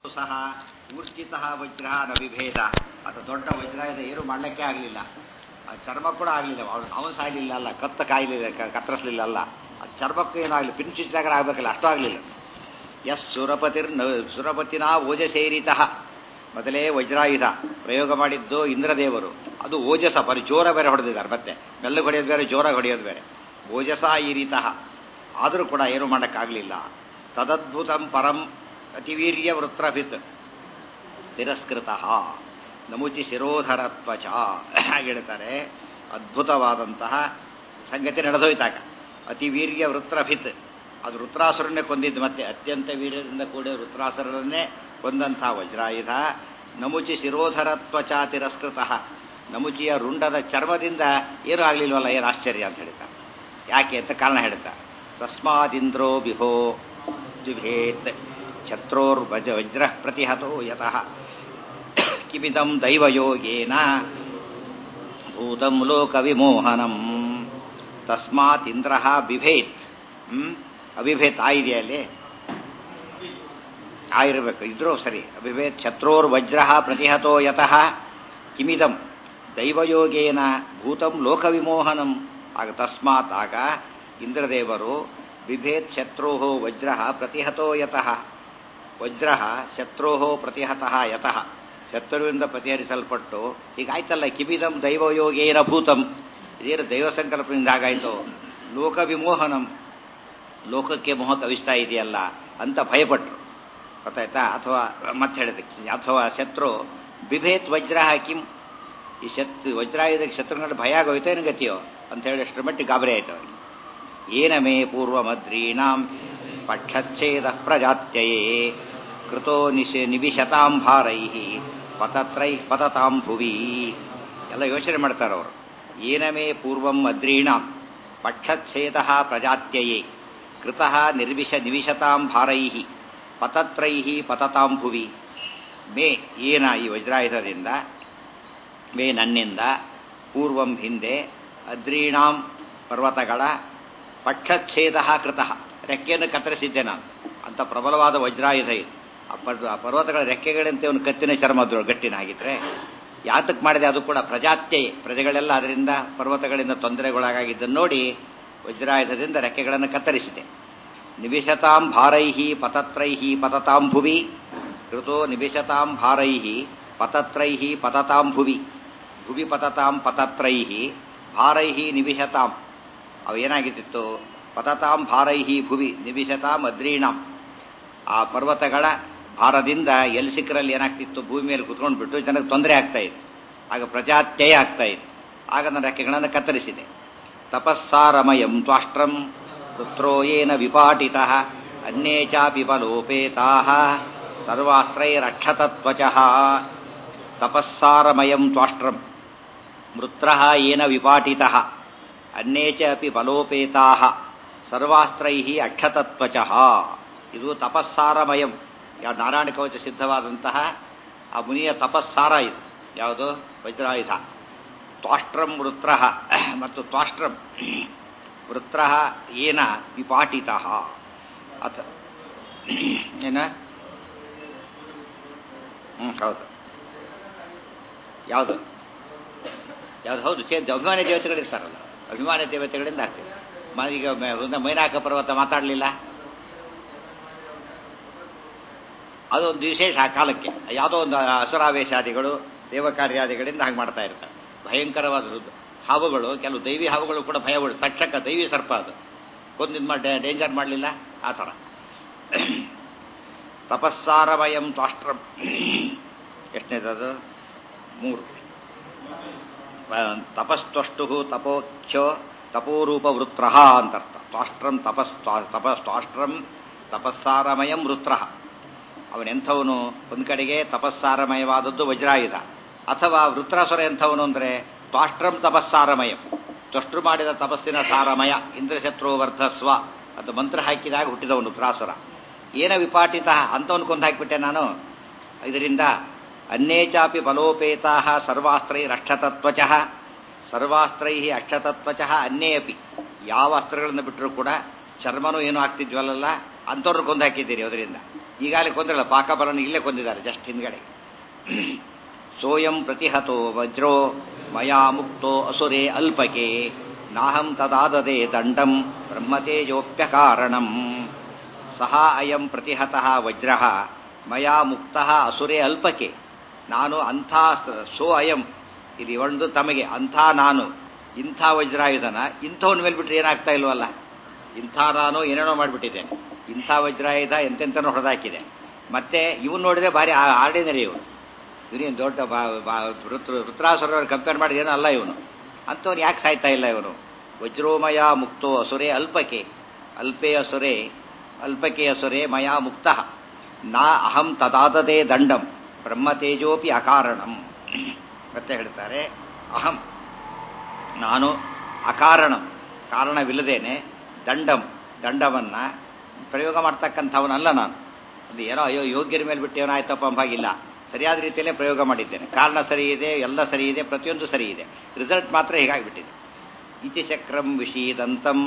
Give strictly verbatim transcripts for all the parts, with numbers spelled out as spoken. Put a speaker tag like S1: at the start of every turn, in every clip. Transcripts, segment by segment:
S1: ಸಹ ಊರ್ಜಿತ ವಜ್ರ ನ ವಿಭೇದ. ಅದು ದೊಡ್ಡ ವಜ್ರ ಇದೆ, ಏನು ಮಾಡಲಿಕ್ಕೆ ಆಗಲಿಲ್ಲ. ಆ ಚರ್ಮ ಕೂಡ ಆಗಲಿಲ್ಲ, ಅವನು ಅವನು ಸಾಯಲಿಲ್ಲ ಅಲ್ಲ, ಕತ್ತ ಕಾಯಲಿಲ್ಲ, ಕತ್ತರಿಸಲಿಲ್ಲ ಅಲ್ಲ, ಅದು ಚರ್ಮಕ್ಕೂ ಏನಾಗಲಿ, ಪಿಂಚಿಟ್ಟಾಗರ ಆಗಬೇಕಲ್ಲ, ಅಷ್ಟು ಆಗಲಿಲ್ಲ. ಎಸ್ ಸುರಪತಿರ್ ಸುರಪತಿನ ಓಜಸೇರಿತ. ಮೊದಲೇ ವಜ್ರಾಯುಧ ಪ್ರಯೋಗ ಮಾಡಿದ್ದು ಇಂದ್ರದೇವರು, ಅದು ಓಜಸ ಬರೀ ಜೋರ ಬೇರೆ ಹೊಡೆದಿದ್ದಾರೆ, ಮತ್ತೆ ಮೆಲ್ಲಗೆ ಹೊಡೆಯೋದು ಬೇರೆ, ಜೋರಾಗಿ ಹೊಡೆಯೋದು ಬೇರೆ, ಓಜಸ ಈರಿತ. ಆದರೂ ಕೂಡ ಏನು ಮಾಡೋಕ್ಕಾಗಲಿಲ್ಲ. ತದದ್ಭುತಂ ಪರಂ ಅತಿವೀರ್ಯ ವೃತ್ರಭಿತ್ ತಿರಸ್ಕೃತ ನಮುಚಿ ಶಿರೋಧರತ್ವಚ ಹೇಳ್ತಾರೆ. ಅದ್ಭುತವಾದಂತಹ ಸಂಗತಿ ನಡೆದೋಯ್ತಾಗ. ಅತಿವೀರ್ಯ ವೃತ್ರಭಿತ್, ಅದು ವೃತ್ರಾಸುರನ್ನೇ ಕೊಂದಿದ್ದು, ಮತ್ತೆ ಅತ್ಯಂತ ವೀರ್ಯದಿಂದ ಕೂಡಿದ ವೃತ್ರಾಸುರನ್ನೇ ಕೊಂದಂಥ ವಜ್ರಾಯುಧ. ನಮುಚಿ ಶಿರೋಧರತ್ವಚ ತಿರಸ್ಕೃತ, ನಮುಚಿಯ ರುಂಡದ ಚರ್ಮದಿಂದ ಏನೂ ಆಗಲಿಲ್ವಲ್ಲ, ಏನು ಆಶ್ಚರ್ಯ ಅಂತ ಹೇಳ್ತಾರೆ. ಯಾಕೆ ಅಂತ ಕಾರಣ ಹೇಳ್ತಾರೆ. ತಸ್ಮಾದಿಂದ್ರೋ ಬಿಭೋ ಜುಭೇತ್ ಛತ್ರೋರ್ ವಜ ವಜ್ರ ಪ್ರತಿಹತೋ ಯತಃ ಕಿಮಿದಂ ದೈವಯೋಗೇನ ಭೂತಂ ಲೋಕ ವಿಮೋಹನಂ. ತಸ್ಮಾತ್ ಇಂದ್ರ ಬಿಭೇತ್. ಹ್ಮ್ ಅವಿಭೇತ್ ಆ ಇದೆಯಲ್ಲಿ ಆಗಿರ್ಬೇಕು, ಇದ್ರೂ ಸರಿ. ಅವಿಭೇತ್ ಛತ್ರೋರ್ ವಜ್ರ ಪ್ರತಿಹತೋ ಯತಃ ಕಿಮಿದಂ ದೈವಯೋಗೇನ ಭೂತಂ ಲೋಕ ವಿಮೋಹನಂ. ಆಗ ತಸ್ಮಾತ್ ಆಗ ಇಂದ್ರದೇವರು ಬಿಭೇತ್ ಶತ್ರೋ ವಜ್ರ ಪ್ರತಿಹತೋ ಯತಃ, ವಜ್ರ ಶತ್ರೋ ಪ್ರತಿಹತಃ ಯತಃ, ಶತ್ರುವಿಂದ ಪರಿಹರಿಸಲ್ಪಟ್ಟು ಹೀಗಾಯ್ತಲ್ಲ. ಕಿಮಿದಂ ದೈವಯೋಗೇನ ಭೂತಂ, ಇದೇನು ದೈವ ಸಂಕಲ್ಪದಿಂದ ಆಗಾಯ್ತು. ಲೋಕ ವಿಮೋಹನಂ, ಲೋಕಕ್ಕೆ ಮೋಹ ಕವಿಸ್ತಾ ಇದೆಯಲ್ಲ ಅಂತ ಭಯಪಟ್ರು, ಗೊತ್ತಾಯ್ತಾ. ಅಥವಾ ಮತ್ತೆ ಹೇಳಿದೆ, ಅಥವಾ ಶತ್ರು ಬಿಭೇತ್ ವಜ್ರ ಕಿಂ, ಈ ಶತ್ರು ವಜ್ರಾಯುಧಕ್ಕೆ ಶತ್ರುಗಳ ಭಯ ಆಗೋಯ್ತು, ಏನು ಗತಿಯೋ ಅಂತ ಹೇಳಿ ಅಷ್ಟರ ಮಟ್ಟಿಗೆ ಗಾಬರಿ ಆಯ್ತು ಅವರಿಗೆ. ಏನ ಮೇ ಪೂರ್ವಮದ್ರೀಣಾಂ ಪಕ್ಷಚ್ಛೇದ ಪ್ರಜಾತ್ಯಯೇ ಕೃತೋ ನಿಶೆ ನಿವಿಶತಾಂ ಭಾರೈ ಪತತ್ರೈ ಪತತಾಂ ಭುವಿ. ಎಲ್ಲ ಯೋಚನೆ ಮಾಡ್ತಾರೆ ಅವರು. ಏನ ಮೇ ಪೂರ್ವಂ ಅದ್ರೀಣಾಂ ಪಕ್ಷಚ್ಛೇದ ಪ್ರಜಾತ್ಯಯೇ ಕೃತಃ ನಿರ್ವಿಶ ನಿವಿಶತಾಂ ಭಾರೈ ಪತತ್ರೈ ಪತತಾಂ ಭುವಿ. ಮೇ ಏನ ಈ ವಜ್ರಾಯುಧದಿಂದ, ಮೇ ನನ್ನಿಂದ, ಪೂರ್ವಂ ಹಿಂದೆ, ಅದ್ರೀಣಾಂ ಪರ್ವತಗಳ, ಪಕ್ಷಚ್ಛೇದ ಕೃತಃ ರೆಕ್ಕೆಯನ್ನು ಕತ್ತರಿಸಿದ್ದೆ ನಾನು. ಅಂತ ಪ್ರಬಲವಾದ ವಜ್ರಾಯುಧ ಇದು. ಆ ಪರ್ವತಗಳ ರೆಕ್ಕೆಗಳಂತೆ ಒಂದು ಕತ್ತಿನ ಚರ್ಮದ್ರು ಗಟ್ಟಿನ ಹಾಗಿದ್ರೆ ಯಾತಕ್ಕೆ ಮಾಡಿದೆ, ಅದು ಕೂಡ ಪ್ರಜಾತ್ಯೆ, ಪ್ರಜೆಗಳೆಲ್ಲ ಅದರಿಂದ ಪರ್ವತಗಳಿಂದ ತೊಂದರೆಗೊಳಗಾಗಿದ್ದನ್ನು ನೋಡಿ ವಜ್ರಾಯುಧದಿಂದ ರೆಕ್ಕೆಗಳನ್ನು ಕತ್ತರಿಸಿದೆ. ನಿವಿಶತಾಂ ಭಾರೈಹಿ ಪತತ್ರೈಹಿ ಪತತಾಂ ಭುವಿ. ಕೃತೋ ನಿವಿಶತಾಂ ಭಾರೈಹಿ ಪತತ್ರೈಹಿ ಪತತಾಂ ಭುವಿ. ಭುವಿ ಪತತಾಂ ಪತತ್ರೈಹಿ ಭಾರೈಹಿ ನಿವಿಶತಾಂ. ಅವು ಏನಾಗಿತ್ತು, ಪತತಾಂ ಭಾರೈಹಿ ಭುವಿ ನಿವಿಶತಾಂ ಅದ್ರೀಣಾಂ. ಆ ಪರ್ವತಗಳ ಭಾರದಿಂದ ಎಲ್ಲಿ ಸಿಕ್ಕರಲ್ಲಿ ಏನಾಗ್ತಿತ್ತು, ಭೂಮಿ ಮೇಲೆ ಕುತ್ಕೊಂಡು ಬಿಟ್ಟು ಜನಕ್ಕೆ ತೊಂದರೆ ಆಗ್ತಾ ಇತ್ತು. ಆಗ ಪ್ರಜಾತ್ಯಯ ಆಗ್ತಾ ಇತ್ತು. ಆಗ ನನ್ನ ರೆಕ್ಕೆಗಳನ್ನು ಕತ್ತರಿಸಿದೆ. ತಪಸ್ಸಾರಮಯಂ ತ್ವಾಷ್ಟ್ರಂ ಪುತ್ರೋ ಯೇನ ವಿಪಾಟಿತಃ ಅನ್ಯೇ ಚಾಪಿ ಬಲೋಪೇತಾಃ ಸರ್ವಾಸ್ತ್ರೈರಕ್ಷತತ್ವಚಃ. ತಪಸ್ಸಾರಮಯಂ ತ್ವಾಷ್ಟ್ರಂ ಮೃತ್ರಃ ಯೇನ ವಿಪಾಟಿತಃ ಅನ್ಯೇ ಚಾಪಿ ಬಲೋಪೇತಾಃ ಸರ್ವಾಸ್ತ್ರೈಃ ಅಕ್ಷತತ್ವಚಃ. ಇದು ತಪಸ್ಸಾರಮಯಂ, ಯಾವ ನಾರಾಯಣ ಕವಚ ಸಿದ್ಧವಾದಂತಹ ಆ ಮುನಿಯ ತಪಸ್ಸಾರ ಇದು. ಯಾವುದು, ವಜ್ರಾಯುಧ. ತ್ವಾಷ್ಟ್ರಂ ವೃತ್ರಃ, ಮತ್ತು ತ್ವಾಷ್ಟ್ರಂ ವೃತ್ರಃ ಏನ ವಿಪಾಟಿತಃ. ಅಥ ಏನ ಹ್ಮ್ ಹೌದು, ಯಾವುದು ಯಾವ್ದು ಹೌದು, ಅಭಿಮಾನಿ ದೇವತೆಗಳಿರ್ತಾರಲ್ಲ, ಅಭಿಮಾನಿ ದೇವತೆಗಳಿಂದ ಆಗ್ತದೆ. ಈಗ ಮೈನಾಕ ಪರ್ವತ ಮಾತಾಡಲಿಲ್ಲ, ಅದೊಂದು ವಿಶೇಷ ಆ ಕಾಲಕ್ಕೆ. ಯಾವುದೋ ಒಂದು ಅಸುರಾವೇಶಾದಿಗಳು ದೇವಕಾರ್ಯಾದಿಗಳಿಂದ ಹಾಗೆ ಮಾಡ್ತಾ ಇರ್ತಾರೆ. ಭಯಂಕರವಾದ ಹಾವುಗಳು, ಕೆಲವು ದೈವಿ ಹಾವುಗಳು ಕೂಡ ಭಯಗಳು. ತಕ್ಷಕ ದೈವಿ ಸರ್ಪ, ಅದು ಕೊಂದಿದ್ ಮಾಡಿ ಡೇಂಜರ್ ಮಾಡಲಿಲ್ಲ, ಆ ಥರ. ತಪಸ್ಸಾರವಯಂ ತ್ವಾಷ್ಟ್ರಂ, ಎಷ್ಟನೇದದು, ಮೂರು. ತಪಸ್ತ್ವಷ್ಟು ತಪೋಕ್ಷೋ ತಪೋರೂಪ ವೃತ್ರ ಅಂತರ್ಥ. ತ್ವಾಷ್ಟ್ರಂ ತಪಸ್ ತಪಸ್ ತ್ವಾಷ್ಟ್ರಂ ತಪಸ್ಸಾರಮಯಂ ವೃತ್ರ. ಅವನೆಂಥವನು, ಒಂದು ಕಡೆಗೆ ತಪಸ್ಸಾರಮಯವಾದದ್ದು ವಜ್ರಾಯುಧ, ಅಥವಾ ವೃತ್ರಾಸುರ ಎಂಥವನು ಅಂದರೆ ತ್ವಾಷ್ಟ್ರಂ ತಪಸ್ಸಾರಮಯಂ, ತ್ವಷ್ಟು ಮಾಡಿದ ತಪಸ್ಸಿನ ಸಾರಮಯ. ಇಂದ್ರಶತ್ರು ವರ್ಧಸ್ವ ಅಂತ ಮಂತ್ರ ಹಾಕಿದಾಗ ಹುಟ್ಟಿದವನು ವೃತ್ರಾಸುರ. ಏನ ವಿಪಾಟಿತ, ಅಂಥವನು ಕೊಂದು ಹಾಕಿಬಿಟ್ಟೆ ನಾನು ಇದರಿಂದ. ಅನ್ಯೇ ಚಾಪಿ ಬಲೋಪೇತಾಃ ಸರ್ವಾಸ್ತ್ರೈರ್ ಅಕ್ಷತತ್ವಚಃ, ಸರ್ವಾಸ್ತ್ರೈ ಅಕ್ಷತತ್ವಚಃ ಅನ್ಯೇ ಅಪಿ. ಯಾವ ಅಸ್ತ್ರಗಳನ್ನು ಬಿಟ್ಟರೂ ಕೂಡ ಚರ್ಮನೂ ಏನೂ ಆಗ್ತಿದ್ವಲ್ಲ ಅಂಥವ್ರನ್ನ ಕೊಂದು ಹಾಕಿದ್ದೀರಿ ಅದರಿಂದ. ಈಗಾಗಲೇ ಕೊಂದ್ರಲ್ಲ ಪಾಕಬಲನ ಇಲ್ಲೇ ಕೊಂದಿದ್ದಾರೆ ಜಸ್ಟ್ ಹಿಂದ್ಗಡೆ. ಸೋಯಂ ಪ್ರತಿಹತೋ ವಜ್ರೋ ಮಯಾ ಮುಕ್ತೋ ಅಸುರೇ ಅಲ್ಪಕೆ ನಾಹಂ ತದಾದದೆ ದಂಡಂ ಬ್ರಹ್ಮತೇಜೋಪ್ಯಕಾರಣಂ. ಸಹ ಅಯಂ ಪ್ರತಿಹತಃ ವಜ್ರಃ ಮಯಾ ಮುಕ್ತಃ ಅಸುರೇ ಅಲ್ಪಕೆ. ನಾನು ಅಂಥ ಸೋ ಅಯಂ ಇಲ್ಲಿ ಒಂದು ತಮಗೆ ಅಂಥ ನಾನು ಇಂಥ ವಜ್ರಾಯುಧನ ಇಂಥವನ್ನ ಮೇಲೆ ಬಿಟ್ಟರೆ ಏನಾಗ್ತಾ ಇಲ್ವಲ್ಲ. ಇಂಥ ನಾನು ಏನೇನೋ ಮಾಡಿಬಿಟ್ಟಿದ್ದೇನೆ. ಇಂಥ ವಜ್ರಾಯುಧ ಎಂತೆಂತನೋ ಹೊಡೆದಾಕಿದೆ. ಮತ್ತೆ ಇವನು ನೋಡಿದ್ರೆ ಭಾರಿ ಆರ್ಡಿನರಿ ಇವನು. ಇವನೇನು ದೊಡ್ಡ ವೃತ್ರಾಸುರವ್ರು ಕಂಪೇರ್ ಮಾಡಿ ಏನೋ ಅಲ್ಲ ಇವನು. ಅಂಥವ್ನು ಯಾಕೆ ಸಾಯ್ತಾ ಇಲ್ಲ ಇವನು. ವಜ್ರೋಮಯ ಮುಕ್ತೋ ಅಸುರೇ ಅಲ್ಪಕೆ ಅಲ್ಪೇ ಅಸುರೇ ಅಲ್ಪಕೆ ಅಸುರೇ ಮಯಾ ಮುಕ್ತಃ ನಾ ಅಹಂ ತದಾದದೇ ದಂಡಂ ಬ್ರಹ್ಮತೇಜೋಪಿ ಅಕಾರಣಂ. ಮತ್ತೆ ಹೇಳ್ತಾರೆ ಅಹಂ ನಾನು ಅಕಾರಣಂ ಕಾರಣವಿಲ್ಲದೇನೆ ದಂಡಂ ದಂಡವನ್ನ ಪ್ರಯೋಗ ಮಾಡ್ತಕ್ಕಂಥವನಲ್ಲ ನಾನು. ಅದು ಏನೋ ಅಯ್ಯೋ ಯೋಗ್ಯರ ಮೇಲೆ ಬಿಟ್ಟು ಏನಾಯ್ತಪ್ಪ ಅಂಬಾಗಿಲ್ಲ. ಸರಿಯಾದ ರೀತಿಯಲ್ಲೇ ಪ್ರಯೋಗ ಮಾಡಿದ್ದೇನೆ. ಕಾರಣ ಸರಿ ಇದೆ, ಎಲ್ಲ ಸರಿ ಇದೆ, ಪ್ರತಿಯೊಂದು ಸರಿ ಇದೆ. ರಿಸಲ್ಟ್ ಮಾತ್ರ ಹೀಗಾಗಿಬಿಟ್ಟಿದೆ. ಇತಿ ಚಕ್ರಂ ವಿಷೀದಂತಂ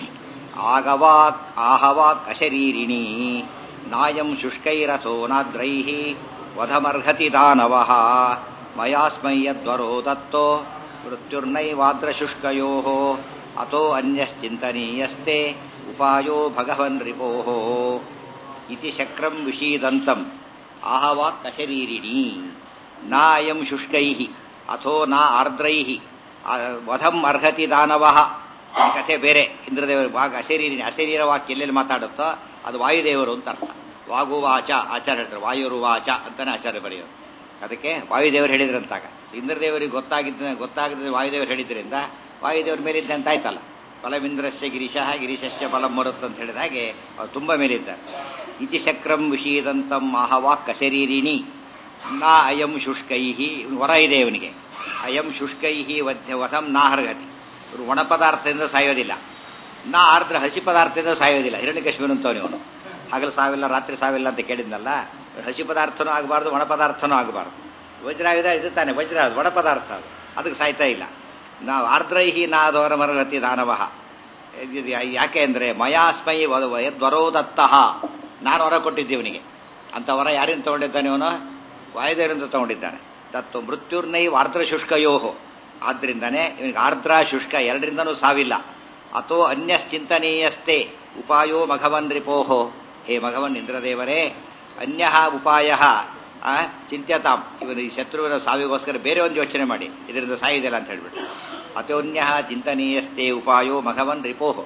S1: ಆಗವಾಕ್ ಆಹವಾಕ್ ಅಶರೀರಿಣಿ ನಾಯಂ ಶುಷ್ಕೈರಥೋ ನಾದ್ರೈಃ ವಧಮರ್ಹತಿ ದಾನವಃ ಮಯಾಸ್ಮೈ ಯದ್ವರೋ ದತ್ತೋ ಮೃತ್ಯುರ್ನೈವಾದ್ರಶುಷ್ಕಯೋಃ ಅತೋ ಅನ್ಯಶ್ಚಿಂತನೀಯಸ್ತೆ ಉಪಾಯೋ ಭಗವನ್ ರಿಪೋಃ. ಇತಿ ಚಕ್ರಂ ವಿಷೀದಂತಂ ಆಹವಾಕ್ ಅಶರೀರಿಣಿ ನಾ ಅಯಂ ಶುಷ್ಕೈಃ ಅಥೋ ನಾ ಆರ್ದ್ರೈಃ ವಧಂ ಅರ್ಹತಿ ದಾನವಃ. ಈ ಕಥೆ ಬೇರೆ. ಇಂದ್ರದೇವರು ಭಾಗ ಅಶರೀರಿಣಿ ಅಶರೀರ ವಾಕ್ಯ ಎಲ್ಲೆಲ್ಲಿ ಮಾತಾಡುತ್ತೋ ಅದು ವಾಯುದೇವರು ಅಂತ ಅರ್ಥ. ವಾಗುವಾಚ ಆಚಾರ್ಯ ಹೇಳ್ತಾರೆ, ವಾಯುರುವಾಚ ಅಂತಾನೆ ಆಚಾರ್ಯ ಬರೆಯೋರು. ಅದಕ್ಕೆ ವಾಯುದೇವರು ಹೇಳಿದ್ರಂತಾಗ ಇಂದ್ರದೇವರಿಗೆ ಗೊತ್ತಾಗಿದ್ದ ಗೊತ್ತಾಗದ ವಾಯುದೇವರು ಹೇಳಿದ್ರಿಂದ ವಾಯುದೇವ್ರ ಮೇಲಿದ್ದ ಅಂತ ಆಯ್ತಲ್ಲ. ಫಲಮಿಂದ್ರಸ್ಯ ಗಿರೀಶಃ ಗಿರೀಶಸ್ಯ ಫಲಂ ಮರುತ್ ಅಂತ ಹೇಳಿದ ಹಾಗೆ ಅವ್ರು ತುಂಬ ಮೇಲಿದ್ದಾರೆ. ಇತಿ ಚಕ್ರಂ ವಿಷೀದಂತಂ ಆಹವಾಕ್ ಅಶರೀರಿಣಿ ನಾ ಅಯಂ ಶುಷ್ಕೈಹಿ ವರ ಇದೆ ಇವನಿಗೆ. ಅಯಂ ಶುಷ್ಕೈಹಿ ವಧ್ಯ ವಧಂ ನಾಹರ್ಹತಿ. ಇವರು ಒಣ ಪದಾರ್ಥದಿಂದ ಸಾಯೋದಿಲ್ಲ. ನಾ ಆರ್ದ್ರ ಹಸಿ ಪದಾರ್ಥದಿಂದ ಸಾಯೋದಿಲ್ಲ. ಹಿರಣ್ಯಕಶಿಪನು ಅಂತವನು ಇವನು. ಹಗಲು ಸಾವಿಲ್ಲ ರಾತ್ರಿ ಸಾವಿಲ್ಲ ಅಂತ ಕೇಳಿದ್ನಲ್ಲ. ಹಸಿ ಪದಾರ್ಥನೂ ಆಗಬಾರ್ದು, ಒಣ ಪದಾರ್ಥನೂ ಆಗಬಾರ್ದು. ವಜ್ರಾಯುಧ ಇದು ತಾನೆ ವಜ್ರ, ಅದು ಒಣ ಪದಾರ್ಥ, ಅದು ಅದಕ್ಕೆ ಸಾಯ್ತಾ ಇಲ್ಲ. ನಾವು ಆರ್ದ್ರೈಹಿ ನಾದವರ ಮರಗತಿ ದಾನವಃ. ಯಾಕೆ ಅಂದರೆ ಮಯಾಸ್ಮೈ ಯದ್ವರೋ ದತ್ತಃ, ನಾನು ವರ ಕೊಟ್ಟಿದ್ದೀವನಿಗೆ. ಅಂತ ವರ ಯಾರಿಂದ ತಗೊಂಡಿದ್ದಾನೆ ಇವನು? ವಾಯುದೇವರಿಂದ ತಗೊಂಡಿದ್ದಾನೆ. ದತ್ತು ಮೃತ್ಯುರ್ನೈವ ಆರ್ದ್ರ ಶುಷ್ಕಯೋಹೋ. ಆದ್ರಿಂದನೇ ಇವನಿಗೆ ಆರ್ದ್ರ ಶುಷ್ಕ ಎರಡರಿಂದನೂ ಸಾವಿಲ್ಲ. ಅಥೋ ಅನ್ಯಶ್ಚಿಂತನೀಯಸ್ತೆ ಉಪಾಯೋ ಮಘವನ್ ರಿಪೋಹೋ. ಹೇ ಮಘವನ್ ಇಂದ್ರದೇವರೇ, ಅನ್ಯ ಉಪಾಯ ಚಿಂತ್ಯತಾಂ. ಇವನು ಈ ಶತ್ರುವಿನ ಸಾವಿಗೋಸ್ಕರ ಬೇರೆ ಒಂದು ಯೋಚನೆ ಮಾಡಿ, ಇದರಿಂದ ಸಾಯಿದೆಲ್ಲ ಅಂತ ಹೇಳ್ಬಿಟ್ಟು. ಅಥೋನ್ಯ ಚಿಂತನೀಯಸ್ತೆ ಉಪಾಯೋ ಮಘವನ್ ರಿಪೋಹೋ.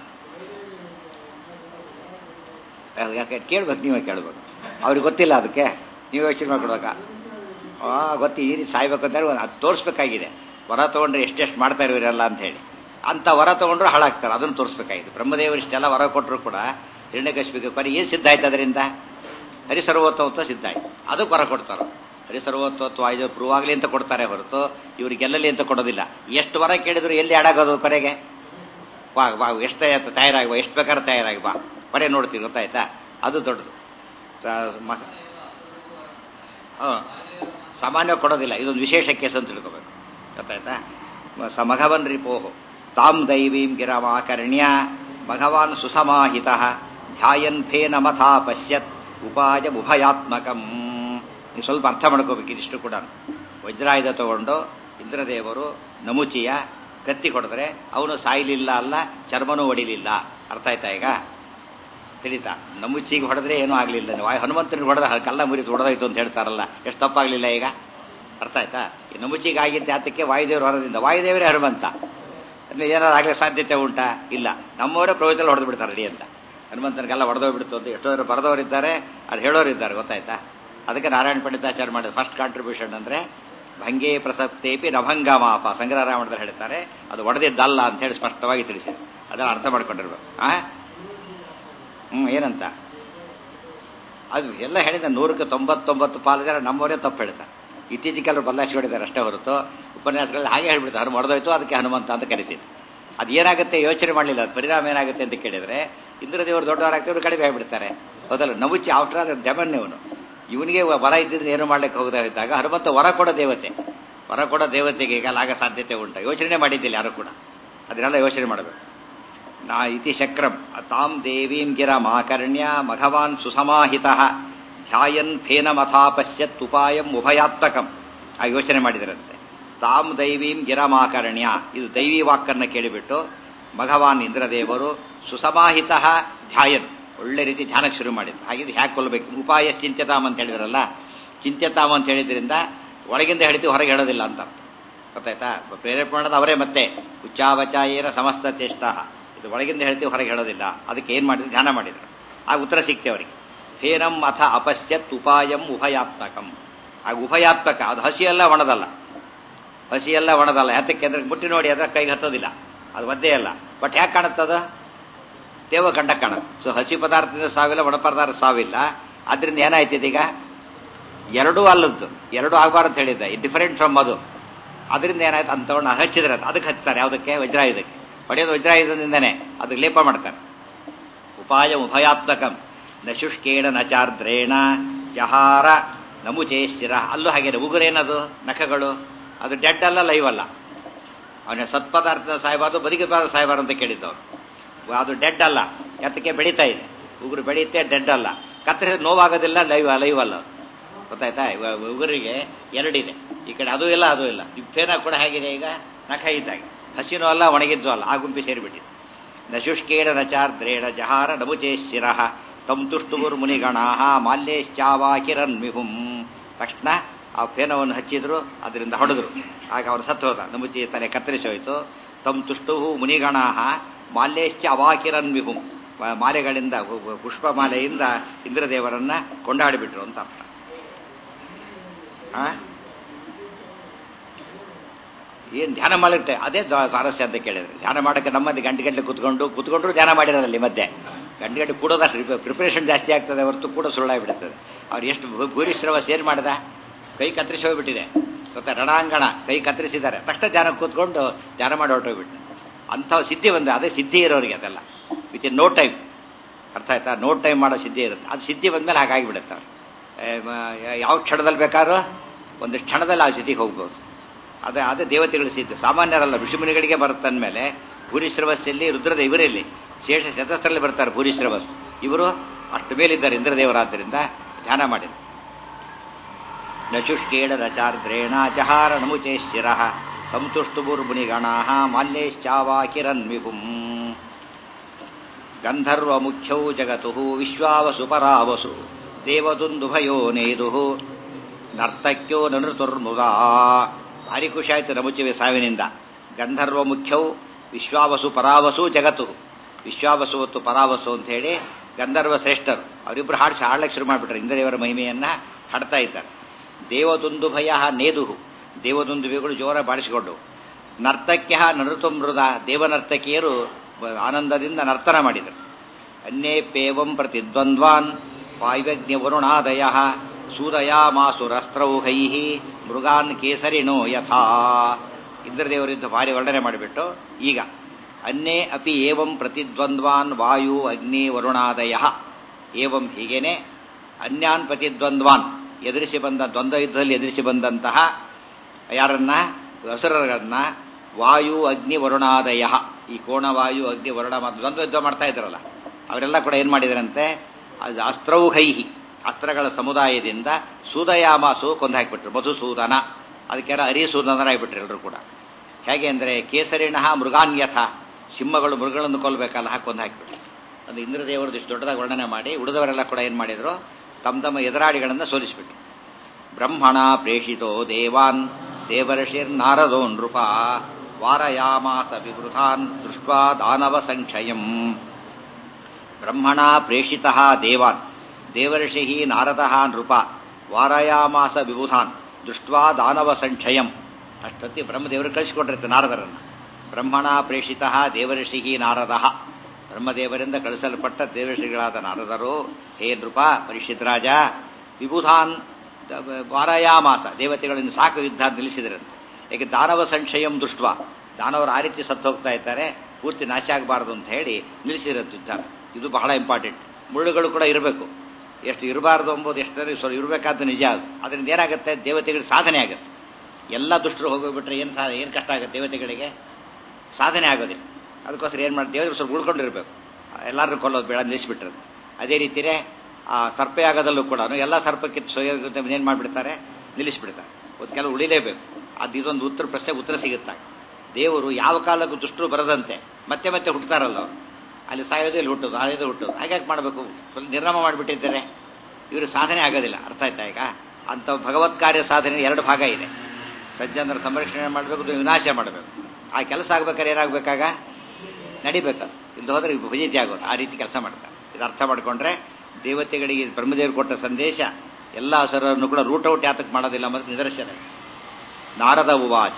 S1: ಯಾಕೆ ಕೇಳ್ಬೇಕು, ನೀವೇ ಕೇಳ್ಬೇಕು. ಅವ್ರಿಗೆ ಗೊತ್ತಿಲ್ಲ, ಅದಕ್ಕೆ ನೀವು ಯೋಚನೆ ಮಾಡ್ಕೊಡ್ಬೇಕಾ? ಗೊತ್ತಿ ಈ ರೀತಿ ಸಾಯ್ಬೇಕು ಅಂತ ಹೇಳಿ ಅದು ತೋರಿಸ್ಬೇಕಾಗಿದೆ. ವರ ತಗೊಂಡ್ರೆ ಎಷ್ಟೆಷ್ಟು ಮಾಡ್ತಾ ಇರೋರೆಲ್ಲ ಅಂತ ಹೇಳಿ. ಅಂತ ವರ ತಗೊಂಡ್ರು ಹಾಳಾಗ್ತಾರೆ, ಅದನ್ನು ತೋರಿಸ್ಬೇಕಾಗಿದೆ. ಬ್ರಹ್ಮದೇವರು ಇಷ್ಟೆಲ್ಲ ವರ ಕೊಟ್ಟರು ಕೂಡ ಹಿರಣ್ಯಕಶಿಪಿಗೆ ಕೊನೆ ಏನು ಸಿದ್ಧ ಆಯ್ತು? ಅದರಿಂದ ಹರಿಸರ್ವೋತ್ತಮತ್ವ ಸಿದ್ಧ ಆಯ್ತು. ಅದಕ್ಕೆ ವರ ಕೊಡ್ತಾರೆ. ಹರಿಸರ್ವೋತ್ತಮತ್ವ ಇದು ಪ್ರೂವ್ ಆಗಲಿ ಅಂತ ಕೊಡ್ತಾರೆ ಹೊರತು ಇವ್ರಿಗೆ ಗೆಲ್ಲಲಿ ಅಂತ ಕೊಡೋದಿಲ್ಲ. ಎಷ್ಟು ವರ ಕೇಳಿದ್ರು ಎಲ್ಲಿ ಆಡಾಗೋದು ಕೊನೆಗೆ? ವಾ ವಾ ಎಷ್ಟು ತಯಾರಾಗಿ ಬಾ, ಎಷ್ಟು ಬೇಕಾದ್ರೆ ತಯಾರಾಗಿ ಬಾ, ಕೊನೆ ನೋಡ್ತೀವಿ, ಗೊತ್ತಾಯ್ತಾ? ಅದು ದೊಡ್ಡದು. ಹಾಂ, ಸಾಮಾನ್ಯ ಕೊಡೋದಿಲ್ಲ. ಇದೊಂದು ವಿಶೇಷ ಕೇಸ್ ಅಂತ ತಿಳ್ಕೋಬೇಕು, ಗೊತ್ತಾಯ್ತಾ? ಸ ಮಘವನ್ ರಿಪೋಹೋ ತಾಂ ದೈವೀಂ ಗಿರಮಾಕರ್ಣ್ಯ ಭಗವಾನ್ ಸುಸಮಾಹಿತ ಧ್ಯಾಯನ್ ಫೇನ ಮಥಾ ಪಶ್ಯತ್ ಉಪಾಯ ಉಭಯಾತ್ಮಕಂ. ನೀವು ಸ್ವಲ್ಪ ಅರ್ಥ ಮಾಡ್ಕೋಬೇಕು ಇದಿಷ್ಟು ಕೂಡ. ವಜ್ರಾಯುಧ ತಗೊಂಡು ಇಂದ್ರದೇವರು ನಮುಚಿಯ ಕತ್ತಿ ಕೊಡಿದ್ರೆ ಅವನು ಸಾಯ್ಲಿಲ್ಲ ಅಲ್ಲ, ಚರ್ಮನೂ ಹೊಡಿಲಿಲ್ಲ. ಅರ್ಥ ಆಯ್ತಾ? ಈಗ ತಿಳಿತಾ? ನಮುಚಿಗೆ ಹೊಡೆದ್ರೆ ಏನೂ ಆಗಲಿಲ್ಲ. ವಾಯು ಹನುಮಂತನಿಗೆ ಹೊಡೆದ ಕಲ್ಲ ಮುರಿದು ಹೊಡೆದಾಯ್ತು ಅಂತ ಹೇಳ್ತಾರಲ್ಲ, ಎಷ್ಟು ತಪ್ಪಾಗಲಿಲ್ಲ ಈಗ? ಅರ್ಥ ಆಯ್ತಾ? ಈ ನಮುಚಿಗೆ ಆಗಿದ್ದ ಆತಕ್ಕೆ ವಾಯುದೇವರು ಹೊರದಿಂದ, ವಾಯುದೇವರೇ ಹನುಮಂತ ಅಂದ್ರೆ ಏನಾದ್ರು ಆಗಲಿ ಸಾಧ್ಯತೆ ಉಂಟಾ? ಇಲ್ಲ. ನಮ್ಮವರೇ ಪ್ರವಚನ ಹೊಡೆದು ಬಿಡ್ತಾರೆ ರೆಡಿ ಅಂತ. ಹನುಮಂತನಿಗೆಲ್ಲ ಹೊಡೆದೋಗ್ಬಿಡ್ತು ಅಂತ ಎಷ್ಟೋ ಬರೆದವರಿದ್ದಾರೆ, ಅದು ಹೇಳೋರಿದ್ದಾರೆ, ಗೊತ್ತಾಯ್ತಾ? ಅದಕ್ಕೆ ನಾರಾಯಣ ಪಂಡಿತಾಚಾರ್ಯ ಮಾಡಿದ ಫಸ್ಟ್ ಕಾಂಟ್ರಿಬ್ಯೂಷನ್ ಅಂದ್ರೆ ಭಂಗೇ ಪ್ರಸಕ್ತೇಪಿ ನಭಂಗ ಮಾಪ. ಸಂಗ್ರಹರಾಮಣದಲ್ಲಿ ಹೇಳ್ತಾರೆ ಅದು ಒಡೆದಿದ್ದಲ್ಲ ಅಂತ ಹೇಳಿ ಸ್ಪಷ್ಟವಾಗಿ ತಿಳಿಸಿದೆ. ಅದನ್ನು ಅರ್ಥ ಮಾಡ್ಕೊಂಡಿರ್ಬೇಕು. ಆ ಹ್ಮ್ ಏನಂತ ಅದು ಎಲ್ಲ ಹೇಳಿದ ನೂರಕ್ಕೆ ತೊಂಬತ್ತೊಂಬತ್ತು ಪಾಲು ಜನ ನಮ್ಮವರೇ ತಪ್ಪು ಹೇಳ್ತಾರೆ. ಇತ್ತೀಚೆಗೆ ಕೆಲವರು ಬದಲಾಯಿಸಿಕೊಂಡಿದ್ದಾರೆ ಅಷ್ಟೇ ಹೊರತು ಉಪನ್ಯಾಸಗಳಲ್ಲಿ ಹಾಗೆ ಹೇಳ್ಬಿಡ್ತಾರೆ, ಹನು ಹೊಡೆದೋಯ್ತು ಅದಕ್ಕೆ ಹನುಮಂತ ಅಂತ ಕರಿತಿದ್ರು. ಅದು ಏನಾಗುತ್ತೆ ಯೋಚನೆ ಮಾಡಲಿಲ್ಲ. ಅದು ಪರಿಣಾಮ ಏನಾಗುತ್ತೆ ಅಂತ ಕೇಳಿದ್ರೆ ಇಂದ್ರದೇವರು ದೊಡ್ಡವರಾಗ್ತೇವ್ರು ಕಡಿಮೆ ಆಗಿಬಿಡ್ತಾರೆ. ಹೌದಲ್ಲ? ನಮುಚಿ ಆಫ್ಟರ್ ಆಲ್ ಡೆಮನ್ ಇವನು. ಇವನಿಗೆ ವರ ಇದ್ದಿದ್ರೆ ಏನು ಮಾಡ್ಲಿಕ್ಕೆ ಹೋಗದಾಗಿದ್ದಾಗ ಹನುಮಂತ ವರ ಕೊಡೋ ದೇವತೆ, ವರ ಕೊಡೋ ದೇವತೆಗೆ ಈಗ ಆಗ ಸಾಧ್ಯತೆ ಉಂಟ. ಯೋಚನೆ ಮಾಡಿದ್ದಿಲ್ಲ ಯಾರು ಕೂಡ. ಅದನ್ನೆಲ್ಲ ಯೋಚನೆ ಮಾಡಬೇಕು. ನಾ ಇತಿ ಶಕ್ರಂ ತಾಂ ದೇವೀಂ ಗಿರಮಾಕರ್ಣ್ಯ ಮಘವಾನ್ ಸುಸಮಾಹಿತಃ ಧ್ಯಾಯನ್ ಫೇನಮಥಾಪಶ್ಯತ್ ಉಪಾಯಂ ಉಭಯಾತ್ಮಕಂ ಆ ಯೋಚನೆ ಮಾಡಿದರಂತೆ. ತಾಂ ದೈವೀಂ ಗಿರಮಾಕರ್ಣ್ಯ, ಇದು ದೈವಿ ವಾಕ್ಕನ್ನು ಕೇಳಿಬಿಟ್ಟು ಭಗವಾನ್ ಇಂದ್ರದೇವರು ಸುಸಮಾಹಿತ ಧ್ಯಾಯನ್, ಒಳ್ಳೆ ರೀತಿ ಧ್ಯಾನಕ್ಕೆ ಶುರು ಮಾಡಿದ್ರು. ಹಾಗಿದ್ದು ಹ್ಯಾಕ್ ಕೊಲ್ಲಬೇಕು, ಉಪಾಯ ಚಿಂತ್ಯತಾಮ್ ಅಂತ ಹೇಳಿದ್ರಲ್ಲ, ಚಿಂತ್ಯತಾಮ್ ಅಂತ ಹೇಳಿದ್ರಿಂದ ಒಳಗಿಂದ ಹೇಳ್ತೀವಿ, ಹೊರಗೆ ಹೇಳೋದಿಲ್ಲ ಅಂತ ಗೊತ್ತಾಯ್ತಾ. ಪ್ರೇರೇಪಣೆ ಮಾಡೋದು ಅವರೇ ಮತ್ತೆ ಉಚ್ಚಾವಚಾಯೇನ ಸಮಸ್ತ ಚೇಷ್ಟ, ಇದು ಒಳಗಿಂದ ಹೇಳ್ತೀವಿ, ಹೊರಗೆ ಹೇಳೋದಿಲ್ಲ. ಅದಕ್ಕೆ ಏನು ಮಾಡಿದ್ರು, ಧ್ಯಾನ ಮಾಡಿದ್ರು. ಆಗ ಉತ್ತರ ಸಿಕ್ತೆ ಅವರಿಗೆ. ಫೇನಂ ಅಥ ಅಪಶ್ಯತ್ ಉಪಾಯಂ ಉಭಯಾತ್ಮಕಂ. ಆಗ ಉಭಯಾತ್ಮಕ, ಅದು ಹಸಿಯಲ್ಲ ಒಣದಲ್ಲ, ಹಸಿಯಲ್ಲ ಒಣದಲ್ಲ. ಯಾತಕ್ಕೆ ಅಂದ್ರೆ ಮುಟ್ಟಿ ನೋಡಿ ಅದರ ಕೈಗೆ ಹತ್ತೋದಿಲ್ಲ, ಅದು ಒದ್ದೇ ಅಲ್ಲ. ಬಟ್ ಯಾಕೆ ಕಾಣುತ್ತದ, ದೇವ ಕಂಡ ಕಾಣುತ್ತೆ. ಸೊ ಹಸಿ ಪದಾರ್ಥದಿಂದ ಸಾವಿಲ್ಲ, ಒಣ ಪದಾರ್ಥ ಸಾವಿಲ್ಲ. ಆದ್ರಿಂದ ಏನಾಯ್ತಿದೆ ಈಗ, ಎರಡೂ ಅಲ್ಲದ್ದು, ಎರಡೂ ಆಗಬಾರ್ದು ಹೇಳಿದ್ದ, ಡಿಫರೆಂಟ್ ಫ್ರಮ್ ಅದು. ಅದರಿಂದ ಏನಾಯ್ತು, ಅಂತವನ್ನ ಹಚ್ಚಿದ್ರೆ ಅದಕ್ಕೆ ಹಚ್ತಾರೆ. ಯಾವುದಕ್ಕೆ, ವಜ್ರಾಯುಧಕ್ಕೆ. ಹೊಡೆಯೋದು ವಜ್ರಾಯುಧದಿಂದನೇ, ಅದಕ್ಕೆ ಲೇಪ ಮಾಡ್ತಾರೆ. ಉಪಾಯ ಉಭಯಾತ್ಮಕಂ ನ ಶುಷ್ಕೇಣ ನ ಚಾರ್ದ್ರೇಣ ಜಹಾರ ನಮುಚೇಶ್ಚಿರ. ಅಲ್ಲೂ ಹಾಗೇನೆ, ಉಗುರೇನದು, ನಖಗಳು, ಅದು ಡೆಡ್ ಅಲ್ಲ, ಲೈವ್ ಅಲ್ಲ. ಅವನ ಸತ್ಪದಾರ್ಥದ ಸಾಯಬಾರ್ದು, ಬದುಕಿ ಪದಾರ್ಥ ಸಾಯಬಾರ್ದು ಅಂತ ಕೇಳಿದ್ದವ್ರು. ಅದು ಡೆಡ್ ಅಲ್ಲ, ಎತ್ತಕ್ಕೆ ಬೆಳೀತಾ ಇದೆ, ಉಗುರು ಬೆಳೆಯುತ್ತೆ, ಡೆಡ್ ಅಲ್ಲ. ಕತ್ತರಿಸಿದ ನೋವಾಗೋದಿಲ್ಲ, ಲೈವ್ ಲೈವ್ ಅಲ್ಲ. ಗೊತ್ತಾಯ್ತಾ. ಉಗುರಿಗೆ ಎರಡಿದೆ, ಈ ಕಡೆ ಅದು ಇಲ್ಲ ಅದು ಇಲ್ಲ. ಫೇನ ಕೂಡ ಹೇಗಿದೆ, ಈಗ ನಖ ಇದ್ದಾಗೆ, ಹಸಿನೂ ಅಲ್ಲ ಒಣಗಿದ್ದು ಅಲ್ಲ, ಆ ಗುಂಪಿ ಸೇರಿಬಿಟ್ಟಿದೆ. ನ ಶುಷ್ಕೇಣ ನ ಚಾರ್ದ್ರೇಣ ಜಹಾರ ನಮುಚೇಶ್ಚಿರ ತಂ ತುಷ್ಟುಗುರ್ ಮುನಿಗಣಾ ಮಾಲ್ಯಶ್ಚಾವಾಕಿರನ್ ವಿಹುಂ. ತಕ್ಷಣ ಆ ಫೇನವನ್ನು ಹಚ್ಚಿದ್ರು, ಅದರಿಂದ ಹೊಡೆದ್ರು. ಆಗ ಅವ್ರು ಸತ್ತು ಹೋದ, ನಮುಚಿ ತಲೆ ಕತ್ತರಿಸಿ ಹೋಯಿತು. ತಂ ತುಷ್ಟು ಮುನಿಗಣಾ ಮಾಲ್ಯಶ್ಚ ಅವಾಕಿರನ್ ವಿಹುಂ. ಮಾಲೆಗಳಿಂದ, ಪುಷ್ಪ ಮಾಲೆಯಿಂದ ಇಂದ್ರದೇವರನ್ನ ಕೊಂಡಾಡಿಬಿಟ್ರು ಅಂತ ಅರ್ಥ. ಏನ್ ಧ್ಯಾನ ಮಾಡಿಟ್ಟೆ, ಅದೇ ಸ್ವಾರಸ್ಯ ಅಂತ ಕೇಳಿದ್ರು. ಧ್ಯಾನ ಮಾಡಕ್ಕೆ ನಮ್ಮಲ್ಲಿ ಗಂಟೆ ಗಂಟೆ ಕುತ್ಕೊಂಡು ಕುತ್ಕೊಂಡ್ರು ಧ್ಯಾನ ಮಾಡಿರೋದಲ್ಲಿ ಮಧ್ಯೆ ಗಂಟೆ ಗಂಟೆ ಕೂಡೋದಷ್ಟು ಪ್ರಿಪರೇಷನ್ ಜಾಸ್ತಿ ಆಗ್ತದೆ ಹೊರತು ಕೂಡ ಸುಳ್ಳಾಗ್ಬಿಡ್ತದೆ. ಅವ್ರು ಎಷ್ಟು ಭೂರಿಶ್ರವ ಸೇರ್ ಮಾಡಿದ, ಕೈ ಕತ್ತರಿಸಿ ಹೋಗ್ಬಿಟ್ಟಿದೆ ಗೊತ್ತಾ, ರಣಾಂಗಣ ಕೈ ಕತ್ತರಿಸಿದ್ದಾರೆ. ತಕ್ಷಣ ಧ್ಯಾನ ಕೂತ್ಕೊಂಡು ಧ್ಯಾನ ಮಾಡಿ ಹೊರಟೋಗ್ಬಿಟ್ಟು ಅಂಥ ಸಿದ್ಧಿ ಬಂದ. ಅದೇ ಸಿದ್ಧಿ ಇರೋರಿಗೆ ಅದೆಲ್ಲ ವಿತ್ ಇನ್ ನೋ ಟೈಮ್. ಅರ್ಥ ಆಯ್ತಾ, ನೋ ಟೈಮ್ ಮಾಡೋ ಸಿದ್ಧಿ ಇರುತ್ತೆ. ಅದು ಸಿದ್ಧಿ ಬಂದ್ಮೇಲೆ ಹಾಗಾಗಿಬಿಡುತ್ತೆ. ಯಾವ ಕ್ಷಣದಲ್ಲಿ ಬೇಕಾದ್ರೂ ಒಂದು ಕ್ಷಣದಲ್ಲಿ ಆ ಸಿದ್ಧಿಗೆ ಹೋಗ್ಬೋದು. ಅದೇ ಅದೇ ದೇವತೆಗಳು ಸಿದ್ಧ, ಸಾಮಾನ್ಯರಲ್ಲ. ಋಷಿಮುನಿಗಳಿಗೆ ಬರುತ್ತಂದ್ಮೇಲೆ ಭೂರಿಶ್ರವಸ್ಸಲ್ಲಿ ರುದ್ರದ ಇವರಲ್ಲಿ ಶೇಷ ಶತಸ್ಥರಲ್ಲಿ ಬರ್ತಾರೆ ಭೂರಿಶ್ರವಸ್. ಇವರು ಅಷ್ಟು ಮೇಲಿದ್ದಾರೆ ಇಂದ್ರದೇವರಾದ್ದರಿಂದ ಧ್ಯಾನ ಮಾಡಿದರು. ನ ಶುಷ್ಕೇಣ ನ ಚಾರ್ದ್ರೇಣ ಜಹಾರ ನಮುಚೇಶ್ಚಿರ ಸಂತುಷ್ಟುರ್ಮುನಿಗಣಾ ಮಾಲ್ಯಶ್ಚಾವಾಕಿರನ್ ವಿಹುಂ. ಗಂಧರ್ವ ಮುಖ್ಯೌ ಜಗತು ವಿಶ್ವಾವಸು ಪರಾವಸು ದೇವದುಂದುಭಯೋ ನೇದು ನರ್ತಕ್ಯೋ ನೃತುರ್ಮುದಾ. ಭಾರಿ ಖುಷಿ ಆಯ್ತು ನಮುಚಿವೆ ಸಾವಿನಿಂದ. ಗಂಧರ್ವ ಮುಖ್ಯವು ವಿಶ್ವಾವಸು ಪರಾವಸು ಜಗತ್ತು. ವಿಶ್ವಾವಸು ಮತ್ತು ಪರಾವಸು ಅಂತ ಹೇಳಿ ಗಂಧರ್ವ ಶ್ರೇಷ್ಠರು, ಅವರಿಬ್ಬರು ಹಾಡಿಸಿ ಹಾಡ್ಲಿಕ್ಕೆ ಶುರು ಮಾಡಿಬಿಟ್ರೆ ಇಂದ್ರದೇವರ ಮಹಿಮೆಯನ್ನ ಹಾಡ್ತಾ ಇದ್ದಾರೆ. ದೇವದುಂದುಭಯ ನೇದುಹು, ದೇವದುಂದುಭಿಗಳು ಜೋರ ಬಾಡಿಸಿಕೊಂಡು. ನರ್ತಕ್ಯ ನೃತು ಮೃದ, ದೇವನರ್ತಕಿಯರು ಆನಂದದಿಂದ ನರ್ತನ ಮಾಡಿದರು. ಅನ್ಯೇಪ್ಯೇವಂ ಪ್ರತಿದ್ವಂದ್ವಾನ್ ವಾಯುವ್ಯಜ್ಞ ವರುಣಾದಯ ಸೂದಯಾಮಾಸುರಸ್ತ್ರೌಹೈ ಮೃಗಾನ್ ಕೇಸರಿಣೋ ಯಥಾ. ಇಂದ್ರದೇವರಿದ್ದು ಭಾರಿ ವರ್ಣನೆ ಮಾಡಿಬಿಟ್ಟು ಈಗ ಅನ್ಯೇ ಅಪಿ ಏವಂ ಪ್ರತಿದ್ವಂದ್ವಾನ್ ವಾಯು ಅಗ್ನಿ ವರುಣಾದಯ. ಏವಂ ಹೀಗೇನೆ ಅನ್ಯಾನ್ ಪ್ರತಿದ್ವಂದ್ವಾನ್, ಎದುರಿಸಿ ಬಂದ ದ್ವಂದ್ವ ಯುದ್ಧದಲ್ಲಿ ಎದುರಿಸಿ ಬಂದಂತಹ ಯಾರನ್ನ, ಅಸುರರನ್ನ ವಾಯು ಅಗ್ನಿ ವರುಣಾದಯ, ಈ ಕೋಣವಾಯು ಅಗ್ನಿ ವರುಣ ದ್ವಂದ್ವ ಯುದ್ಧ ಮಾಡ್ತಾ ಇದ್ರಲ್ಲ, ಅವರೆಲ್ಲ ಕೂಡ ಏನ್ ಮಾಡಿದರಂತೆ, ಅಸ್ತ್ರೌಹೈಹಿ, ಅಸ್ತ್ರಗಳ ಸಮುದಾಯದಿಂದ ಸೂದಯಾಮಾಸು ಕೊಂದು ಹಾಕಿಬಿಟ್ರು. ಮಧುಸೂದನ, ಅದಕ್ಕೆಲ್ಲ ಅರಿಸೂದನರಾಗಿಬಿಟ್ರು ಎಲ್ಲರೂ ಕೂಡ. ಹೇಗೆ ಅಂದರೆ ಕೇಸರಿಣ ಮೃಗಾನ್ಯಥ, ಸಿಂಹಗಳು ಮೃಗಗಳನ್ನು ಕೊಲ್ಲಬೇಕಲ್ಲ, ಹಾಕಿ ಕೊಂದು ಹಾಕಿಬಿಟ್ರು. ಅದು ಇಂದ್ರದೇವರು ಇಷ್ಟು ದೊಡ್ಡದಾಗಿ ವರ್ಣನೆ ಮಾಡಿ ಉಳಿದವರೆಲ್ಲ ಕೂಡ ಏನು ಮಾಡಿದ್ರು, ತಮ್ಮ ತಮ್ಮ ಎದುರಾಳಿಗಳನ್ನು ಸೋಲಿಸಿಬಿಟ್ರು. ಬ್ರಹ್ಮಣ ಪ್ರೇಷಿತೋ ದೇವಾನ್ ದೇವರ್ಷಿರ್ ನಾರದೋ ನೃಪ ವಾರಯಾಮಾಸ ವಿವೃತಾನ್ ದೃಷ್ಟ್ವಾ ದಾನವ ಸಂಕ್ಷಯಂ. ಬ್ರಹ್ಮಣ ಪ್ರೇಷಿತ ದೇವಾನ್ ದೇವರ್ಷಿ ನಾರದಃ ನೃಪ ವಾರಯಾಮಾಸ ವಿಬುಧಾನ್ ದೃಷ್ಟ್ವಾ ದಾನವ ಸಂಕ್ಷಯಂ. ಅಷ್ಟೊತ್ತಿ ಬ್ರಹ್ಮದೇವರು ಕಳಿಸಿಕೊಟ್ಟಿರ್ತಾರೆ ನಾರದರನ್ನು. ಬ್ರಹ್ಮಣ ಪ್ರೇಷಿತ ದೇವರ್ಷಿ ನಾರದ, ಬ್ರಹ್ಮದೇವರಿಂದ ಕಳಿಸಲ್ಪಟ್ಟ ದೇವರ್ಷಿಗಳಾದ ನಾರದರು, ಹೇ ನೃಪ ಪರೀಕ್ಷಿತ್ ರಾಜ, ವಿಬುಧಾನ್ ವಾರಯಾಮಾಸ, ದೇವತೆಗಳಿಂದ ಸಾಕು ಯುದ್ಧ ನಿಲ್ಲಿಸಿದ್ರಂತೆ. ಯಾಕೆ ದಾನವ ಸಂಕ್ಷಯಂ ದೃಷ್ಟ್ವಾ, ದಾನವರು ಆ ರೀತಿ ಸತ್ತು ಹೋಗ್ತಾ ಇದ್ದಾರೆ, ಪೂರ್ತಿ ನಾಶ ಆಗಬಾರದು ಅಂತ ಹೇಳಿ ನಿಲ್ಲಿಸಿರಂತೆ ಯುದ್ಧ. ಇದು ಬಹಳ ಇಂಪಾರ್ಟೆಂಟ್. ಮುಳ್ಳುಗಳು ಕೂಡ ಇರಬೇಕು, ಎಷ್ಟು ಇರಬಾರ್ದು ಎಂಬುದು ಎಷ್ಟರಲ್ಲಿ ಸ್ವಲ್ಪ ಇರಬೇಕಾದ ನಿಜ. ಅದು ಅದರಿಂದ ಏನಾಗುತ್ತೆ, ದೇವತೆಗಳಿಗೆ ಸಾಧನೆ ಆಗುತ್ತೆ. ಎಲ್ಲ ದುಷ್ಟರು ಹೋಗೋಗ್ಬಿಟ್ರೆ ಏನು ಸಾ ಏನು ಕಷ್ಟ ಆಗುತ್ತೆ ದೇವತೆಗಳಿಗೆ, ಸಾಧನೆ ಆಗೋದಿಲ್ಲ. ಅದಕ್ಕೋಸ್ಕರ ಏನು ಮಾಡ್ತೀವಿ, ಸ್ವಲ್ಪ ಉಳ್ಕೊಂಡಿರ್ಬೇಕು. ಎಲ್ಲರೂ ಕೊಲ್ಲೋದು ಬೇಡ, ನಿಲ್ಲಿಸ್ಬಿಟ್ರೆ. ಅದೇ ರೀತಿಯೇ ಆ ಸರ್ಪಯಾಗದಲ್ಲೂ ಕೂಡ ಎಲ್ಲ ಸರ್ಪಕ್ಕೆ ಏನು ಮಾಡಿಬಿಡ್ತಾರೆ, ನಿಲ್ಲಿಸ್ಬಿಡ್ತಾರೆ. ಒಂದು ಕೆಲವು ಉಳಿಲೇಬೇಕು. ಅದು ಇದೊಂದು ಉತ್ತರ ಪ್ರಶ್ನೆಗೆ ಉತ್ತರ ಸಿಗುತ್ತಾಗ ದೇವರು ಯಾವ ಕಾಲಕ್ಕೂ ದುಷ್ಟರು ಬರದಂತೆ ಮತ್ತೆ ಮತ್ತೆ ಹುಟ್ಟುತ್ತಾರಲ್ಲ ಅವರು, ಅಲ್ಲಿ ಸಾಯೋದು ಇಲ್ಲಿ ಹುಟ್ಟೋದು, ಸಾಯೋದು ಹುಟ್ಟೋದು, ಹಾಗಾಗಿ ಮಾಡಬೇಕು. ಸ್ವಲ್ಪ ನಿರ್ನಾಮ ಮಾಡಿಬಿಟ್ಟಿದ್ದಾರೆ, ಇವರು ಸಾಧನೆ ಆಗೋದಿಲ್ಲ. ಅರ್ಥ ಆಯ್ತಾ ಈಗ? ಅಂಥ ಭಗವತ್ ಕಾರ್ಯ ಸಾಧನೆ ಎರಡು ಭಾಗ ಇದೆ. ಸಜ್ಜನರ ಸಂರಕ್ಷಣೆ ಮಾಡಬೇಕು, ವಿನಾಶ ಮಾಡಬೇಕು. ಆ ಕೆಲಸ ಆಗ್ಬೇಕಾದ್ರೆ ಏನಾಗಬೇಕಾಗ ನಡಿಬೇಕು, ಇಲ್ಲಿ ಹೋದ್ರೆ ಭಜಿತಿ ಆಗೋದು. ಆ ರೀತಿ ಕೆಲಸ ಮಾಡ್ತಾರೆ. ಇದು ಅರ್ಥ ಮಾಡ್ಕೊಂಡ್ರೆ ದೇವತೆಗಳಿಗೆ ಬ್ರಹ್ಮದೇವರು ಕೊಟ್ಟ ಸಂದೇಶ ಎಲ್ಲ ಹಸರನ್ನು ಕೂಡ ರೂಟ್ ಔಟ್ ಯಾತಕ್ಕೆ ಮಾಡೋದಿಲ್ಲ ಅನ್ನೋದಕ್ಕೆ ನಿದರ್ಶನ. ನಾರದ ಉವಾಚ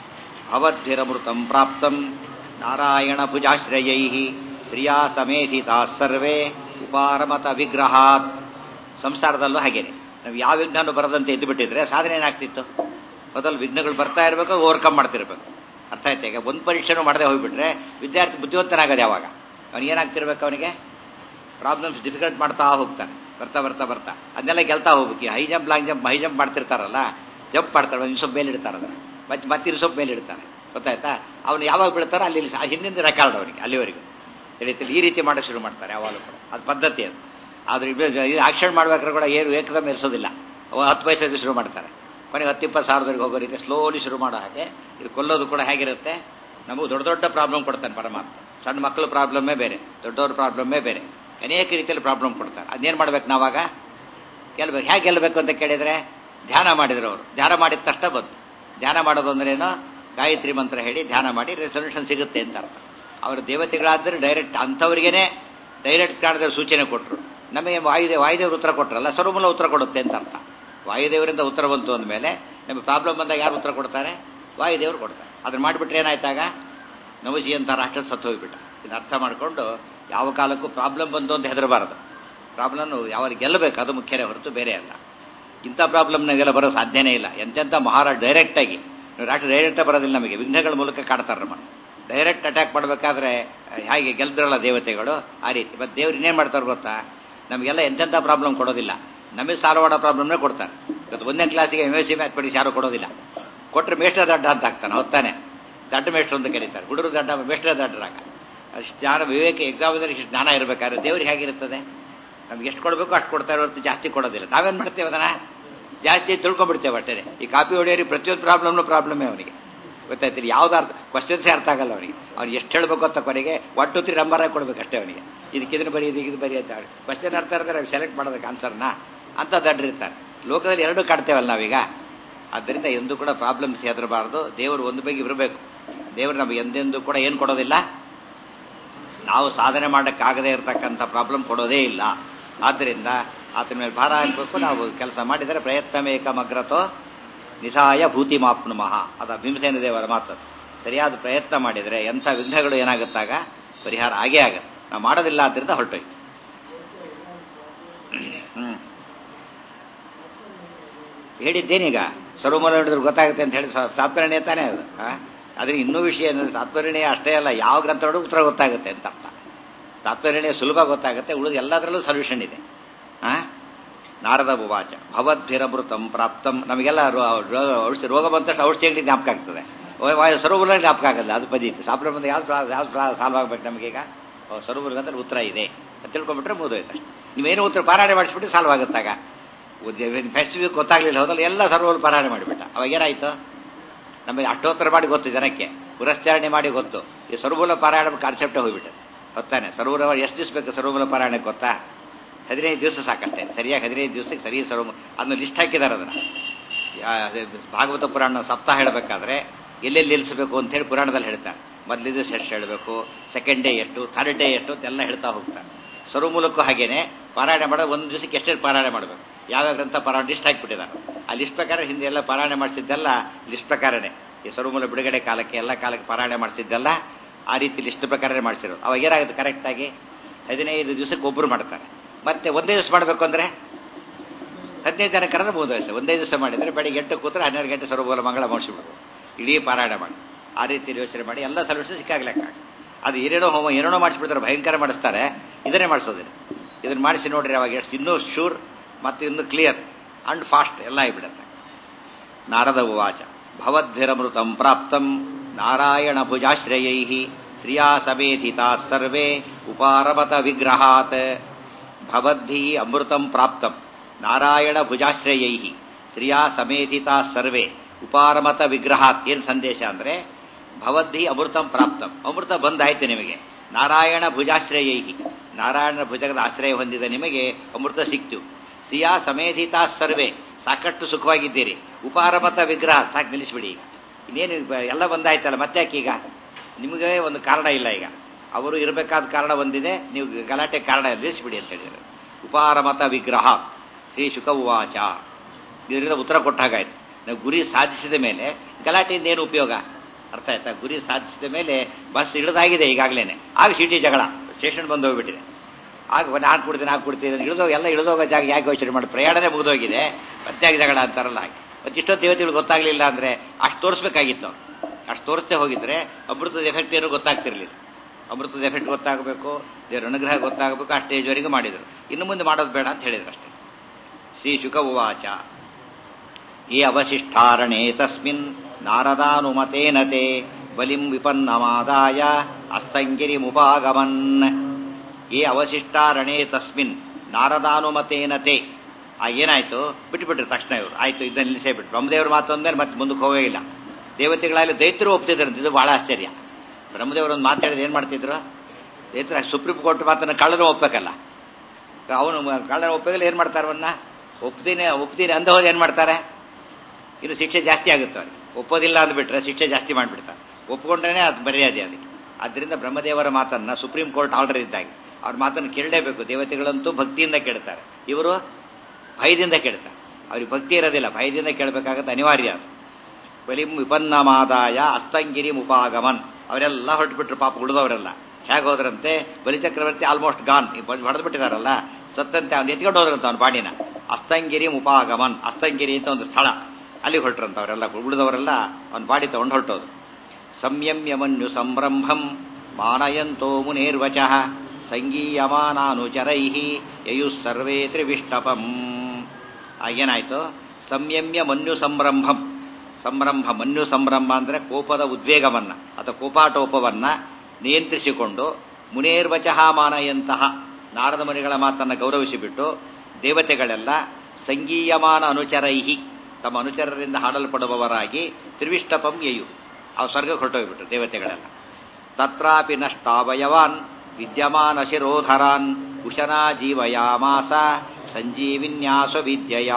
S1: ಭವದ್ಭಿರಮೃತಂ ಪ್ರಾಪ್ತಂ ನಾರಾಯಣ ಭುಜಾಶ್ರಯೈ ಸ್ತ್ರೀಯಾ ಸಮೇಧಿತಾ ಸರ್ವೇ ಉಪಾರಮತ ವಿಗ್ರಹಾತ್. ಸಂಸಾರದಲ್ಲೂ ಹಾಗೇನೆ, ನಾವು ಯಾವ ವಿಘ್ನನೂ ಬರದಂತೆ ಎದ್ದು ಬಿಟ್ಟಿದ್ರೆ ಸಾಧನೆ ಏನಾಗ್ತಿತ್ತು? ಮೊದಲು ವಿಘ್ನಗಳು ಬರ್ತಾ ಇರಬೇಕು, ಓವರ್ಕಮ್ ಮಾಡ್ತಿರ್ಬೇಕು. ಅರ್ಥ ಆಯ್ತಾ? ಈಗ ಒಂದು ಪರೀಕ್ಷೆನೂ ಮಾಡದೆ ಹೋಗ್ಬಿಟ್ರೆ ವಿದ್ಯಾರ್ಥಿ ಬುದ್ಧಿವಂತನಾಗದೆ ಯಾವಾಗ? ಅವನಿಗೆ ಏನಾಗ್ತಿರ್ಬೇಕು, ಅವನಿಗೆ ಪ್ರಾಬ್ಲಮ್ಸ್ ಡಿಫಿಕಲ್ಟ್ ಮಾಡ್ತಾ ಹೋಗ್ತಾನೆ. ಬರ್ತಾ ಬರ್ತಾ ಬರ್ತಾ ಅದನ್ನೆಲ್ಲ ಗೆಲ್ತಾ ಹೋಗ್ಬೇಕು. High jump long jump high jump ಮಾಡ್ತಿರ್ತಾರಲ್ಲ, ಜಂಪ್ ಮಾಡ್ತಾರೆ, ಒಂದು ಸ್ವಲ್ಪ ಮೇಲೆ ಇಡ್ತಾರೆ, ಅದನ್ನು ಮತ್ತೆ ಮತ್ತೆ ಇನ್ನು ಸ್ವಲ್ಪ ಮೇಲೆ ಇಡ್ತಾರೆ. ಗೊತ್ತಾಯ್ತಾ? ಅವನು ಯಾವಾಗ ಬೀಳ್ತಾರೋ ಅಲ್ಲಿ ಹಿಂದಿನ ರೆಕಾರ್ಡ್ ಅವನಿಗೆ ಅಲ್ಲಿವರೆಗೂ ತಿಳಿತಿಲ್ಲ. ಈ ರೀತಿ ಮಾಡೋಕ್ಕೆ ಶುರು ಮಾಡ್ತಾರೆ ಯಾವಾಗಲೂ ಕೂಡ. ಅದು ಪದ್ಧತಿ ಅದು. ಆದ್ರೆ ಇದು ಆಕ್ಷನ್ ಮಾಡ್ಬೇಕಾದ್ರೆ ಕೂಡ ಏನು ಏಕದಮ್ ಇರಿಸೋದಿಲ್ಲ. ಹತ್ತು ಪೈಸೆ ಶುರು ಮಾಡ್ತಾರೆ, ಕೊನೆಗೆ ಹತ್ತು ಇಪ್ಪತ್ತು ಸಾವಿರದವರೆಗೆ ಹೋಗೋ ರೀತಿ ಸ್ಲೋಲಿ ಶುರು ಮಾಡೋ ಹಾಗೆ ಇದು ಕೊಲ್ಲೋದು ಕೂಡ ಹೇಗಿರುತ್ತೆ? ನಮಗೂ ದೊಡ್ಡ ದೊಡ್ಡ ಪ್ರಾಬ್ಲಮ್ ಕೊಡ್ತಾನೆ ಪರಮಾತ್ಮ. ಸಣ್ಣ ಮಕ್ಕಳ ಪ್ರಾಬ್ಲಮ್ಮೇ ಬೇರೆ, ದೊಡ್ಡವ್ರ ಪ್ರಾಬ್ಲಮ್ಮೇ ಬೇರೆ, ಅನೇಕ ರೀತಿಯಲ್ಲಿ ಪ್ರಾಬ್ಲಮ್ ಕೊಡ್ತಾರೆ. ಅದನ್ನೇನು ಮಾಡ್ಬೇಕು ನಾವಾಗ? ಗೆಲ್ಬೇಕು. ಹೇಗೆ ಗೆಲ್ಲಬೇಕು ಅಂತ ಕೇಳಿದರೆ ಧ್ಯಾನ ಮಾಡಿದ್ರು ಅವರು. ಧ್ಯಾನ ಮಾಡಿದ ತಕ್ಷಣ ಬಂತು. ಧ್ಯಾನ ಮಾಡೋದು ಅಂದ್ರೇನು? ಗಾಯತ್ರಿ ಮಂತ್ರ ಹೇಳಿ ಧ್ಯಾನ ಮಾಡಿ ರೆಸಲ್ಯೂಷನ್ ಸಿಗುತ್ತೆ ಅಂತ ಅರ್ಥ. ಅವರು ದೇವತೆಗಳಾದರೆ ಡೈರೆಕ್ಟ್ ಅಂಥವ್ರಿಗೇನೆ ಡೈರೆಕ್ಟ್ ಕಾಣದ ಸೂಚನೆ ಕೊಟ್ಟರು. ನಮಗೆ ವಾಯುದೇವ ವಾಯುದೇವರು ಉತ್ತರ ಕೊಟ್ಟರಲ್ಲ, ಸರ್ವಮೂಲ ಉತ್ತರ ಕೊಡುತ್ತೆ ಅಂತ ಅರ್ಥ. ವಾಯುದೇವರಿಂದ ಉತ್ತರ ಬಂತು ಅಂದಮೇಲೆ ನಮಗೆ ಪ್ರಾಬ್ಲಮ್ ಬಂದಾಗ ಯಾರು ಉತ್ತರ ಕೊಡ್ತಾರೆ? ವಾಯುದೇವರು ಕೊಡ್ತಾರೆ. ಅದನ್ನು ಮಾಡಿಬಿಟ್ರೆ ಏನಾಯ್ತಾಗ ನವಜಿ ಅಂತ ರಾಕ್ಷಸ ಸತ್ತು ಹೋಗ್ಬಿಟ್ಟ. ಇದನ್ನು ಅರ್ಥ ಮಾಡಿಕೊಂಡು ಯಾವ ಕಾಲಕ್ಕೂ ಪ್ರಾಬ್ಲಮ್ ಬಂತು ಅಂತ ಹೆದರಬಾರದು. ಪ್ರಾಬ್ಲಮ್ ಯಾವಾಗ ಗೆಲ್ಲಬೇಕು, ಅದು ಮುಖ್ಯನೇ ಹೊರತು ಬೇರೆ ಅಲ್ಲ. ಇಂಥ ಪ್ರಾಬ್ಲಮ್ನಾಗೆಲ್ಲ ಬರೋ ಸಾಧ್ಯನೇ ಇಲ್ಲ. ಎಂತೆಂಥ ಮಹಾರಾಜ ಡೈರೆಕ್ಟಾಗಿ ರಾಷ್ಟ್ರ ಡೈರೆಕ್ಟಾಗಿ ಬರೋದಿಲ್ಲ, ನಮಗೆ ವಿಘ್ನಗಳ ಮೂಲಕ ಕಾಡ್ತಾರೆ. ನಮ್ಮ ಡೈರೆಕ್ಟ್ ಅಟ್ಯಾಕ್ ಮಾಡಬೇಕಾದ್ರೆ ಹೇಗೆ ಗೆಲ್ದ್ರಲ್ಲ ದೇವತೆಗಳು, ಆ ರೀತಿ. ಮತ್ತು ದೇವ್ರು ಇನ್ನೇನು ಮಾಡ್ತಾರೆ ಗೊತ್ತಾ? ನಮಗೆಲ್ಲ ಎಂತೆಂಥ ಪ್ರಾಬ್ಲಮ್ ಕೊಡೋದಿಲ್ಲ, ನಮಗೆ ಸಾಲ್ವ್ ಮಾಡೋ ಪ್ರಾಬ್ಲಮ್ನೇ ಕೊಡ್ತಾರೆ. ಇವತ್ತು ಒಂದನೇ ಕ್ಲಾಸಿಗೆ ಎಮ್ ಎಸ್ ಸಿ ಮ್ಯಾಥಮೆಟಿಕ್ಸ್ ಯಾರು ಕೊಡೋದಿಲ್ಲ. ಕೊಟ್ಟರೆ ಮೇಷ್ಟ್ರ ದಡ್ಡ ಅಂತ ಆಗ್ತಾನೆ, ಹೊತ್ತಾನೆ ದಡ್ಡ ಮೇಷ್ಟ್ರು ಅಂತ ಕರೀತಾರೆ. ಹುಡುಗರು ದಡ್ಡ, ಮೇಷ್ಟ್ರ ದಡ್ಡರಾಗ. ಅಷ್ಟು ಜ್ಞಾನ ವಿವೇಕ ಎಕ್ಸಾಮಿನಲ್ಲಿ ಇಷ್ಟು ಜ್ಞಾನ ಇರಬೇಕಾದ್ರೆ ದೇವ್ರಿಗೆ ಹೇಗಿರ್ತದೆ? ನಮ್ಗೆ ಎಷ್ಟು ಕೊಡಬೇಕು ಅಷ್ಟು ಕೊಡ್ತಾರೆ ಹೊರತು ಜಾಸ್ತಿ ಕೊಡೋದಿಲ್ಲ. ನಾವೇನು ಮಾಡ್ತೇವೆ ಅದನ್ನ ಜಾಸ್ತಿ ತಿಳ್ಕೊಂಡ್ಬಿಡ್ತೇವೆ ಅಷ್ಟೇ. ಈ ಕಾಪಿ ಹೊಡೆಯೋರಿ ಪ್ರತಿಯೊಂದು ಪ್ರಾಬ್ಲಮ್ನು ಪ್ರಾಬ್ಲಮೇ ಅವನಿಗೆ. ಗೊತ್ತಾಯ್ತಿಲ್ಲ, ಯಾವ್ದು ಅರ್ಥ ಕ್ವಶನ್ಸೇ ಅರ್ಥ ಆಗಲ್ಲ ಅವನಿಗೆ. ಅವ್ನು ಎಷ್ಟು ಹೇಳಬೇಕು ಅಂತ ಕೊನೆಗೆ ಒನ್ ಟು ತ್ರೀ ನಂಬರಾಗಿ ಕೊಡ್ಬೇಕು ಅಷ್ಟೇ ಅವನಿಗೆ. ಇದಕ್ಕಿದ್ರೆ ಬರೀ ಇದಕ್ಕೆ ಬರೀ ಅಂತ ಕ್ವಶನ್ ಅರ್ಥ ಇರ್ತಾರೆ, ಸೆಲೆಕ್ಟ್ ಮಾಡೋದಕ್ಕೆ ಆನ್ಸರ್ನ ಅಂತ ದಡ್ರಿರ್ತಾರೆ. ಲೋಕದಲ್ಲಿ ಎರಡೂ ಕಾಡ್ತೇವಲ್ಲ ನಾವೀಗ. ಆದ್ದರಿಂದ ಎಂದೂ ಕೂಡ ಪ್ರಾಬ್ಲಮ್ಸ್ ಹೆದರಬಾರ್ದು. ದೇವರು ಒಂದು ಬಗ್ಗೆ ಇರಬೇಕು. ದೇವರು ನಮಗೆ ಎಂದೆಂದೂ ಕೂಡ ಏನು ಕೊಡೋದಿಲ್ಲ, ನಾವು ಸಾಧನೆ ಮಾಡೋಕ್ಕಾಗದೇ ಇರತಕ್ಕಂಥ ಪ್ರಾಬ್ಲಮ್ ಕೊಡೋದೇ ಇಲ್ಲ. ಆದ್ದರಿಂದ ಆತನ ಮೇಲೆ ಭಾರ ಹಾಕಬೇಕು. ನಾವು ಕೆಲಸ ಮಾಡಿದರೆ ಪ್ರಯತ್ನಮೇಕಮಗ್ರತೋ ನಿಧಾಯ ಭೂತಿ ಮಾಪ್ನುಮಃ. ಅದು ಭೀಮಸೇನ ದೇವರ ಮಾತು. ಸರಿಯಾದ ಪ್ರಯತ್ನ ಮಾಡಿದರೆ ಎಂಥ ವಿಘ್ನಗಳು ಏನಾಗುತ್ತಾಗ ಪರಿಹಾರ ಆಗೇ ಆಗತ್ತೆ. ನಾವು ಮಾಡೋದಿಲ್ಲ, ಆದ್ದರಿಂದ ಹೊರಟೋಯ್ತು. ಹ್ಮ್ ಹೇಳಿದ್ದೇನೀಗ ಸರ್ವಮೂಲ ನೋಡಿದ್ರೆ ಗೊತ್ತಾಗುತ್ತೆ ಅಂತ ಹೇಳಿ ತಾತ್ಪರ್ಯ ತಾನೇ ಅದು. ಅದ್ರ ಇನ್ನೂ ವಿಷಯ ಏನಂದ್ರೆ ತಾತ್ಪರ್ಯ ಅಷ್ಟೇ ಅಲ್ಲ, ಯಾವ ಗ್ರಂಥ ನೋಡಿದ್ರೆ ಉತ್ತರ ಗೊತ್ತಾಗುತ್ತೆ ಅಂತ ಅರ್ಥ. ತಾತ್ಪರ್ಯ ಸುಲಭ ಗೊತ್ತಾಗುತ್ತೆ, ಉಳಿದ ಎಲ್ಲದರಲ್ಲೂ ಸೊಲ್ಯೂಷನ್ ಇದೆ. ಆ ನಾರದ ಉವಾಚ ಭವದ್ಭಿರಮೃತಂ ಪ್ರಾಪ್ತಂ. ನಮಗೆಲ್ಲ ಔಷಧಿ ರೋಗ ಬಂದಷ್ಟು ಔಷಧಿ ಅಂಗಡಿ ಜ್ಞಾಪಕ ಆಗ್ತದೆ, ಸರ್ವಮೂಲ ಜ್ಞಾಪಕ ಆಗಲ್ಲ. ಅದು ಪದ್ಧತಿ ಸಾಪ್ರ ಬಂದ ಯಾವ್ದು ಯಾವ್ದು ಸಾಲ್ವ್ ಆಗ್ಬೇಕು ನಮಗೀಗ? ಸರ್ವಮೂಲ ಅಂತ ಉತ್ತರ ಇದೆ ಅಂತ ತಿಳ್ಕೊಂಡ್ಬಿಟ್ರೆ ಮುಗಿದೋಯ್ತು ಅಷ್ಟೇ. ನೀವೇನು ಉತ್ತರ ಪಾರಾಯಣ ಮಾಡಿಸ್ಬಿಟ್ಟು ಸಾಲ್ವ್ ಆಗುತ್ತಾಗ. ಫಸ್ಟ್ ವೀಕ್ ಗೊತ್ತಾಗ್ಲಿಲ್ಲ ಹೋದಲ್ಲ, ಎಲ್ಲ ಸರ್ವಮೂಲ ಪಾರಾಯಣ ಮಾಡಿಬಿಟ್ಟ. ಅವಾಗ ಏನಾಯ್ತು? ನಮಗೆ ಅಷ್ಟೋತ್ತರ ಮಾಡಿ ಗೊತ್ತು, ಜನಕ್ಕೆ ಪುರಸ್ಚಾರಣೆ ಮಾಡಿ ಗೊತ್ತು. ಈ ಸರ್ವಮೂಲ ಪಾರಾಯಣ ಕಾನ್ಸೆಪ್ಟೇ ಹೋಗ್ಬಿಟ್ಟೆ. ಗೊತ್ತಾನೆ ಸರ್ವಮೂಲ ಎಷ್ಟು ದಿವಸ ಬೇಕು ಸರ್ವಮೂಲ ಪಾರಾಯಣಕ್ಕೆ ಗೊತ್ತಾ? ಹದಿನೈದು ದಿವಸ ಸಾಕಷ್ಟೇ. ಸರಿಯಾಗಿ ಹದಿನೈದು ದಿವಸಕ್ಕೆ ಸರಿ ಸರ್ವ ಅದನ್ನು ಲಿಸ್ಟ್ ಹಾಕಿದ್ದಾರೆ. ಅದನ್ನು ಭಾಗವತ ಪುರಾಣ ಸಪ್ತಾಹ ಹೇಳಬೇಕಾದ್ರೆ ಎಲ್ಲೆಲ್ಲಿ ನಿಲ್ಲಿಸಬೇಕು ಅಂತೇಳಿ ಪುರಾಣದಲ್ಲಿ ಹೇಳ್ತಾರೆ. ಮೊದಲನೇ ದಿವಸ ಎಷ್ಟು ಹೇಳಬೇಕು, ಸೆಕೆಂಡ್ ಡೇ ಎಷ್ಟು, ಥರ್ಡ್ ಡೇ ಎಷ್ಟು ಅಂತೆಲ್ಲ ಹೇಳ್ತಾ ಹೋಗ್ತಾರೆ. ಸರ್ವಮೂಲಕ್ಕೂ ಹಾಗೇನೆ ಪಾರಾಯಣ ಮಾಡೋದು ಒಂದು ದಿವಸಕ್ಕೆ ಎಷ್ಟೆಷ್ಟು ಪಾರಾಯಣ ಮಾಡಬೇಕು, ಯಾವ್ಯಾವ ಗ್ರಂಥ ಪಾರಾಯಣ ಲಿಸ್ಟ್ ಹಾಕಿಬಿಟ್ಟಿದ್ದಾರೆ. ಆ ಲಿಸ್ಟ್ ಪ್ರಕಾರ ಹಿಂದೆ ಎಲ್ಲ ಪಾರಾಯಣ ಮಾಡಿಸಿದ್ದೆಲ್ಲ ಲಿಸ್ಟ್ ಪ್ರಕಾರನೇ. ಈ ಸರ್ವಮೂಲ ಬಿಡುಗಡೆ ಕಾಲಕ್ಕೆ ಎಲ್ಲ ಕಾಲಕ್ಕೆ ಪಾರಾಯಣ ಮಾಡಿಸಿದ್ದೆಲ್ಲ ಆ ರೀತಿ ಲಿಸ್ಟ್ ಪ್ರಕಾರನೇ ಮಾಡಿಸಿರೋದು. ಅವಾಗ ಏನಾಗುತ್ತೆ ಕರೆಕ್ಟಾಗಿ ಹದಿನೈದು ದಿವಸಕ್ಕೆ ಒಬ್ಬರು ಮಾಡ್ತಾರೆ. ಮತ್ತೆ ಒಂದೇ ದಿವಸ ಮಾಡಬೇಕು ಅಂದರೆ ಹದಿನೈದು ಜನ ಕರೆದ್ರೆ ಮೂರು ದಿವಸ. ಒಂದೇ ದಿವಸ ಮಾಡಿದರೆ ಬೆಳಿಗ್ಗೆ ಎಂಟು ಕೂತ್ರೆ ಹನ್ನೆರಡು ಗಂಟೆ ಸರ್ವಮೂಲ ಮಂಗಳ ಮುಗಿಸ್ಬಿಡ್ಬೋದು, ಇಡೀ ಪಾರಾಯಣ ಮಾಡಿ. ಆ ರೀತಿ ಯೋಚನೆ ಮಾಡಿ ಎಲ್ಲ ಸೊಲ್ಯೂಷನ್ ಸಿಕ್ಕಾಗ್ಲೆಕ್ಕ. ಅದು ಏನೇನೋ ಹೋಮ ಏನೇನೋ ಮಾಡಿಸ್ಬಿಡ್ತಾರೆ, ಭಯಂಕರ ಮಾಡಿಸ್ತಾರೆ. ಇದನ್ನೇ ಮಾಡಿಸೋದಿಲ್ಲ. ಇದನ್ನು ಮಾಡಿಸಿ ನೋಡ್ರಿ ಅವಾಗ ಎಷ್ಟು ಇನ್ನೂ ಶೂರ್ ಮತ್ತು ಇನ್ನೂ ಕ್ಲಿಯರ್ ಅಂಡ್ ಫಾಸ್ಟ್ ಎಲ್ಲ ಆಗಿಬಿಡುತ್ತೆ. ನಾರದ ಉವಾಚ ಭವದ್ಭಿರಮೃತಂ ಪ್ರಾಪ್ತಂ ನಾರಾಯಣ ಭುಜಾಶ್ರಯೈ ಶ್ರಿಯಾ ಸಮೇಧಿತಾ ಸರ್ವೇ ಉಪಾರಮತ ವಿಗ್ರಹಾತ್ ಭವದ್ಭಿ ಅಮೃತಂ ಪ್ರಾಪ್ತಂ ನಾರಾಯಣ ಭುಜಾಶ್ರಯೈ ಶ್ರಿಯಾ ಸಮೇಧಿತಾ ಸರ್ವೇ ಉಪಾರಮತ ವಿಗ್ರಹಾತ್. ಏನು ಸಂದೇಶ ಅಂದ್ರೆ ಭವದ್ಭಿ ಅಮೃತಂ ಪ್ರಾಪ್ತಂ, ಅಮೃತ ಬಂದಾಯ್ತು ನಿಮಗೆ. ನಾರಾಯಣ ಭುಜಾಶ್ರಯೈ, ನಾರಾಯಣನ ಭುಜದ ಆಶ್ರಯ ಹೊಂದಿದ ನಿಮಗೆ ಅಮೃತ ಸಿಕ್ತು. ಶ್ರಿಯಾ ಸಮೇಧಿತಾ ಸರ್ವೇ, ಸಾಕಷ್ಟು ಸುಖವಾಗಿದ್ದೀರಿ. ಉಪಾರಮತ ವಿಗ್ರಹ, ಸಾಕು ನಿಲ್ಲಿಸ್ಬಿಡಿ ಈಗ, ಇನ್ನೇನು ಎಲ್ಲ ಬಂದಾಯ್ತಲ್ಲ, ಮತ್ತೆ ಯಾಕೆ ಈಗ? ನಿಮಗೆ ಒಂದು ಕಾರಣ ಇಲ್ಲ ಈಗ, ಅವರು ಇರಬೇಕಾದ ಕಾರಣ ಒಂದಿದೆ, ನೀವು ಗಲಾಟೆ ಕಾರಣ ನಿಲ್ಲಿಸ್ಬಿಡಿ ಅಂತ ಹೇಳಿದ್ದಾರೆ. ಉಪಾರಮತ ವಿಗ್ರಹ ಶ್ರೀ ಶುಕ ಉವಾಚ. ಇದರಿಂದ ಉತ್ತರ ಕೊಟ್ಟಾಗಾಯ್ತು. ನಾವು ಗುರಿ ಸಾಧಿಸಿದ ಮೇಲೆ ಗಲಾಟೆಯಿಂದ ಏನು ಉಪಯೋಗ? ಅರ್ಥ ಆಯ್ತಾ? ಗುರಿ ಸಾಧಿಸಿದ ಮೇಲೆ ಬಸ್ ಇಳಿದಾಗಿದೆ ಈಗಾಗಲೇ, ಆಗ ಸಿಟಿ ಜಗಳ, ಸ್ಟೇಷನ್ ಬಂದು ಹೋಗ್ಬಿಟ್ಟಿದೆ. ಆಗ ನಾನು ಕೊಡ್ತೀನಿ ನಾನು ಕೊಡ್ತೀನಿ ಇಳಿದೋ ಎಲ್ಲ ಇಳಿದೋಗೋ ಜಾಗ ಯಾಕೆ ಯೋಚನೆ ಮಾಡಿ, ಪ್ರಯಾಣನೇ ಮುಗಿದೋಗಿದೆ, ಮತ್ತೆ ಜಗಳ ಅಂತಾರಲ್ಲ ಹಾಗೆ. ಮತ್ತೆ ಇಷ್ಟೊತ್ತು ದೇವತೆಗಳು ಗೊತ್ತಾಗ್ಲಿಲ್ಲ ಅಂದ್ರೆ ಅಷ್ಟು ತೋರಿಸ್ಬೇಕಾಗಿತ್ತು. ಅಷ್ಟು ತೋರಿಸ್ತೇ ಹೋಗಿದ್ರೆ ಅಮೃತದ ಎಫೆಕ್ಟ್ ಏನು ಗೊತ್ತಾಗ್ತಿರ್ಲಿಲ್ಲ. ಅಮೃತದ ಎಫೆಕ್ಟ್ ಗೊತ್ತಾಗಬೇಕು, ದೇವರ ಅನುಗ್ರಹ ಗೊತ್ತಾಗಬೇಕು, ಆ ಸ್ಟೇಜ್ವರೆಗೂ ಮಾಡಿದರು. ಇನ್ನು ಮುಂದೆ ಮಾಡೋದು ಬೇಡ ಅಂತ ಹೇಳಿದ್ರು ಅಷ್ಟೇ. ಶ್ರೀ ಶುಕ ಉವಾಚ. ಈ ಅವಶಿಷ್ಟಾರಣೆ ತಸ್ಮಿನ್ ನಾರದಾನುಮತೇನತೆ ಬಲಿಂ ವಿಪನ್ನಮಾದಾಯ ಅಸ್ತಂಗಿರಿ ಮುಪಾಗಮನ್. ಈ ಅವಶಿಷ್ಟಾರಣೆ ತಸ್ಮಿನ್ ನಾರದಾನುಮತೇನತೆ. ಆ ಏನಾಯ್ತು, ಬಿಟ್ಟುಬಿಟ್ರು ತಕ್ಷಣ ಇವರು. ಆಯ್ತು ಇದನ್ನ ನಿಲ್ಲಿಸೇ ಬಿಟ್ಟು ಬ್ರಹ್ಮದೇವರು ಮಾತು ಅಂದ್ಮೇಲೆ ಮತ್ತೆ ಮುಂದಕ್ಕೆ ಹೋಗೇ ಇಲ್ಲ. ದೇವತೆಗಳಲ್ಲಿ ದೈತ್ಯರು ಒಪ್ತಿದ್ರು, ಇದು ಬಹಳ ಆಶ್ಚರ್ಯ. ಬ್ರಹ್ಮದೇವರೊಂದು ಮಾತಾಡಿದ್ರೆ ಏನ್ ಮಾಡ್ತಿದ್ರು ದೈತ್ಯರು? ಸುಪ್ರೀಂ ಕೋರ್ಟ್ ಮಾತನ್ನು ಕಳ್ಳರು ಒಪ್ಪಬೇಕಲ್ಲ, ಅವನು ಕಳ್ಳರ ಒಪ್ಪಬೇಕಲ್ಲ, ಏನ್ ಮಾಡ್ತಾರೆ ಅವನ್ನ? ಒಪ್ತೀನಿ ಒಪ್ತೀನಿ ಅಂದ ಹೋದ್ರೆ ಏನ್ ಮಾಡ್ತಾರೆ? ಇನ್ನು ಶಿಕ್ಷೆ ಜಾಸ್ತಿ ಆಗುತ್ತೆ ಅವ್ರಿಗೆ. ಒಪ್ಪೋದಿಲ್ಲ ಅಂದ್ಬಿಟ್ರೆ ಶಿಕ್ಷೆ ಜಾಸ್ತಿ ಮಾಡಿಬಿಡ್ತಾರೆ. ಒಪ್ಕೊಂಡ್ರೇನೆ ಅದು ಮರ್ಯಾದೆ ಅದಕ್ಕೆ. ಆದ್ದರಿಂದ ಬ್ರಹ್ಮದೇವರ ಮಾತನ್ನ ಸುಪ್ರೀಂ ಕೋರ್ಟ್ ಆರ್ಡರ್ ಇದ್ದಾಗೆ ಅವ್ರ ಮಾತನ್ನು ಕೇಳಲೇಬೇಕು. ದೇವತೆಗಳಂತೂ ಭಕ್ತಿಯಿಂದ ಕೇಳ್ತಾರೆ, ಇವರು ಭಯದಿಂದ ಕೇಳ್ತಾರೆ. ಅವ್ರಿಗೆ ಭಕ್ತಿ ಇರೋದಿಲ್ಲ, ಭಯದಿಂದ ಕೇಳಬೇಕಾಗತ್ತೆ, ಅನಿವಾರ್ಯ ಅದು. ಬಲಿಂ ವಿಪನ್ನಮಾದಾಯ ಅಸ್ತಂಗಿರಿ ಮುಪಾಗಮನ್. ಅವರೆಲ್ಲ ಹೊರಟುಬಿಟ್ರು ಪಾಪ, ಉಳಿದವರೆಲ್ಲ ಹೇಗೆ ಹೋದ್ರಂತೆ? ಬಲಿಚಕ್ರವರ್ತಿ ಆಲ್ಮೋಸ್ಟ್ ಗಾನ್, ಹೊಡೆದು ಬಿಟ್ಟಿದಾರಲ್ಲ, ಸತ್ತಂತೆ ಅವ್ನು ಎತ್ಕೊಂಡು ಹೋದ್ರಂತ ಅವನ ಬಾಡಿನ. ಅಸ್ತಂಗಿರಿ ಮುಪಾಗಮನ್, ಅಸ್ತಂಗಿರಿ ಅಂತ ಒಂದು ಸ್ಥಳ, ಅಲ್ಲಿ ಹೊರಟ್ರಂತ ಅವರೆಲ್ಲ, ಉಳಿದವರೆಲ್ಲ ಅವನ ಬಾಡಿ ತಗೊಂಡು ಹೊರಟೋದು. ಸಂಯಮ್ಯ ಮನ್ಯು ಸಂರಂಭಂ ಮಾನಯಂತೋ ಮುನೇರ್ವಚಃ ಸಂಗೀಯಮಾನಾನುಚರೈ ಯಯುಃ ಸರ್ವೇ ತ್ರಿವಿಷ್ಟಪಂ. ಆಗೇನಾಯ್ತು? ಸಂಯಮ್ಯ ಮನ್ಯು ಸಂರಂಭಂ. ಸಂರಂಭ, ಮನ್ಯು ಸಂರಂಭ ಅಂದ್ರೆ ಕೋಪದ ಉದ್ವೇಗವನ್ನ ಅಥವಾ ಕೋಪಾಟೋಪವನ್ನ ನಿಯಂತ್ರಿಸಿಕೊಂಡು ಮುನೇರ್ವಚಃ ಮಾನಯಂತಹ, ನಾರದ ಮುನಿಗಳ ಮಾತನ್ನು ಗೌರವಿಸಿಬಿಟ್ಟು ದೇವತೆಗಳೆಲ್ಲ ಸಂಗೀಯಮಾನ ಅನುಚರೈಹಿ, ತಮ್ಮ ಅನುಚರರಿಂದ ಹಾಡಲ್ಪಡುವವರಾಗಿ ತ್ರಿವಿಷ್ಟಪಂ ಯಯು, ಅವು ಸ್ವರ್ಗಕ್ಕೆ ಹೊರಟೋಗ್ಬಿಟ್ರು ದೇವತೆಗಳೆಲ್ಲ. ತತ್ರಾಪಿ ನಷ್ಟಾವಯವಾನ್ ವಿದ್ಯಮಾನ ಶಿರೋಧರಾನ್ ಕುಶನಾ ಜೀವಯಾಮಾಸ ಸಂಜೀವಿನ್ಯಾಸ ವಿದ್ಯೆಯ.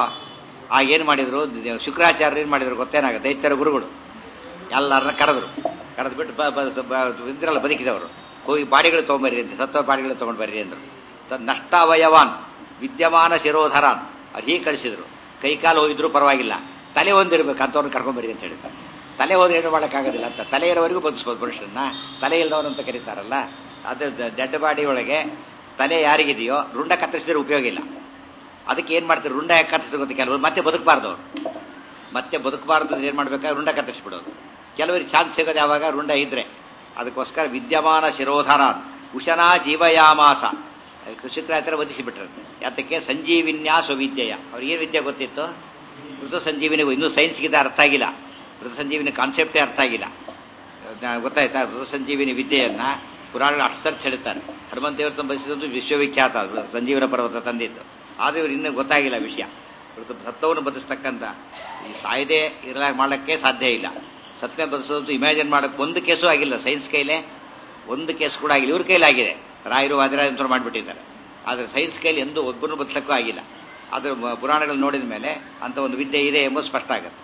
S1: ಆಗೇನು ಮಾಡಿದ್ರು ಶುಕ್ರಾಚಾರ್ಯ? ಏನು ಮಾಡಿದ್ರು ಗೊತ್ತೇನಾಗ? ದೈತ್ಯರ ಗುರುಗಳು ಎಲ್ಲರನ್ನ ಕರೆದ್ರು. ಕರೆದ್ಬಿಟ್ಟು ಇದ್ರಲ್ಲ ಬದುಕಿದವರು, ಹೋಗಿ ಬಾಡಿಗಳು ತೊಗೊಂಬರ್ರಿ ಅಂತ, ಸತ್ವ ಬಾಡಿಗಳು ತೊಗೊಂಡು ಬರ್ರಿ ಅಂದ್ರು. ನಷ್ಟಾವಯವಾನ್ ವಿದ್ಯಮಾನ ಶಿರೋಧರಾನ್ ಅವ್ರು ಹೀಗೆ ಕಳಿಸಿದ್ರು. ಕೈಕಾಲು ಹೋಗಿದ್ರು ಪರವಾಗಿಲ್ಲ, ತಲೆ ಒಂದಿರ್ಬೇಕು ಅಂಥವ್ರನ್ನ ಕರ್ಕೊಂಡ್ಬರ್ರಿ ಅಂತ ಹೇಳಿದ್ರು. ತಲೆ ಹೋದ್ರೆ ಏನು ಮಾಡೋಕ್ಕಾಗೋದಿಲ್ಲ ಅಂತ, ತಲೆ ಇರೋವರೆಗೂ ಬದುಕಿಸ್ಬೋದು ಮನುಷ್ಯರನ್ನ. ತಲೆ ಇಲ್ದವನು ಅಂತ ಕರೀತಾರಲ್ಲ, ಅದು ಡೆಡ್ ಬಾಡಿ ಒಳಗೆ ತಲೆ ಯಾರಿಗಿದೆಯೋ ರುಂಡ ಕತ್ತರಿಸಿದ್ರೆ ಉಪಯೋಗ ಇಲ್ಲ. ಅದಕ್ಕೆ ಏನ್ ಮಾಡ್ತಾರೆ? ರುಂಡ ಯಾಕೆ ಕತ್ತರಿಸಿದ್ರು ಗೊತ್ತಾ? ಕೆಲವರು ಮತ್ತೆ ಬದುಕಬಾರ್ದು, ಅವರು ಮತ್ತೆ ಬದುಕಬಾರ್ದು ಏನ್ ಮಾಡ್ಬೇಕಾದ್ರೆ ರುಂಡ ಕತ್ತರಿಸಿಬಿಡೋದು. ಕೆಲವರಿಗೆ ಚಾನ್ಸ್ ಸಿಗೋದು ಯಾವಾಗ? ರುಂಡ ಇದ್ರೆ. ಅದಕ್ಕೋಸ್ಕರ ವಿದ್ಯಮಾನ ಶಿರೋಧರ ಕುಶನಾ ಜೀವಯಾಮಾಸ, ಶುಕ್ರಾಚಾರ್ಯ ವಧಿಸಿಬಿಟ್ರು. ಯಾತಕ್ಕೆ? ಸಂಜೀವಿನ್ಯಾಸ ವಿದ್ಯೆಯ. ಅವ್ರಿಗೇನು ವಿದ್ಯೆ ಗೊತ್ತಿತ್ತು? ಮೃತ ಸಂಜೀವಿನಿ. ಇನ್ನೂ ಸೈನ್ಸ್ಗಿಂತ ಅರ್ಥ ಆಗಿಲ್ಲ, ಮೃತ ಸಂಜೀವಿನಿ ಕಾನ್ಸೆಪ್ಟೇ ಅರ್ಥ ಆಗಿಲ್ಲ. ಗೊತ್ತಾಯ್ತಾ? ಮೃತ ಸಂಜೀವಿನಿ ವಿದ್ಯೆಯನ್ನ ಪುರಾಣ ಅಷ್ಟರ್ಥ ಹೇಳ್ತಾರೆ. ಹನುಮಂತೇವರು ತಮ್ಮ ಬಯಸಿದಂತೂ ವಿಶ್ವವಿಖ್ಯಾತ ಸಂಜೀವನ ಪರ್ವತ ತಂದಿತ್ತು. ಆದ್ರೆ ಇವ್ರು ಇನ್ನೂ ಗೊತ್ತಾಗಿಲ್ಲ ವಿಷಯ. ಸತ್ತವನ್ನು ಬದಿಸ್ತಕ್ಕಂಥ ಈ ಸಾಯದೆ ಇರಲಾಗ ಮಾಡಲಿಕ್ಕೆ ಸಾಧ್ಯ ಇಲ್ಲ. ಸತ್ಯ ಬದಿಸೋದು ಇಮ್ಯಾಜಿನ್ ಮಾಡಕ್ಕೆ ಒಂದು ಕೇಸು ಆಗಿಲ್ಲ ಸೈನ್ಸ್ ಕೈಲೇ, ಒಂದು ಕೇಸ್ ಕೂಡ ಆಗಿಲ್ಲ. ಇವ್ರ ಕೈಲಾಗಿದೆ, ರಾಯರು ವಾದಿರಾಜಂತರು ಮಾಡಿಬಿಟ್ಟಿದ್ದಾರೆ. ಆದರೆ ಸೈನ್ಸ್ ಕೈಲಿ ಎಂದೂ ಒಬ್ಬರನ್ನು ಬದಿಸಲಿಕ್ಕೂ ಆಗಿಲ್ಲ. ಆದ್ರೆ ಪುರಾಣಗಳು ನೋಡಿದ ಮೇಲೆ ಅಂತ ಒಂದು ವಿದ್ಯೆ ಇದೆ ಎಂಬುದು ಸ್ಪಷ್ಟ ಆಗುತ್ತೆ.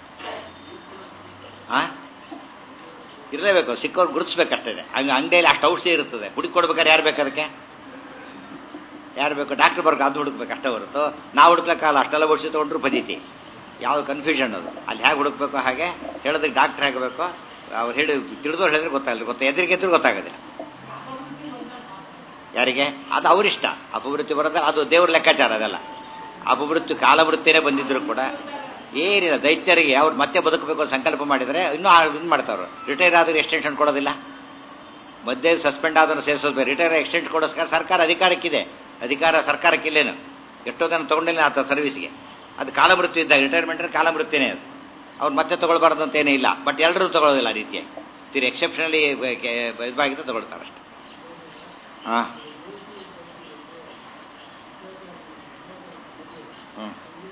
S1: ಆ ಇರಲೇಬೇಕು, ಸಿಕ್ಕವ್ರು ಗುರುತಿಸ್ಬೇಕಷ್ಟೇ. ಹಂಗೆ ಅಂಗಡಿಯಲ್ಲಿ ಅಷ್ಟು ಔಷಧಿ ಇರ್ತದೆ, ಹುಡುಕಿ ಕೊಡ್ಬೇಕಾದ್ರೆ ಯಾರು ಬೇಕು? ಅದಕ್ಕೆ ಯಾರು ಬೇಕು? ಡಾಕ್ಟರ್ ಬರ್ಬೇಕು, ಅದು ಹುಡುಕ್ಬೇಕು ಅಷ್ಟೇ ಹೊರತು ನಾವು ಹುಡುಕ್ಲಕ್ಕಲ್ಲ. ಅಷ್ಟೆಲ್ಲ ಔಷಧಿ ತೊಗೊಂಡ್ರು ಪದ್ಧತಿ, ಯಾವ್ದು ಕನ್ಫ್ಯೂಷನ್ ಅದು. ಅಲ್ಲಿ ಹೇಗೆ ಹುಡುಕ್ಬೇಕು, ಹಾಗೆ ಹೇಳೋದಕ್ಕೆ ಡಾಕ್ಟರ್ ಆಗಬೇಕು. ಅವ್ರು ಹೇಳಿ ತಿಳಿದವ್ರು ಹೇಳಿದ್ರೆ ಗೊತ್ತಾಗಲ್ಲ, ಗೊತ್ತ ಎದುರಿಗೆದ್ರು ಗೊತ್ತಾಗೋದಿಲ್ಲ ಯಾರಿಗೆ. ಅದು ಅವರಿಷ್ಟ. ಅಪವೃತ್ತಿ ಬರೋದ ಅದು ದೇವ್ರ ಲೆಕ್ಕಾಚಾರ. ಅದೆಲ್ಲ ಅಪವೃತ್ತಿ ಕಾಲವೃತ್ತಿನೇ ಬಂದಿದ್ರು ಕೂಡ ಏನಿಲ್ಲ. ದೈತ್ಯರಿಗೆ ಅವ್ರು ಮತ್ತೆ ಬದುಕಬೇಕು ಅಂತ ಸಂಕಲ್ಪ ಮಾಡಿದರೆ ಇನ್ನೂ ಇದು ಮಾಡ್ತಾವ್ರು. ರಿಟೈರ್ ಆದ್ರೆ ಎಕ್ಸ್ಟೆನ್ಷನ್ ಕೊಡೋದಿಲ್ಲ, ಮಧ್ಯೆ ಸಸ್ಪೆಂಡ್ ಆದನ್ನು ಸೇರಿಸೋದು. ರಿಟೈರ್ ಎಕ್ಸ್ಟೆಂಡ್ ಕೊಡೋಸ್ಕರ ಸರ್ಕಾರ ಅಧಿಕಾರಕ್ಕಿದೆ, ಅಧಿಕಾರ ಸರ್ಕಾರಕ್ಕಿಲ್ಲೇನು. ಎಷ್ಟೋ ಜನ ತಗೊಂಡಿಲ್ಲ ಆತ ಸರ್ವಿಸ್ಗೆ. ಅದು ಕಾಲಮೃತ್ಯು ಇದ್ದಾಗ, ರಿಟೈರ್ಮೆಂಟ್ ಕಾಲಮೃತ್ಯುನೇ ಅದು. ಅವ್ರು ಮತ್ತೆ ತಗೊಳ್ಬಾರ್ದು ಅಂತ ಏನೇ ಇಲ್ಲ, ಬಟ್ ಎಲ್ಲರೂ ತಗೊಳ್ಳೋದಿಲ್ಲ ಆ ರೀತಿಯಾಗಿ. ತೀರಿ ಎಕ್ಸೆಪ್ಷನಲಿ ಇದಾಗಿದ್ದು ತಗೊಳ್ತಾರೆ ಅಷ್ಟೆ. ಹಾಂ ಹ್ಞೂ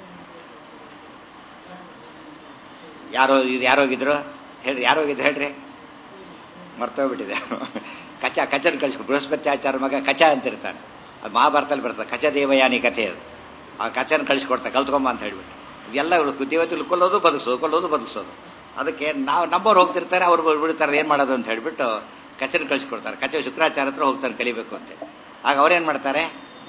S1: ಯಾರೋ ಇದು ಯಾರೋಗಿದ್ರು ಹೇಳ್ರಿ, ಯಾರೋಗಿದ್ರು ಹೇಳ್ರಿ, ಮರ್ತೋಗ್ಬಿಟ್ಟಿದೆ. ಕಚ ಕಚನ ಕಳಿಸ್ಕೊ ಬೃಹಸ್ಪತ್ಯಾಚಾರ ಮಗ ಕಚ ಅಂತಿರ್ತಾನೆ. ಅದು ಮಹಾಭಾರತದಲ್ಲಿ ಬರ್ತದೆ, ಕಚ ದೇವಯಾನಿ ಕಥೆ ಅದು. ಆ ಕಚನ ಕಳಿಸ್ಕೊಡ್ತಾರೆ ಕಲ್ತ್ಕೊಂಬ ಅಂತ ಹೇಳ್ಬಿಟ್ಟು. ಇವೆಲ್ಲ ದೇವತೆಗಳು ಕೊಲ್ಲೋದು ಬದುಕಿಸೋದು ಕೊಲ್ಲೋದು ಬದುಕಿಸೋದು. ಅದಕ್ಕೆ ನಾವು ನಮ್ಮವ್ರು ಹೋಗ್ತಿರ್ತಾರೆ, ಅವ್ರು ಬಿಡ್ತಾರೆ, ಏನು ಮಾಡೋದು ಅಂತ ಹೇಳ್ಬಿಟ್ಟು ಕಚನ ಕಳಿಸ್ಕೊಡ್ತಾರೆ. ಕಚ ಶುಕ್ರಾಚಾರ್ಯ ಹತ್ರ ಹೋಗ್ತಾನೆ ಕಲಿಬೇಕು ಅಂತೇಳಿ. ಆಗ ಅವ್ರೇನು ಮಾಡ್ತಾರೆ,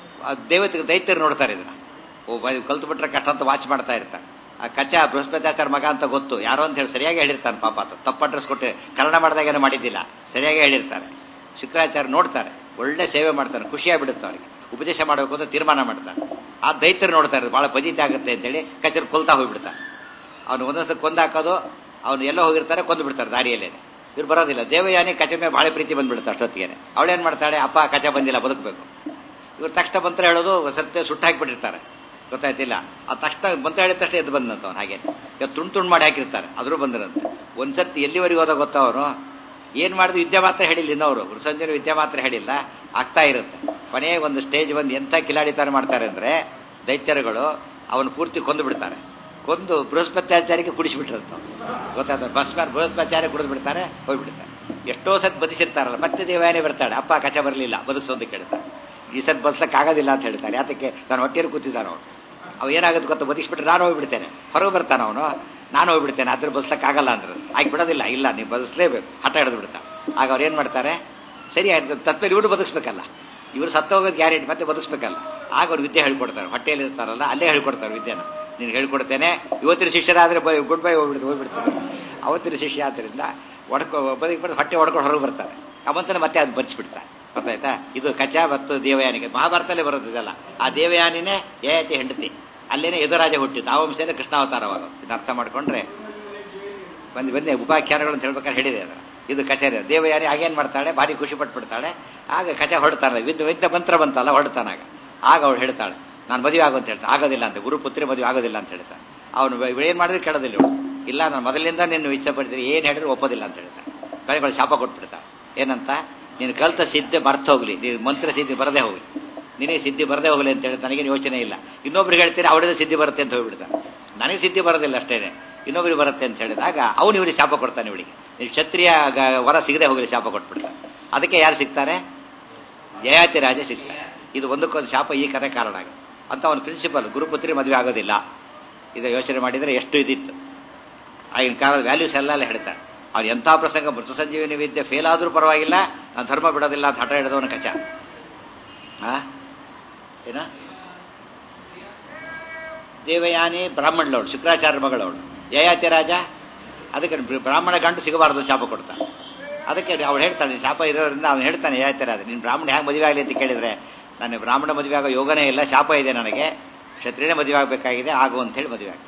S1: ದೇವತೆ ದೈತ್ಯರು ನೋಡ್ತಾರೆ ಇದನ್ನ. ಓ ಕಲ್ತು ಬಿಟ್ರೆ ಕಷ್ಟ ಅಂತ ವಾಚ್ ಮಾಡ್ತಾ ಇರ್ತಾರೆ. ಆ ಕಚ ಬೃಹಸ್ಪತ್ಯಾಚಾರ ಮಗ ಅಂತ ಗೊತ್ತು, ಯಾರೋ ಅಂತ ಹೇಳಿ ಸರಿಯಾಗಿ ಹೇಳಿರ್ತಾನೆ. ಪಾಪ ಅದು ತಪ್ಪು ಅಡ್ರೆಸ್ ಕೊಟ್ಟೆ ಕನ್ನಡ ಮಾಡಿದಾಗೇನು ಮಾಡಿದ್ದಿಲ್ಲ, ಸರಿಯಾಗಿ ಹೇಳಿರ್ತಾರೆ. ಶುಕ್ರಾಚಾರ್ಯ ನೋಡ್ತಾರೆ, ಒಳ್ಳೆ ಸೇವೆ ಮಾಡ್ತಾನೆ, ಖುಷಿಯಾಗ್ಬಿಡುತ್ತೆ ಅವರಿಗೆ. ಉಪದೇಶ ಮಾಡಬೇಕು ಅಂತ ತೀರ್ಮಾನ ಮಾಡ್ತಾನೆ. ಆ ದೈತ್ಯರು ನೋಡ್ತಾ ಇರೋದು ಭಾಳ ಬಜಿತ ಆಗುತ್ತೆ ಅಂತೇಳಿ ಕಚರು ಕೊಲ್ತಾ ಹೋಗ್ಬಿಡ್ತಾನೆ. ಅವನು ಒಂದೊಂದ್ಸಲ ಕೊಂದಾಕೋದು, ಅವನು ಎಲ್ಲೋ ಹೋಗಿರ್ತಾರೆ, ಕೊಂದು ಬಿಡ್ತಾರೆ ದಾರಿಯಲ್ಲೇನೆ. ಇವ್ರು ಬರೋದಿಲ್ಲ. ದೇವಯಾನಿ ಕಚ ಮೇಲೆ ಭಾಳ ಪ್ರೀತಿ ಬಂದ್ಬಿಡುತ್ತೆ ಅಷ್ಟೊತ್ತಿಗೆ. ಅವಳೇನು ಮಾಡ್ತಾಳೆ, ಅಪ್ಪ ಕಚ ಬಂದಿಲ್ಲ ಬದುಕಬೇಕು. ಇವ್ರು ತಕ್ಷಣ ಮಂತ್ರ ಹೇಳೋದು ಸತ್ಯ ಸುಟ್ಟು ಹಾಕಿಬಿಟ್ಟಿರ್ತಾರೆ, ಗೊತ್ತಾಯ್ತಿಲ್ಲ. ಆ ತಕ್ಷಣ ಮಂತ್ರ ಹೇಳಿದ ತಕ್ಷಣ ಎದ್ದು ಬಂದಂತ ಅವನು. ಹಾಗೆ ಇವತ್ತು ತುಂಡು ತುಂಡು ಮಾಡಿ ಹಾಕಿರ್ತಾರೆ, ಆದರೂ ಬಂದಿರಂತೆ. ಒಂದ್ಸರ್ತಿ ಎಲ್ಲಿವರೆಗೂ ಹೋದ ಗೊತ್ತ ಅವನು ಏನು ಮಾಡಿದ್ರು ವಿದ್ಯೆ ಮಾತ್ರ ಹೇಳಿಲ್ಲ ಇನ್ನವರು. ವೃಸಂಜನ ವಿದ್ಯೆ ಮಾತ್ರ ಹೇಳಿಲ್ಲ, ಆಗ್ತಾ ಇರುತ್ತೆ. ಕೊನೆಗೆ ಒಂದು ಸ್ಟೇಜ್ ಬಂದು ಎಂಥ ಕಿಲಾಡಿತನ ಮಾಡ್ತಾರೆ ಅಂದರೆ ದೈತ್ಯರುಗಳು ಅವನು ಪೂರ್ತಿ ಕೊಂದು ಬಿಡ್ತಾರೆ. ಕೊಂದು ಬೃಹಸ್ಪತ್ಯಾಚಾರ್ಯಕ್ಕೆ ಕುಡಿಸಿಬಿಟ್ರಂತ. ಗೊತ್ತಾಯ್ತು, ಬಸ್ ಮೇಲೆ ಬೃಹಸ್ಪತ್ಯಾಚಾರ್ಯ ಕುಡಿದು ಬಿಡ್ತಾರೆ, ಹೋಗ್ಬಿಡ್ತಾರೆ. ಎಷ್ಟೋ ಸತ್ ಬದಿಸಿರ್ತಾರಲ್ಲ, ಮತ್ತೆ ದೇವಯಾನಿ ಬರ್ತಾಳೆ, ಅಪ್ಪ ಕಚ ಬರಲಿಲ್ಲ ಬದುಕಿಸೋದಕ್ಕೆ ಕೇಳ್ತಾರೆ. ಈ ಸತ್ ಬದುಕಕ್ಕೆ ಆಗೋದಿಲ್ಲ ಅಂತ ಹೇಳ್ತಾರೆ. ಯಾತಕ್ಕೆ, ನಾನು ಹೊಟ್ಟೆಯಲ್ಲಿ ಕೂತಿದ್ದಾನೆ ಅವನು. ಅವು ಏನಾಗುತ್ತೆ ಗೊತ್ತ, ಬದುಕಿಸ್ಬಿಟ್ರೆ ನಾನು ಹೋಗ್ಬಿಡ್ತೇನೆ, ಹೊರಗೆ ಬರ್ತಾನೆ ಅವನು, ನಾನು ಹೋಗ್ಬಿಡ್ತೇನೆ, ಅದ್ರ ಬದುಕಕ್ಕಾಗಲ್ಲ ಅಂದ್ರೆ ಆಗಿ ಬಿಡೋದಿಲ್ಲ. ಇಲ್ಲ, ನೀವು ಬದುಸಲೇಬೇಕು, ಹಠ ಹಿಡಿದು ಬಿಡ್ತಾನೆ. ಆಗ ಅವ್ರು ಏನು ಮಾಡ್ತಾರೆ, ಸರಿ ಆಯ್ತು, ತತ್ಮೇಲೆ ಇವರು ಬದುಕಿಸ್ಬೇಕಲ್ಲ, ಇವರು ಸತ್ತ ಹೋಗೋದು ಗ್ಯಾರಂಟಿ, ಮತ್ತೆ ಬದುಕಿಸ್ಬೇಕಲ್ಲ. ಆಗ ಅವ್ರು ವಿದ್ಯೆ ಹೇಳ್ಕೊಡ್ತಾರೆ. ಹೊಟ್ಟೆಯಲ್ಲಿ ಇರ್ತಾರಲ್ಲ ಅಲ್ಲೇ ಹೇಳ್ಕೊಡ್ತಾರೆ ವಿದ್ಯೆನ. ನೀನು ಹೇಳ್ಕೊಡ್ತೇನೆ, ಇವತ್ತಿನ ಶಿಷ್ಯರಾದರೆ ಗುಡ್ ಬೈ ಹೋಗ್ಬಿಡ್ತು ಹೋಗ್ಬಿಡ್ತಾರೆ. ಅವತ್ತಿನ ಶಿಷ್ಯ ಆದ್ದರಿಂದ ಒಡ್ಕೊ ಬದುಕಿ ಬಿಟ್ಟು ಹೊಟ್ಟೆ ಹೊಡ್ಕೊಂಡು ಹೊರಗೆ ಬರ್ತಾರೆ. ಅವಂತನೇ ಮತ್ತೆ ಅದು ಬಚ್ಚಿಬಿಡ್ತಾರೆ. ಗೊತ್ತಾಯ್ತಾ. ಇದು ಕಚ ಮತ್ತು ದೇವಯಾನಿಗೆ ಮಹಾಭಾರತಲ್ಲೇ ಬರೋದಿದೆಲ್ಲ. ಆ ದೇವಯಾನಿನೇ ಯಯಾತಿ ಹೆಂಡತಿ, ಅಲ್ಲೇನೆ ಯದುರಾಜ ಹುಟ್ಟಿದ್ದು. ಆ ವಂಶದಲ್ಲಿ ಕೃಷ್ಣಾವತಾರವಾಗ. ಇದನ್ನ ಅರ್ಥ ಮಾಡ್ಕೊಂಡ್ರೆ ಬಂದು ಬಂದೆ ಉಪಾಖ್ಯಾನಗಳು ಅಂತ ಹೇಳ್ಬೇಕಾದ್ರೆ ಹೇಳಿದೆ ಅದರ. ಇದು ಕಚೇರಿ. ದೇವಯಾನಿ ಆಗೇನು ಮಾಡ್ತಾಳೆ, ಭಾರಿ ಖುಷಿ ಪಟ್ಬಿಡ್ತಾಳೆ. ಆಗ ಕಚ ಹೊಡ್ತಾಳೆ, ವಿದ್ಯ ವಿದ್ಯ ಮಂತ್ರ ಬಂತಲ್ಲ ಹೊಡ್ತಾನಾಗ. ಆಗ ಅವಳು ಹೇಳ್ತಾಳೆ, ನಾನು ಮದುವೆ ಆಗೋ ಅಂತ ಹೇಳ್ತಾಳೆ. ಆಗೋದಿಲ್ಲ ಅಂತ, ಗುರುಪುತ್ರಿ ಮದುವೆ ಆಗೋದಿಲ್ಲ ಅಂತ ಹೇಳ್ತಾಳೆ. ಅವನು ಏನು ಮಾಡಿದ್ರೆ ಕೇಳೋದಿಲ್ಲ ಇವಳು. ಇಲ್ಲ, ನಾನು ಮೊದಲಿಂದ ನಿನ್ನ ಇಚ್ಛೆ ಪಡ್ತೀನಿ, ಏನು ಹೇಳಿದ್ರು ಒಪ್ಪೋದಿಲ್ಲ ಅಂತ ಹೇಳ್ತಾಳೆ. ಕೈಗಳು ಶಾಪ ಕೊಟ್ಬಿಡ್ತಾಳೆ. ಏನಂತ, ನೀನು ಕಲ್ತ ಸಿದ್ಧಿ ಬರ್ತ ಹೋಗ್ಲಿ, ನೀನು ಮಂತ್ರ ಸಿದ್ಧಿ ಬರದೇ ಹೋಗ್ಲಿ, ನಿನಗೆ ಸಿದ್ಧಿ ಬರದೇ ಹೋಗಲಿ ಅಂತ ಹೇಳಿ ನನಗೇನು ಯೋಚನೆ ಇಲ್ಲ. ಇನ್ನೊಬ್ರಿಗೆ ಹೇಳ್ತೀರಿ ಅವಳಿಗೆ ಸಿದ್ಧಿ ಬರುತ್ತೆ ಅಂತ ಹೋಗ್ಬಿಡ್ತಾನೆ. ನನಗೆ ಸಿದ್ಧಿ ಬರೋದಿಲ್ಲ ಅಷ್ಟೇನೆ, ಇನ್ನೊಬ್ರಿಗೆ ಬರುತ್ತೆ ಅಂತ ಹೇಳಿದಾಗ ಅವನು ಇವರಿಗೆ ಶಾಪ ಕೊಡ್ತಾನೆ. ಇವಳಿಗೆ ನೀವು ಕ್ಷತ್ರಿಯ ವರ ಸಿಗದೆ ಹೋಗಲಿ ಶಾಪ ಕೊಟ್ಬಿಡ್ತಾನೆ. ಅದಕ್ಕೆ ಯಾರು ಸಿಗ್ತಾರೆ, ಯಯಾತಿ ರಾಜ ಸಿಗ್ತಾರೆ. ಇದು ಒಂದಕ್ಕೊಂದು ಶಾಪ ಈ ಕಥೆ ಕಾರಣ ಆಗುತ್ತೆ ಅಂತ ಅವನ ಪ್ರಿನ್ಸಿಪಲ್. ಗುರುಪುತ್ರಿ ಮದುವೆ ಆಗೋದಿಲ್ಲ. ಇದು ಯೋಚನೆ ಮಾಡಿದರೆ ಎಷ್ಟು ಇದಿತ್ತು ಆಗಿನ ಕಾಲದ ವ್ಯಾಲ್ಯೂಸ್ ಎಲ್ಲ ಹೇಳ್ತಾರೆ. ಅವ್ನು ಎಂಥ ಪ್ರಸಂಗ, ಮೃತ ಸಂಜೀವಿನಿ ವಿದ್ಯೆ ಫೇಲ್ ಆದರೂ ಪರವಾಗಿಲ್ಲ, ನಾನು ಧರ್ಮ ಬಿಡೋದಿಲ್ಲ ಅಂತ ಹಠ ಹಿಡಿದವನ ಕಚ. ಹಾ ಏನ ದೇವಯಾನಿ ಬ್ರಾಹ್ಮಣಳವಳು, ಶುಕ್ರಾಚಾರ್ಯ ಮಗಳವಳು. ಯಯಾತಿ ರಾಜ ಅದಕ್ಕೆ ಬ್ರಾಹ್ಮಣ ಗಂಟು ಸಿಗಬಾರ್ದು ಶಾಪ ಕೊಡ್ತಾನೆ. ಅದಕ್ಕೆ ಅವಳು ಹೇಳ್ತಾಳೆ, ಶಾಪ ಇರೋದ್ರಿಂದ ಅವನು ಹೇಳ್ತಾನೆ ಯಯಾತಿ ರಾಜ, ನೀನು ಬ್ರಾಹ್ಮಣ ಹೇಗೆ ಮದುವೆ ಆಗಲಿ ಅಂತ ಕೇಳಿದರೆ, ನಾನು ಬ್ರಾಹ್ಮಣ ಮದುವೆ ಆಗೋ ಯೋಗನೇ ಇಲ್ಲ, ಶಾಪ ಇದೆ ನನಗೆ, ಕ್ಷತ್ರಿಯನೇ ಮದುವೆ ಆಗಬೇಕಾಗಿದೆ, ಆಗು ಅಂತೇಳಿ ಮದುವೆ ಆಗ್ತಾನೆ.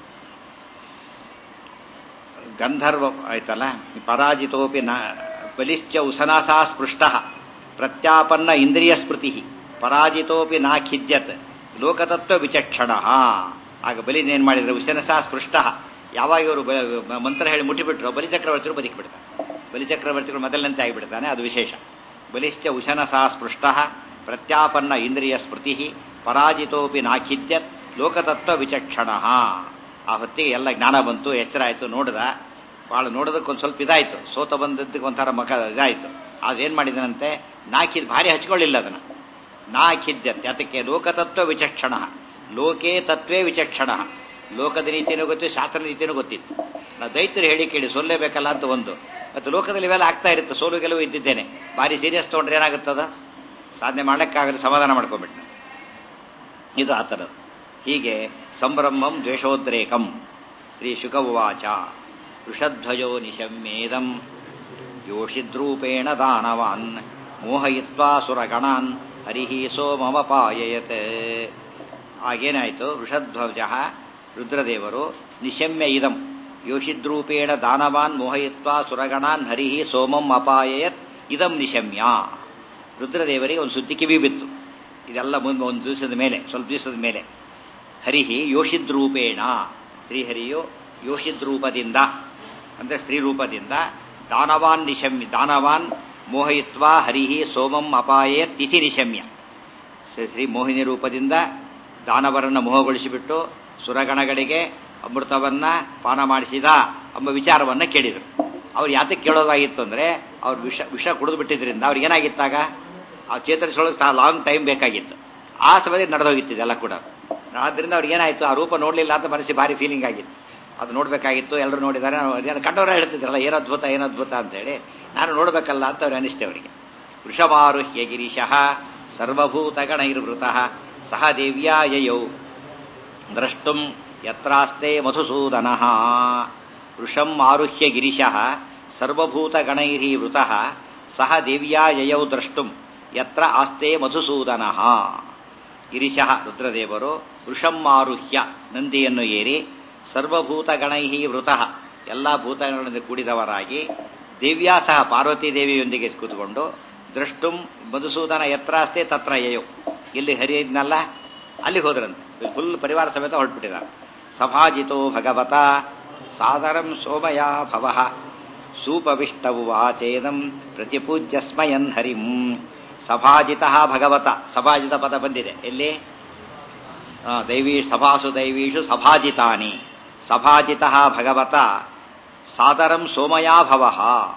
S1: ಗಂಧರ್ವ ಆಯ್ತಲ್ಲ. ಪರಾಜಿತೋಪಿ ನ ಬಲಿಶ್ಚ ಉಸನಾಸಾ ಸ್ಪೃಷ್ಟ ಪ್ರತ್ಯಾಪನ್ನ ಇಂದ್ರಿಯ ಸ್ಮೃತಿ ಪರಾಜಿತೋಪಿ ನಾ ಖಿದ್ಯತ್ ಲೋಕತತ್ವ ವಿಚಕ್ಷಣ. ಆಗ ಬಲಿ ಏನ್ ಮಾಡಿದ್ರೆ, ಉಸನಸಾ ಸ್ಪೃಷ್ಟ, ಯಾವಾಗ ಇವರು ಮಂತ್ರ ಹೇಳಿ ಮುಟ್ಟಿಬಿಟ್ರು ಬಲಿಚಕ್ರವರ್ತಿಗಳು ಬದುಕಿಬಿಡ್ತಾರೆ. ಬಲಿಚಕ್ರವರ್ತಿಗಳು ಮೊದಲಂತೆ ಆಗಿಬಿಡ್ತಾನೆ, ಅದು ವಿಶೇಷ. ಬಲಿಶ್ಚ ಉಸನಸಾ ಸ್ಪೃಷ್ಟ ಪ್ರತ್ಯಾಪನ್ನ ಇಂದ್ರಿಯ ಸ್ಮೃತಿ ಪರಾಜಿತೋಪಿ ನಾ ಖಿದ್ಯತ್ ಲೋಕತತ್ವ ವಿಚಕ್ಷಣ. ಆ ಹೊತ್ತಿಗೆ ಎಲ್ಲ ಜ್ಞಾನ ಬಂತು, ಎಚ್ಚರ ಆಯಿತು, ನೋಡಿದ. ಭಾಳ ನೋಡೋದಕ್ಕೊಂದು ಸ್ವಲ್ಪ ಇದಾಯಿತು, ಸೋತ ಬಂದದ್ದಕ್ಕೆ ಒಂಥರ ಮಕ ಇದಾಯಿತು. ಅದೇನು ಮಾಡಿದನಂತೆ, ನಾಕಿದ್ ಭಾರಿ ಹಚ್ಕೊಳ್ಳಿಲ್ಲ ಅದನ್ನು. ನಾಖಿದ್ಯತ್ ಯಾತಕ್ಕೆ, ಲೋಕತತ್ವ ವಿಚಕ್ಷಣ, ಲೋಕೇ ತತ್ವೇ ವಿಚಕ್ಷಣ. ಲೋಕದ ನೀತಿನೂ ಗೊತ್ತಿತ್ತು, ಶಾಸ್ತ್ರದ ನೀತಿನೂ ಗೊತ್ತಿತ್ತು. ನಾವು ದೈತ್ಯರು ಹೇಳಿ ಕೇಳಿ ಸೋಲ್ಲೇಬೇಕಲ್ಲ ಅಂತ ಒಂದು, ಮತ್ತು ಲೋಕದಲ್ಲಿ ಇವೆಲ್ಲ ಆಗ್ತಾ ಇರುತ್ತೆ, ಸೋಲು ಗೆಲುವು ಇದ್ದಿದ್ದೇನೆ. ಭಾರಿ ಸೀರಿಯಸ್ ತೊಗೊಂಡ್ರೆ ಏನಾಗುತ್ತದ, ಸಾಧನೆ ಮಾಡಲಿಕ್ಕಾಗಲಿ, ಸಮಾಧಾನ ಮಾಡ್ಕೊಂಡ್ಬಿಟ್ಟ. ಇದು ಆ ಥರದ್ದು. ಹೀಗೆ ಸಂಭ್ರಮಂ ದ್ವೇಷೋದ್ರೇಕಂ. ಶ್ರೀ ಶುಕ ಉವಾಚ ವೃಷಧ್ವಜೋ ನಿಶಮ್ಯೇದಂ ಯೋಷಿದ್ರೂಪೇಣ ದಾನವಾನ್ ಮೋಹಯಿತ್ವಾ ಸುರಗಣಾನ್ ಹರಿಹಿ ಸೋಮಮಪಾಯಯತ್. ಆಗೇನಾಯಿತು, ವೃಷಧ್ವಜ ರುದ್ರದೇವರು ನಿಶಮ್ಯ ಇದಂ ಯೋಷಿದ್ರೂಪೇಣ ದಾನವಾನ್ ಮೋಹಯಿತ್ವಾ ಸುರಗಣಾನ್ ಹರಿಹಿ ಸೋಮಂ ಅಪಾಯಯತ್ ಇದಂ ನಿಶಮ್ಯ. ರುದ್ರದೇವರಿಗೆ ಒಂದು ಸುದ್ದಿ ಕಿವಿ ಬಿತ್ತು. ಇದೆಲ್ಲ ಮುಂದೆ ಒಂದು ದಿವಸದ ಮೇಲೆ, ಸ್ವಲ್ಪ ದಿವಸದ ಮೇಲೆ. ಹರಿಹಿ ಯೋಷಿದ್ರೂಪೇಣ, ಶ್ರೀಹರಿಯು ಯೋಷಿದ್ರೂಪದಿಂದ ಅಂದರೆ ಸ್ತ್ರೀ ರೂಪದಿಂದ ದಾನವಾನ್ ನಿಶಮ್ಯ ದಾನವಾನ್ ಮೋಹಯಿತ್ವ ಹರಿಹಿ ಸೋಮಂ ಅಪಾಯೇ ತಿಥಿ ನಿಶಮ್ಯ. ಶ್ರೀ ಮೋಹಿನಿ ರೂಪದಿಂದ ದಾನವರನ್ನ ಮೋಹಗೊಳಿಸಿಬಿಟ್ಟು ಸುರಗಣಗಳಿಗೆ ಅಮೃತವನ್ನ ಪಾನ ಮಾಡಿಸಿದ ಎಂಬ ವಿಚಾರವನ್ನ ಕೇಳಿದರು. ಅವ್ರು ಯಾತಕ್ಕೆ ಕೇಳೋದಾಗಿತ್ತು ಅಂದ್ರೆ ಅವ್ರು ವಿಷ ವಿಷ ಕುಡಿದು ಬಿಟ್ಟಿದ್ರಿಂದ ಅವ್ರಿಗೆ ಏನಾಗಿತ್ತಾಗ ಆ ಚೇತರಿಸೋಳಕ್ಕೆ ಲಾಂಗ್ ಟೈಮ್ ಬೇಕಾಗಿತ್ತು. ಆ ಸಮಯದಲ್ಲಿ ನಡೆದೋಗಿತ್ತಿದೆಲ್ಲ ಕೂಡ. ಆದ್ರಿಂದ ಅವ್ರಿಗೆ ಏನಾಯ್ತು, ಆ ರೂಪ ನೋಡ್ಲಿಲ್ಲ ಅಂತ ಮನಸ್ಸಿಗೆ ಭಾರಿ ಫೀಲಿಂಗ್ ಆಗಿತ್ತು. ಅದು ನೋಡ್ಬೇಕಾಗಿತ್ತು, ಎಲ್ಲರೂ ನೋಡಿದ್ದಾರೆ. ಕಂಡವರೇ ಹೇಳ್ತಿದ್ರಲ್ಲ ಏನು ಅದ್ಭುತ ಏನು ಅದ್ಭುತ ಅಂತೇಳಿ, ನಾನು ನೋಡ್ಬೇಕಲ್ಲ ಅಂತ ಅವ್ರು ಅನಿಷ್ಟೇ ಅವರಿಗೆ. ವೃಷಮಾರುಹ್ಯ ಗಿರೀಶಃ ಸರ್ವಭೂತಗಣೈರ್ವೃತಃ ಸಹ ದೇವ್ಯಾ ಯಯೌ ದ್ರಷ್ಟುಂ ಯತ್ರಾಸ್ತೆ ಮಧುಸೂದನಃ. ವೃಷಂ ಆರುಹ್ಯ ಗಿರೀಶಃ ಸರ್ವಭೂತಗಣೈರ್ವೃತಃ ಸಹ ದೇವ್ಯಾ ಯಯೌ ದ್ರಷ್ಟುಂ ಯತ್ರ ಆಸ್ತೆ ಮಧುಸೂದನಃ. ಗಿರೀಶಃ ರುದ್ರದೇವರು ವೃಷಂ ಆರುಹ್ಯ ನಂದಿಯನ್ನು ಏರಿ ಸರ್ವಭೂತಗಣೈ ವೃತಃ ಎಲ್ಲ ಭೂತಗಳಿಂದ ಕೂಡಿದವರಾಗಿ ದೇವ್ಯಾ ಸಹ ಪಾರ್ವತೀ ದೇವಿಯೊಂದಿಗೆ ಕೂತ್ಕೊಂಡು ದ್ರಷ್ಟುಂ ಮಧುಸೂದನ ಯತ್ರಾಸ್ತೆ ತತ್ರ ಯಯೋ ಇಲ್ಲಿ ಹರಿಯದ್ನಲ್ಲ ಅಲ್ಲಿ ಹೋದ್ರಂತೆ. ಫುಲ್ ಪರಿವಾರ ಸಮೇತ ಹೊರಟ್ಬಿಟ್ಟಿದ್ದಾರೆ. ಸಭಾಜಿತೋ ಭಗವತ ಸಾದರಂ ಸೋಮಯ ಭವಃ ಸೂಪವಿಷ್ಟವು ವಾಚೇದಂ ಪ್ರತಿಪೂಜ್ಯ ಸ್ಮಯನ್ ಹರಿಂ. ಸಭಾಜಿತ ಭಗವತ ಸಭಾಜಿತ ಪದ ಬಂದಿದೆ ಎಲ್ಲಿ? ದೈವೀ ಸಭಾಸು ದೈವೀಷು ಸಭಾಜಿತಾನಿ. ಸಭಾಜಿತ ಭಗವತ ಸಾದರಂ ಸೋಮಯಾ ಭವಃ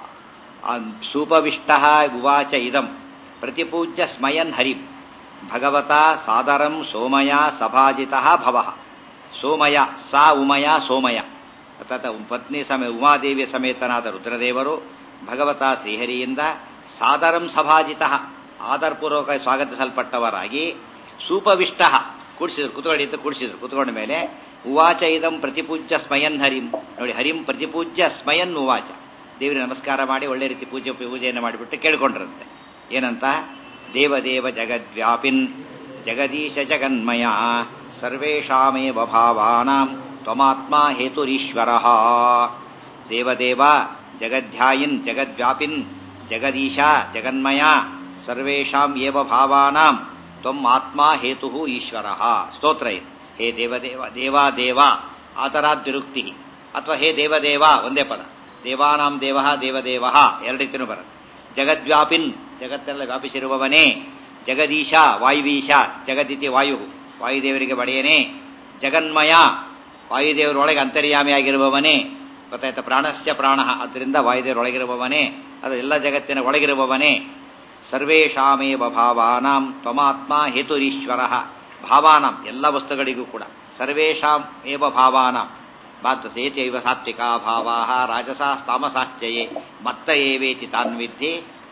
S1: ಸೂಪವಿಷ್ಟ ಉವಾಚ ಇದಂ ಪ್ರತಿಪೂಜ್ಯ ಸ್ಮಯನ್ ಹರಿಂ. ಭಗವತ ಸಾದರಂ ಸೋಮಯ ಸಭಾಜಿತ ಭವಃ. ಸೋಮಯ ಸಾ ಉಮಯ ಸೋಮಯ ಅರ್ಥಾತ್ ಪತ್ನಿ ಸಮೇ ಉಮಾದೇವಿಯ ಸಮೇತನಾದ ರುದ್ರದೇವರು ಭಗವತ ಶ್ರೀಹರಿಯಿಂದ ಸಾದರಂ ಸಭಾಜಿತ ಆದರಪೂರ್ವಕ ಸ್ವಾಗತಿಸಲ್ಪಟ್ಟವರಾಗಿ ಸೂಪವಿಷ್ಟ ಕೂಡಿಸಿದ್ರು, ಕುತ್ಕೊಂಡಿದ್ದು ಕೂಡಿಸಿದ್ರು. ಕುತ್ಕೊಂಡ ಮೇಲೆ ಉವಾಚ ಇದಂ ಪ್ರತಿಪೂಜ್ಯ ಸ್ಮಯನ್ ಹರಿಂ. ನೋಡಿ, ಹರಿಂ ಪ್ರತಿಪೂಜ್ಯ ಸ್ಮಯನ್ ಉವಾಚ. ದೇವರಿಗೆ ನಮಸ್ಕಾರ ಮಾಡಿ ಒಳ್ಳೆ ರೀತಿ ಪೂಜೆ ಪೂಜೆಯನ್ನು ಮಾಡಿಬಿಟ್ಟು ಕೇಳ್ಕೊಂಡ್ರಂತೆ. ಏನಂತ? ದೇವದೇವ ಜಗದ್ವ್ಯಾಪಿನ್ ಜಗದೀಶ ಜಗನ್ಮಯ ಸರ್ವೇಷಾಮೇವ ಭಾವಾನಾಂ ತ್ವಮಾತ್ಮ ಹೇತುರೀಶ್ವರಃ. ದೇವದೇವ ಜಗದ್ಧ್ಯಾಯಿನ್ ಜಗದ್ವ್ಯಾಪಿನ್ ಜಗದೀಶ ಜಗನ್ಮಯ ಸರ್ವೇಷಾಂ ಏವ ಭಾವಾನಾಂ ತ್ವಂ ಆತ್ಮ ಹೇತು ಈಶ್ವರಃ. ಸ್ತೋತ್ರ ಇದು. ಹೇ ದೇವದೇವ, ದೇವಾ ದೇವ ಆತರಾದ್ವಿರುಕ್ತಿ ಅಥವಾ ಹೇ ದೇವದೇವ ಒಂದೇ ಪದ. ದೇವಾನಾಂ ದೇವ ದೇವದೇವ ಎರಡು ರೀತಿಯೂ ಬರುತ್ತೆ. ಜಗದ್ವ್ಯಾಪಿನ್ ಜಗತ್ತೆಲ್ಲ ವ್ಯಾಪಿಸಿರುವವನೇ. ಜಗದೀಶ ವಾಯುವೀಶ ಜಗದಿತಿ ವಾಯು ವಾಯುದೇವರಿಗೆ ಒಡೆಯನೇ. ಜಗನ್ಮಯ ವಾಯುದೇವರೊಳಗೆ ಅಂತರ್ಯಾಮಿಯಾಗಿರುವವನೇ. ಗೊತ್ತಾಯ್ತ? ಪ್ರಾಣಸ್ಯ ಪ್ರಾಣ ಅದರಿಂದ ವಾಯುದೇವರೊಳಗಿರುವವನೇ, ಅದು ಎಲ್ಲ ಜಗತ್ತಿನ ಒಳಗಿರುವವನೇ. ಸರ್ವೇಷಾಮೇವ ಭಾವಾನಾಂ ತ್ವಮಾತ್ಮ ಹೇತುರೀಶ್ವರಃ. ಭಾವಾನಾಂ ಎಲ್ಲ ವಸ್ತುಗಳಿಗೂ ಕೂಡ ಸರ್ವೇಷಾಂ ಏವ ಭಾವಾನಾಂ ಮಾತ್ರ ಸೇಚೈವ ಸಾತ್ವಿಕಾ ಭಾವಾಃ ರಾಜಸಾಸ್ ತಾಮಸಾಶ್ಚಯೇ ಮತ್ತ ಏವೇತಿ ತಾನ್ವಿದ್ಧಿ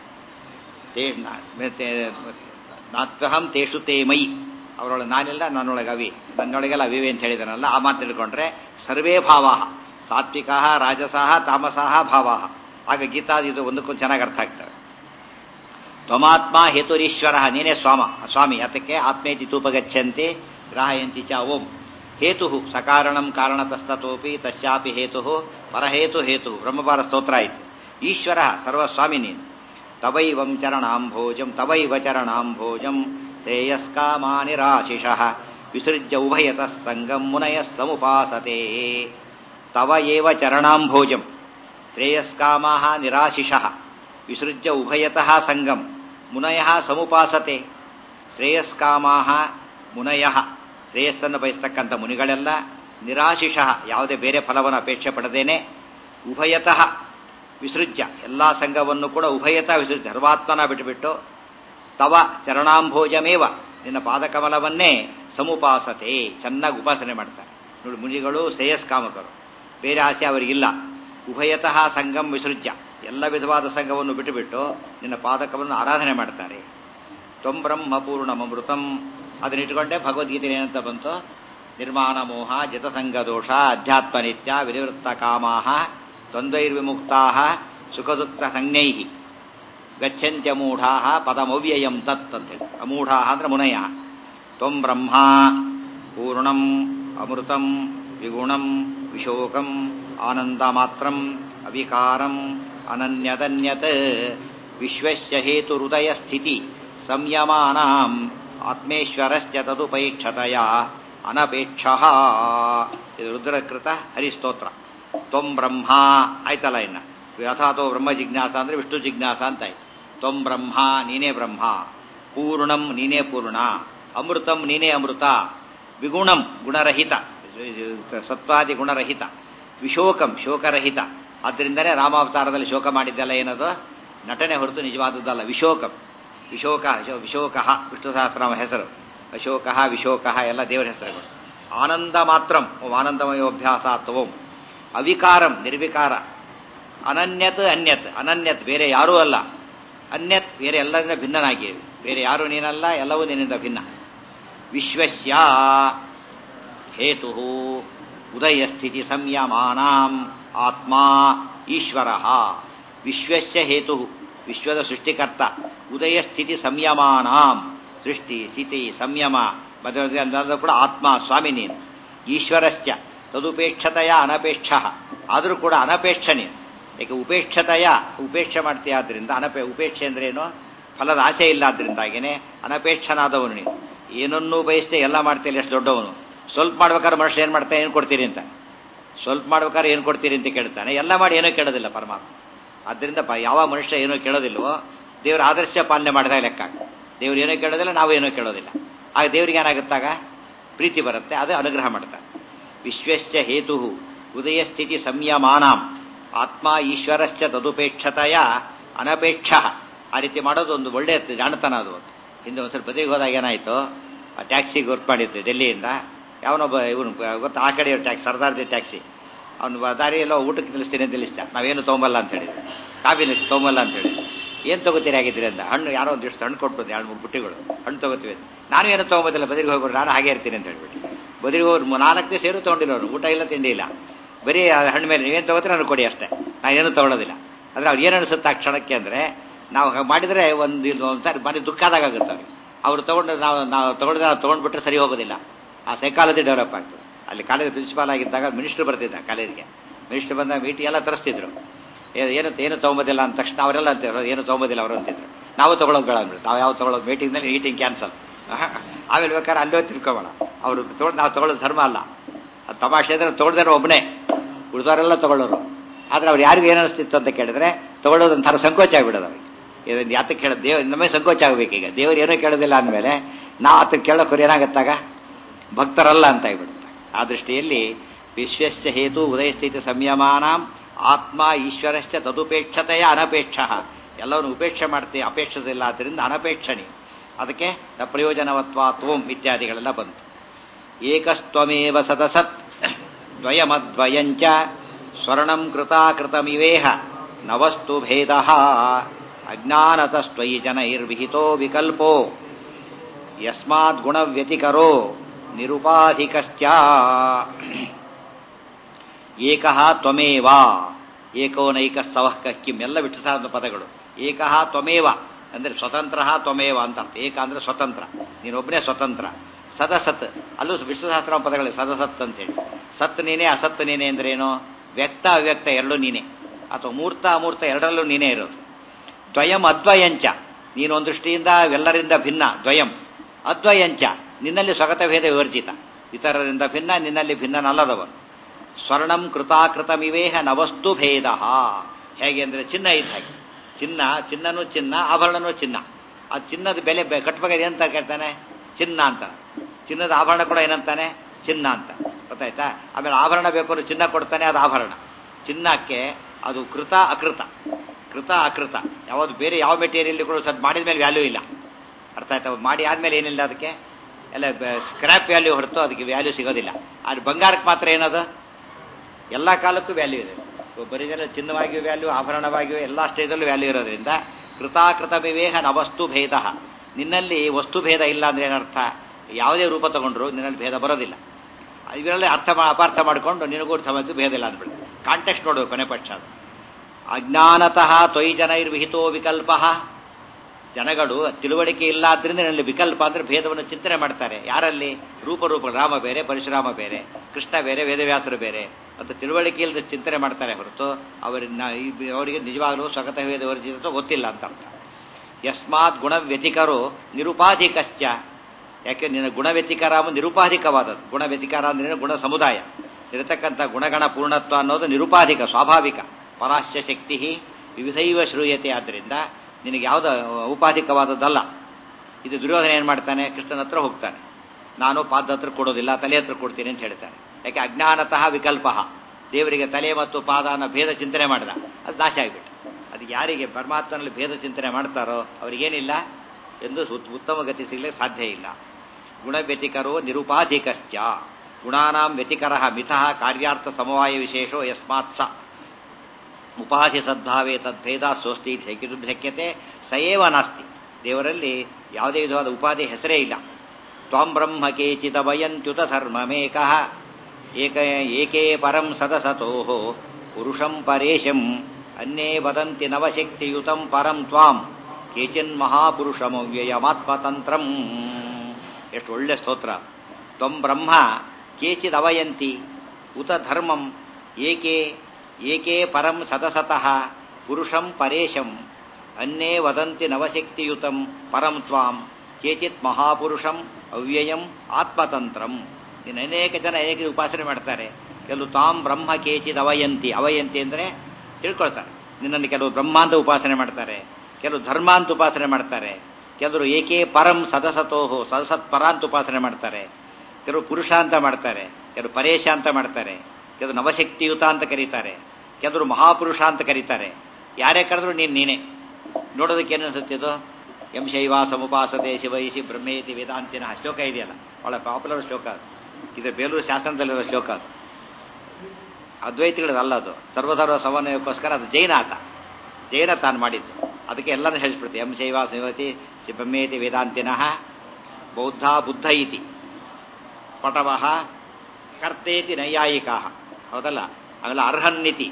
S1: ನಾತ್ವಹಂ ತೇಷು ತೇ ಮಯಿ. ಅವರೊಳಗೆ ನಾನಿಲ್ಲ, ನನ್ನೊಳಗೆ ಅವಿ, ನನ್ನೊಳಗೆಲ್ಲ ಅವಿವೆ ಅಂತ ಹೇಳಿದನಲ್ಲ, ಆ ಮಾತು ತಿಳ್ಕೊಂಡ್ರೆ ಸರ್ವೇ ಭಾವಾಃ ಸಾತ್ವಿಕಾ ರಾಜಸಾಃ ತಾಮಸಾಃ ಭಾವಾಃ. ಆಗ ಗೀತಾ ಇದು ಒಂದಕ್ಕೊಂದು ಚೆನ್ನಾಗಿ ಅರ್ಥ ಆಗ್ತವೆ. ತ್ವಮಾತ್ಮ ಹೇತುರೀಶ್ವರ, ನೀನೇ ಸ್ವಾಮ ಸ್ವಾಮಿ. ಅದಕ್ಕೆ ಆತ್ಮೇತಿ ತೂಪಗಚ್ಚಂತೆ ಗ್ರಾಹಯಂತಿ ಚ ಓಂ. ಹೇತು ಸಕಾರಣಂ ಕಾರಣತಸ್ತತೋಪಿ ತಸ್ಯಾಪಿ ಹೇತು ಪರಹೇತು ಹೇತು. ಬ್ರಹ್ಮಪಾರ ಸ್ತೋತ್ರ ಆಯಿತು. ಈಶ್ವರ ಸರ್ವಸ್ವಾಮಿ ನೀನು. ತವೈವಂ ಚರಣಾಂಭೋಜಂ ತವೈವ ಚರಣಾಂಭೋಜಂ ಶ್ರೇಯಸ್ಕಾಮಾನಿರಾಶಿಷಃ ವಿಸೃಜ್ಯ ಉಭಯತಃ ಸಂಗಂ ಮುನಯಸ್ತಮುಪಾಸತೆ. ತವ ಏವ ಚರಣಾಂಭೋಜಂ ಶ್ರೇಯಸ್ಕಾಮಾಃ ನಿರಾಶಿಷಃ ವಿಸೃಜ್ಯ ಉಭಯತಃ ಸಂಗಂ ಮುನಯಃ ಸಮುಪಾಸತೆ. ಶ್ರೇಯಸ್ಕಾಮಾಃ ಮುನಯಃ ಶ್ರೇಯಸ್ಸನ್ನು ಬಯಸ್ತಕ್ಕಂಥ ಮುನಿಗಳೆಲ್ಲ ನಿರಾಶಿಷಃ ಯಾವುದೇ ಬೇರೆ ಫಲವನ್ನು ಅಪೇಕ್ಷೆ ಪಡದೇನೆ ಉಭಯತಃ ವಿಸೃಜ್ಯ ಎಲ್ಲಾ ಸಂಘವನ್ನು ಕೂಡ ಉಭಯತಃ ವಿಸೃಜ್ಯ ಸರ್ವಾತ್ಮನ ಬಿಟ್ಟುಬಿಟ್ಟು ತವ ಚರಣಾಂಭೋಜಮೇವ ನಿನ್ನ ಪಾದಕಮಲವನ್ನೇ ಸಮುಪಾಸತೆ ಚೆನ್ನಾಗಿ ಉಪಾಸನೆ ಮಾಡ್ತಾರೆ. ನೋಡಿ, ಮುನಿಗಳು ಶ್ರೇಯಸ್ಕಾಮಕರು, ಬೇರೆ ಆಸೆ ಅವರಿಗಿಲ್ಲ. ಉಭಯತಃ ಸಂಗಂ ವಿಸೃಜ್ಯ ಎಲ್ಲ ವಿಧವಾದ ಸಂಘವನ್ನು ಬಿಟ್ಟುಬಿಟ್ಟು ನಿನ್ನ ಪಾದಕವನ್ನು ಆರಾಧನೆ ಮಾಡ್ತಾರೆ. ತ್ವಂ ಬ್ರಹ್ಮ ಪೂರ್ಣಮೃತಂ ಅದನ್ನಿಟ್ಟುಕೊಂಡೆ ಭಗವದ್ಗೀತೆ ಏನಂತ ಬಂತು? ನಿರ್ಮಾಣ ಮೋಹ ಜತಸಂಗ ದೋಷ ಅಧ್ಯಾತ್ಮ ನಿತ್ಯ ವಿನಿವೃತ್ತ ಕಾಮಾಹ ದ್ವಂದ್ವೈರ್ವಿಮುಕ್ತಾಹ ಸುಖ ದುಃಖ ಸಂಜ್ಞೈ ಗಚ್ಚಂತ್ಯಮೂಢಾಹ ಪದಮವ್ಯಯಂ ತತ್ ಅಂತೇಳಿ. ಅಮೂಢಾಹ ಅಂದ್ರೆ ಮುನಯ. ತ್ವಂ ಬ್ರಹ್ಮ ಪೂರ್ಣಂ ಅಮೃತಂ ವಿಗುಣಂ ವಿಶೋಕಂ ಆನಂದ ಮಾತ್ರಂ ಅವಿಕಾರಂ ಅನನ್ಯದನ್ಯತ್ ವಿಶ್ವಸ್ಯ ಹೇತು ಹೃದಯ ಸ್ಥಿತಿ ಸಂಯಮಾನಾಂ ಆತ್ಮೇಶ್ವರಸ್ಯ ತದುಪೈಕ್ಷತಯ ಅನಪೇಕ್ಷಃ. ಇದು ರುದ್ರಕೃತ ಹರಿಸ್ತೋತ್ರ. ತ್ವಂ ಬ್ರಹ್ಮ ಆಯ್ತಲ್ಲ. ಇನ್ನ ಅಥಾತೋ ಬ್ರಹ್ಮ ಜಿಜ್ಞಾಸ ಅಂದ್ರೆ ವಿಷ್ಣು ಜಿಜ್ಞಾಸ ಅಂತಾಯ್ತು. ತ್ವಂ ಬ್ರಹ್ಮ, ನೀನೇ ಬ್ರಹ್ಮ. ಪೂರ್ಣಂ, ನೀನೇ ಪೂರ್ಣ. ಅಮೃತಂ, ನೀನೇ ಅಮೃತ. ವಿಗುಣಂ, ಗುಣರಹಿತ, ಸತ್ವಾದಿ ಗುಣರಹಿತ. ವಿಶೋಕಂ, ಶೋಕರಹಿತ. ಆದ್ದರಿಂದನೇ ರಾಮಾವತಾರದಲ್ಲಿ ಶೋಕ ಮಾಡಿದ್ದೆಲ್ಲ ಏನದು ನಟನೆ ಹೊರತು ನಿಜವಾದದ್ದಲ್ಲ. ವಿಶೋಕಂ, ವಿಶೋಕ, ವಿಶೋಕ ವಿಷ್ಣು ಸಹಸ್ರನಾಮ ಹೆಸರು. ಅಶೋಕ, ವಿಶೋಕ ಎಲ್ಲ ದೇವರ ಹೆಸರುಗಳು. ಆನಂದ ಮಾತ್ರಂ, ಓಂ ಆನಂದಮಯೋಭ್ಯಾಸಾತ್ ಓಂ. ಅವಿಕಾರಂ, ನಿರ್ವಿಕಾರ. ಅನನ್ಯತ್ ಅನ್ಯತ್, ಅನನ್ಯತ್ ಬೇರೆ ಯಾರೂ ಅಲ್ಲ. ಅನ್ಯತ್ ಬೇರೆ ಎಲ್ಲರಿಂದ ಭಿನ್ನನಾಗಿವೆ. ಬೇರೆ ಯಾರು ನೀನಲ್ಲ, ಎಲ್ಲವೂ ನಿನ್ನಿಂದ ಭಿನ್ನ. ವಿಶ್ವಸ್ಯ ಹೇತು ಉದಯ ಸ್ಥಿತಿ ಸಂಯಮಾನಾಂ ಆತ್ಮ ಈಶ್ವರ. ವಿಶ್ವಸ್ಯ ಹೇತು, ವಿಶ್ವದ ಸೃಷ್ಟಿಕರ್ತ. ಉದಯ ಸ್ಥಿತಿ ಸಂಯಮಾನಾಂ, ಸೃಷ್ಟಿ ಸ್ಥಿತಿ ಸಂಯಮ ಮಧ್ಯ ಕೂಡ ಆತ್ಮ ಸ್ವಾಮಿ ನೀನು. ಈಶ್ವರಸ್ಯ ತದುಪೇಕ್ಷತೆಯ ಅನಪೇಕ್ಷ, ಆದರೂ ಕೂಡ ಅನಪೇಕ್ಷ ನೀನು. ಯಾಕೆ ಉಪೇಕ್ಷತೆಯ, ಉಪೇಕ್ಷೆ ಮಾಡ್ತೀಯ. ಆದ್ರಿಂದ ಅನಪೇ ಉಪೇಕ್ಷೆ ಅಂದ್ರೇನು, ಫಲದ ಆಸೆ ಇಲ್ಲ. ಆದ್ರಿಂದಾಗೇನೆ ಅನಪೇಕ್ಷನಾದವನು ನೀನು. ಏನನ್ನೂ ಬಯಸ್ತೇ ಎಲ್ಲ ಮಾಡ್ತೀಯಲ್ಲ, ಎಷ್ಟು ದೊಡ್ಡವನು. ಸ್ವಲ್ಪ ಮಾಡ್ಬೇಕಾದ್ರೆ ಮನುಷ್ಯ ಏನ್ ಮಾಡ್ತಾನೆ, ಏನು ಕೊಡ್ತೀರಿ ಅಂತ. ಸ್ವಲ್ಪ ಮಾಡ್ಬೇಕಾದ್ರೆ ಏನು ಕೊಡ್ತೀರಿ ಅಂತ ಕೇಳ್ತಾನೆ. ಎಲ್ಲ ಮಾಡಿ ಏನೂ ಕೇಳೋದಿಲ್ಲ ಪರಮಾತ್ಮ. ಆದ್ದರಿಂದ ಯಾವ ಮನುಷ್ಯ ಏನೋ ಕೇಳೋದಿಲ್ವೋ ದೇವರ ಆದರ್ಶ ಪಾಲನೆ ಮಾಡಿದಾಗ ಲೆಕ್ಕ. ದೇವ್ರು ಏನೋ ಕೇಳೋದಿಲ್ಲ, ನಾವು ಏನೋ ಕೇಳೋದಿಲ್ಲ. ಆಗ ದೇವ್ರಿಗೆ ಏನಾಗುತ್ತಾಗ ಪ್ರೀತಿ ಬರುತ್ತೆ, ಅದು ಅನುಗ್ರಹ ಮಾಡ್ತಾರೆ. ವಿಶ್ವಸ್ಯ ಹೇತು ಉದಯ ಸ್ಥಿತಿ ಸಂಯಮಾನಾಂ ಆತ್ಮ ಈಶ್ವರಶ್ಚ ತದುಪೇಕ್ಷತೆಯ ಅನಪೇಕ್ಷ. ಆ ರೀತಿ ಮಾಡೋದು ಒಂದು ಒಳ್ಳೆಯ ಜಾಣತನ. ಅದು ಹಿಂದೆ ಒಂದ್ಸರಿ ಬದಿಗೆ ಹೋದಾಗ ಏನಾಯ್ತು, ಆ ಟ್ಯಾಕ್ಸಿಗೆ ವರ್ಕ್ ಮಾಡಿದ್ದೆ ಡೆಲ್ಲಿಯಿಂದ. ಯಾವನೊಬ್ಬ ಇವನು ಗೊತ್ತಾ, ಆ ಕಡೆ ಟ್ಯಾಕ್ಸಿ, ಸರ್ದಾರ್ದಿ ಟ್ಯಾಕ್ಸಿ. ಅವನು ದಾರಿಯೆಲ್ಲೋ ಊಟಕ್ಕೆ ನಿಲ್ಲಿಸ್ತೀನಿ ಅಂತ ನಿಲ್ಲಿಸ್ತ. ನಾವೇನು ತೊಗೊಂಬಲ್ಲ ಅಂತ ಹೇಳಿದ್ವಿ, ಕಾಫಿ ನಿಲ್ಲಿಸಿ ತೊಗೊಂಬಲ್ಲ ಅಂತ ಹೇಳಿ. ಏನು ತಗೋತೀರಿ ಆಗಿದ್ರಿ ಅಂತ. ಹಣ್ಣು ಯಾರೋ ಒಂದಿಷ್ಟು ಹಣ್ಣು ಕೊಟ್ಬಿಟ್ಟು ಎರಡು ಮೂರು ಬುಟ್ಟಿಗಳು ಹಣ್ಣು ತಗೋತೀವಿ. ನಾನು ಏನು ತೊಗೊಂಬೋದಿಲ್ಲ, ಬದಿಗೆ ಹೋಗ್ಬಿಟ್ಟು ನಾನು ಹಾಗೆ ಇರ್ತೀನಿ ಅಂತ ಹೇಳ್ಬಿಟ್ಟು. ಬದಿಗೆ ಹೋಗಿ ನಾಲ್ಕು ದಿವಸ ಏನು ತೊಗೊಂಡಿರೋರು, ಊಟ ಇಲ್ಲ ತಿಂಡಿ ಇಲ್ಲ, ಬರೀ ಹಣ್ಣು ಮೇಲೆ ನೀವೇನು ತಗೋತೀರ ನನಗೆ ಕೊಡಿ ಅಷ್ಟೇ, ನಾನೇನು ತೊಗೊಳೋದಿಲ್ಲ. ಆದರೆ ಅವ್ರು ಏನು ಅನಿಸುತ್ತೆ ಆ ಕ್ಷಣಕ್ಕೆ ಅಂದರೆ, ನಾವು ಮಾಡಿದರೆ ಒಂದು ಇದು ಒಂದ್ಸಾರಿ ಮನೆ ದುಃಖ ಆದಾಗ ಆಗುತ್ತೆ ಅವ್ರಿಗೆ. ಅವ್ರು ತೊಗೊಂಡು ನಾವು ನಾವು ತೊಗೊಂಡ್ರೆ ನಾವು ತೊಗೊಂಡ್ಬಿಟ್ರೆ ಸರಿ ಹೋಗೋದಿಲ್ಲ. ಆ ಸೈಕಾಲಜಿ ಡೆವಲಪ್ ಆಗ್ತದೆ. ಅಲ್ಲಿ ಕಾಲೇಜ್ ಪ್ರಿನ್ಸಿಪಾಲ್ ಆಗಿದ್ದಾಗ ಮಿನಿಸ್ಟರ್ ಬರ್ತಿದ್ದ ಕಾಲೇಜ್ಗೆ. ಮಿನಿಸ್ಟರ್ ಬಂದಾಗ ಮೀಟಿಂಗ್ ಎಲ್ಲ ತರಿಸ್ತಿದ್ರು. ಏನು ಏನು ತೊಗೊಂಬೋದಿಲ್ಲ ಅಂದ ತಕ್ಷಣ ಅವರೆಲ್ಲ ಅಂತಿದ್ರು ಏನು ತೊಗೊಂಬೋದಿಲ್ಲ ಅವರು ಅಂತಿದ್ರು. ನಾವು ತೊಗೊಳೋದು ಬೇಡ ಅಂದ್ಬಿಟ್ಟು, ನಾವು ಯಾವ ತೊಗೊಳೋದು ಮೀಟಿಂಗ್ನಲ್ಲಿ ಮೀಟಿಂಗ್ ಕ್ಯಾನ್ಸಲ್. ಆಮೇಲೆ ಬೇಕಾದ್ರೆ ಅಲ್ಲೋ ತಿಳ್ಕೊಬೇಡ, ಅವರು ತೊಗೊಂಡು ನಾವು ತೊಗೊಳ್ಳೋದು ಧರ್ಮ ಅಲ್ಲ. ಅದು ತಮಾಷೆ ಅಂದರೆ ತೊಗೊಳ್ದಾರೆ ಒಬ್ಬನೇ, ಉಳಿದವರೆಲ್ಲ ತೊಗೊಳ್ಳೋರು. ಆದರೆ ಅವ್ರು ಯಾರಿಗೂ ಏನು ಅನಿಸ್ತಿತ್ತು ಅಂತ ಕೇಳಿದ್ರೆ ತೊಗೊಳ್ಳೋದು ಒಂಥರ ಸಂಕೋಚ ಆಗಿಬಿಡೋದು ಅವ್ರಿಗೆ. ಇದನ್ನು ಯಾತಕ್ಕೆ ಕೇಳೋದು, ದೇವ್ ನಮಗೆ ಸಂಕೋಚ ಆಗಬೇಕೀಗ. ದೇವರು ಏನೂ ಕೇಳೋದಿಲ್ಲ ಅಂದಮೇಲೆ ನಾವು ಅದಕ್ಕೆ ಕೇಳೋಕೆ ಏನಾಗುತ್ತಾಗ ಭಕ್ತರಲ್ಲ ಅಂತ ಆಗಿಬಿಡುತ್ತೆ. ಆ ದೃಷ್ಟಿಯಲ್ಲಿ ವಿಶ್ವಸ್ಯ ಹೇತು ಉದಯ ಸ್ಥಿತಿ ಸಂಯಮಾನಾಂ ಆತ್ಮ ಈಶ್ವರಶ್ಚ ತದುಪೇಕ್ಷತೆಯ ಅನಪೇಕ್ಷ. ಎಲ್ಲವನ್ನು ಉಪೇಕ್ಷೆ ಮಾಡ್ತೀವಿ, ಅಪೇಕ್ಷಿಸಿಲ್ಲ. ಆದ್ದರಿಂದ ಅನಪೇಕ್ಷಣಿ. ಅದಕ್ಕೆ ನ ಪ್ರಯೋಜನವತ್ವ ತ್ವಂ ಇತ್ಯಾದಿಗಳೆಲ್ಲ ಬಂತು. ಏಕಸ್ತ್ವಮೇವ ಸದಸತ್ ದ್ವಯಮದ್ವಯಂಚ ಸ್ವರ್ಣಂ ಕೃತಾಕೃತಮಿವೇಹ ನವಸ್ತು ಭೇದ ಅಜ್ಞಾನತಸ್ತ್ವಯಿ ಜನೈರ್ವಿಹಿತೋ ವಿಕಲ್ಪೋ ಯಸ್ಮಾದ್ ಗುಣವ್ಯತಿಕರೋ ನಿರುಪಾಧಿಕಶ್ಚ. ಏಕಃ ತ್ವಮೇವ, ಏಕೋನೈಕ ಸವಃ ಕಿಂ ಎಲ್ಲ ವಿಠ್ಠಸಾರದ ಪದಗಳು. ಏಕಃ ತ್ವಮೇವ ಅಂದ್ರೆ ಸ್ವತಂತ್ರ ತ್ವಮೇವ ಅಂತ ಅರ್ಥ. ಏಕ ಅಂದ್ರೆ ಸ್ವತಂತ್ರ, ನೀನೊಬ್ಬನೇ ಸ್ವತಂತ್ರ. ಸದಸತ್, ಅಲ್ಲೂ ವಿಷ್ಣು ಸಹಸ್ರ ಪದಗಳೇ ಸದಸತ್ ಅಂತೇಳಿ. ಸತ್ ನೀನೇ ಅಸತ್ ನೀನೇ ಅಂದ್ರೆ ಏನು, ವ್ಯಕ್ತ ಅವ್ಯಕ್ತ ಎರಡೂ ನೀನೇ, ಅಥವಾ ಮೂರ್ತ ಅಮೂರ್ತ ಎರಡರಲ್ಲೂ ನೀನೇ ಇರೋದು. ದ್ವಯಂ ಅದ್ವಯಂಚ, ನೀನೊಂದು ದೃಷ್ಟಿಯಿಂದ ಎಲ್ಲರಿಂದ ಭಿನ್ನ. ದ್ವಯಂ ಅದ್ವಯಂಚ, ನಿನ್ನಲ್ಲಿ ಸ್ವಗತ ಭೇದ ವಿವರ್ಜಿತ, ಇತರರಿಂದ ಭಿನ್ನ, ನಿನ್ನಲ್ಲಿ ಭಿನ್ನನಲ್ಲದವನು. ಸ್ವರ್ಣಂ ಕೃತಾಕೃತಮಿವೇಹ ನವಸ್ತು ಭೇದ. ಹೇಗೆ ಅಂದ್ರೆ ಚಿನ್ನ ಇದ್ದ ಹಾಗೆ. ಚಿನ್ನ ಚಿನ್ನನೂ ಚಿನ್ನ, ಆಭರಣನೂ ಚಿನ್ನ. ಆ ಚಿನ್ನದ ಬೆಲೆ ಕಟ್ಬೇಕಾದ್ರೆ ಏನಂತ ಕೇಳ್ತಾನೆ, ಚಿನ್ನ ಅಂತ. ಚಿನ್ನದ ಆಭರಣ ಕೂಡ ಏನಂತಾನೆ, ಚಿನ್ನ ಅಂತ. ಗೊತ್ತಾಯ್ತಾ? ಆಮೇಲೆ ಆಭರಣ ಬೇಕು ಅಂದ್ರೆ ಚಿನ್ನ ಕೊಡ್ತಾನೆ, ಅದು ಆಭರಣ. ಚಿನ್ನಕ್ಕೆ ಅದು ಕೃತ ಅಕೃತ, ಕೃತ ಅಕೃತ. ಯಾವುದು ಬೇರೆ ಯಾವ ಮೆಟೀರಿಯಲ್ ಕೂಡ ಸ್ವಲ್ಪ ಮಾಡಿದ ಮೇಲೆ ವ್ಯಾಲ್ಯೂ ಇಲ್ಲ. ಅರ್ಥ ಆಯ್ತಾ? ಮಾಡಿ ಆದ್ಮೇಲೆ ಏನಿಲ್ಲ, ಅದಕ್ಕೆ ಎಲ್ಲ ಸ್ಕ್ರ್ಯಾಪ್ ವ್ಯಾಲ್ಯೂ ಹೊರತು ಅದಕ್ಕೆ ವ್ಯಾಲ್ಯೂ ಸಿಗೋದಿಲ್ಲ. ಆದ್ರೆ ಬಂಗಾರಕ್ಕೆ ಮಾತ್ರ ಏನದು ಎಲ್ಲ ಕಾಲಕ್ಕೂ ವ್ಯಾಲ್ಯೂ ಇದೆ. ಬರೀದೆಲ್ಲ ಚಿನ್ನವಾಗಿಯೂ ವ್ಯಾಲ್ಯೂ, ಆಭರಣವಾಗಿಯೂ ಎಲ್ಲ ಸ್ಟೇಜಲ್ಲೂ ವ್ಯಾಲ್ಯೂ ಇರೋದ್ರಿಂದ ಕೃತಾಕೃತ ವಿವೇಹ ನವಸ್ತು ಭೇದ. ನಿನ್ನಲ್ಲಿ ವಸ್ತು ಭೇದ ಇಲ್ಲ ಅಂದ್ರೆ ಏನರ್ಥ, ಯಾವುದೇ ರೂಪ ತಗೊಂಡ್ರು ನಿನ್ನಲ್ಲಿ ಭೇದ ಬರೋದಿಲ್ಲ. ಇವರಲ್ಲಿ ಅರ್ಥ ಅಪಾರ್ಥ ಮಾಡಿಕೊಂಡು ನಿನಗೂ ಸಮಸ್ಯೆ ಭೇದ ಇಲ್ಲ ಅಂದ್ಬಿಡ್ತಾರೆ. ಕಾಂಟೆಕ್ಸ್ಟ್ ನೋಡ್ಬೇಕು ಕೊನೆ ಪಕ್ಷ. ಅದು ಅಜ್ಞಾನತಃ ತ್ವಯಿ ಜನೈರ್ವಿಹಿತೋ ವಿಕಲ್ಪ. ಜನಗಳು ತಿಳುವಳಿಕೆ ಇಲ್ಲ ಆದ್ರಿಂದ ನಿನ್ನಲ್ಲಿ ವಿಕಲ್ಪ ಅಂದ್ರೆ ಭೇದವನ್ನು ಚಿಂತನೆ ಮಾಡ್ತಾರೆ. ಯಾರಲ್ಲಿ? ರೂಪರೂಪ, ರಾಮ ಬೇರೆ, ಪರಶುರಾಮ ಬೇರೆ, ಕೃಷ್ಣ ಬೇರೆ, ವೇದವ್ಯಾಸರು ಬೇರೆ ಅಂತ ತಿಳುವಳಿಕೆ ಇಲ್ಲದೆ ಚಿಂತನೆ ಮಾಡ್ತಾರೆ ಹೊರತು ಅವರನ್ನ ಅವರಿಗೆ ನಿಜವಾಗಲೂ ಸ್ವಗತ ವೇದ ವರ್ಜಿತ ಗೊತ್ತಿಲ್ಲ ಅಂತ ಅರ್ಥ. ಯಸ್ಮಾತ್ ಗುಣ ವ್ಯತಿಕರೋ ನಿರುಪಾಧಿಕಶ್ಚ. ಯಾಕೆ ನಿನ್ನ ಗುಣ ವ್ಯತಿಕಾರ ನಿರುಪಾಧಿಕವಾದದ್ದು. ಗುಣ ವ್ಯತಿಕಾರ ಅಂದ್ರೆ ಗುಣ ಸಮುದಾಯ ಇರತಕ್ಕಂಥ ಗುಣಗಣ ಪೂರ್ಣತ್ವ ಅನ್ನೋದು ನಿರುಪಾಧಿಕ, ಸ್ವಾಭಾವಿಕ. ಪರಾಶ್ಯ ಶಕ್ತಿ ವಿವಿಧೈವ ಶ್ರೂಯತೆ. ಆದ್ದರಿಂದ ನಿನಗೆ ಯಾವುದ ಔಪಾಧಿಕವಾದದ್ದಲ್ಲ ಇದು. ದುರ್ಯೋಧನ ಏನು ಮಾಡ್ತಾನೆ, ಕೃಷ್ಣನ ಹತ್ರ ಹೋಗ್ತಾನೆ, ನಾನು ಪಾದ ಹತ್ರ ಕೊಡೋದಿಲ್ಲ, ತಲೆ ಹತ್ರ ಕೊಡ್ತೀನಿ ಅಂತ ಹೇಳ್ತಾನೆ. ಯಾಕೆ ಅಜ್ಞಾನತಃ ವಿಕಲ್ಪ, ದೇವರಿಗೆ ತಲೆ ಮತ್ತು ಪಾದ ಅನ್ನೋ ಭೇದ ಚಿಂತನೆ ಮಾಡಿದ, ಅದು ನಾಶ ಆಗಿಬಿಟ್ಟು. ಅದು ಯಾರಿಗೆ ಪರಮಾತ್ಮನಲ್ಲಿ ಭೇದ ಚಿಂತನೆ ಮಾಡ್ತಾರೋ ಅವರಿಗೇನಿಲ್ಲ ಎಂದು ಉತ್ತಮ ಗತಿ ಸಿಗಲಿಕ್ಕೆ ಸಾಧ್ಯ ಇಲ್ಲ. ಗುಣವ್ಯತಿಕರೋ ನಿರುಪಾಧಿಕಶ್ಚ, ಗುಣಾನಾಂ ವ್ಯತಿಕರ ಮಿತಃ ಕಾರ್ಯಾರ್ಥ ಸಮವಾಯ ವಿಶೇಷೋ ಯಸ್ಮಾತ್ ಸ ಉಪಾಧಿ ಸದ್ಭಾವೇ ತದ್ಭೇದ ಸೋಸ್ತಿ ಶಕ್ಯತು ಶಕ್ಯತೆ ಸಯೇವ ನಾಸ್ತಿ. ದೇವರಲ್ಲಿ ಯಾವುದೇ ವಿಧವಾದ ಉಪಾಧಿ ಹೆಸರೇ ಇಲ್ಲ. ತ್ವಾಂ ಬ್ರಹ್ಮ ಕೇಚಿದ ವಯಂತ್ಯುತ ಧರ್ಮಮೇಕಃ ಏಕ ಏಕೇ ಪರಂ ಸದಸತೋ ಪುರುಷಂ ಪರೇಶಂ ಅನ್ಯೇ ವದಂತಿ ನವಶಕ್ತಿಯುತಂ ಪರಂ ತ್ವಾಂ ಕೇಚಿನ್ ಮಹಾಪುರುಷಮವ್ಯಯಮಾತ್ಮತಂತ್ರಂ. ಎಷ್ಟು ಒಳ್ಳೆ ಸ್ತೋತ್ರ. ತ್ವಂ ಬ್ರಹ್ಮ ಕೇಚಿದ್ ಅವಯಂತಿ ಉತ ಧರ್ಮಂ ಏಕೆ ಏಕೆ ಪರಂ ಸದಸತಃ ಪುರುಷಂ ಪರೇಶಂ ಅನ್ಯೇ ವದಂತಿ ನವಶಕ್ತಿಯುತಂ ಪರಂ ತ್ವಾಂ ಕೇಚಿತ್ ಮಹಾಪುರುಷಂ ಅವ್ಯಯಂ ಆತ್ಮತಂತ್ರಂ. ಇನ್ನು ಅನೇಕ ಜನ ಅನೇಕ ಉಪಾಸನೆ ಮಾಡ್ತಾರೆ. ಕೆಲವು ತಾಂ ಬ್ರಹ್ಮ ಕೇಚಿದ್ ಅವಯಂತಿ, ಅವಯಂತಿ ಅಂದರೆ ತಿಳ್ಕೊಳ್ತಾರೆ. ನಿನ್ನನ್ನು ಕೆಲವು ಬ್ರಹ್ಮ ಅಂತ ಉಪಾಸನೆ ಮಾಡ್ತಾರೆ, ಕೆಲವು ಧರ್ಮ ಅಂತ ಉಪಾಸನೆ ಮಾಡ್ತಾರೆ, ಕೆಲವರು ಏಕೆ ಪರಂ ಸದಸತೋಹೋ ಸದಸತ್ ಪರ ಅಂತ ಉಪಾಸನೆ ಮಾಡ್ತಾರೆ, ಕೆಲವು ಪುರುಷ ಅಂತ ಮಾಡ್ತಾರೆ, ಕೆಲವು ಪರೇಶ ಅಂತ ಮಾಡ್ತಾರೆ, ಕೆಲವರು ನವಶಕ್ತಿಯುತ ಅಂತ ಕರೀತಾರೆ, ಕೆಲವರು ಮಹಾಪುರುಷ ಅಂತ ಕರೀತಾರೆ. ಯಾರೇ ಕರೆದ್ರು ನೀನು ನೀನೇ. ನೋಡೋದಕ್ಕೆ ಏನು ಅನಿಸುತ್ತಿದ್ದು, ಎಂ ಶೈವ ಸಮುಪಾಸತೆ ಶಿವೈಷಿ ಬ್ರಹ್ಮೇತಿ ವೇದಾಂತಿನ ಶ್ಲೋಕ ಇದೆಯಲ್ಲ, ಬಹಳ ಪಾಪ್ಯುಲರ್ ಶ್ಲೋಕ ಅದು. ಇದು ಬೇಲೂರು ಶಾಸನದಲ್ಲಿರೋ ಶ್ಲೋಕ ಅದು, ಅದ್ವೈತಿಗಳದಲ್ಲ ಅದು. ಸರ್ವಧರ್ಮ ಸಮನ್ವಯಕ್ಕೋಸ್ಕರ ಅದು ಜೈನ ಆತ, ಜೈನ ತಾನು ಮಾಡಿದ್ದು. ಅದಕ್ಕೆ ಎಲ್ಲರೂ ಹೇಳಿಸ್ಬಿಡ್ತೀವಿ. ಎಂ ಶೈವ ಸಂವತಿ ಬ್ರಹ್ಮೇತಿ ವೇದಾಂತಿನಃ ಬೌದ್ಧ ಬುದ್ಧ ಇತಿ ಪಟವಃ ಕರ್ತೇತಿ ನೈಯಾಯಿಕಾ. ಹೌದಲ್ಲ, ಆಮೇಲೆ ಅರ್ಹನ್ನಿತಿ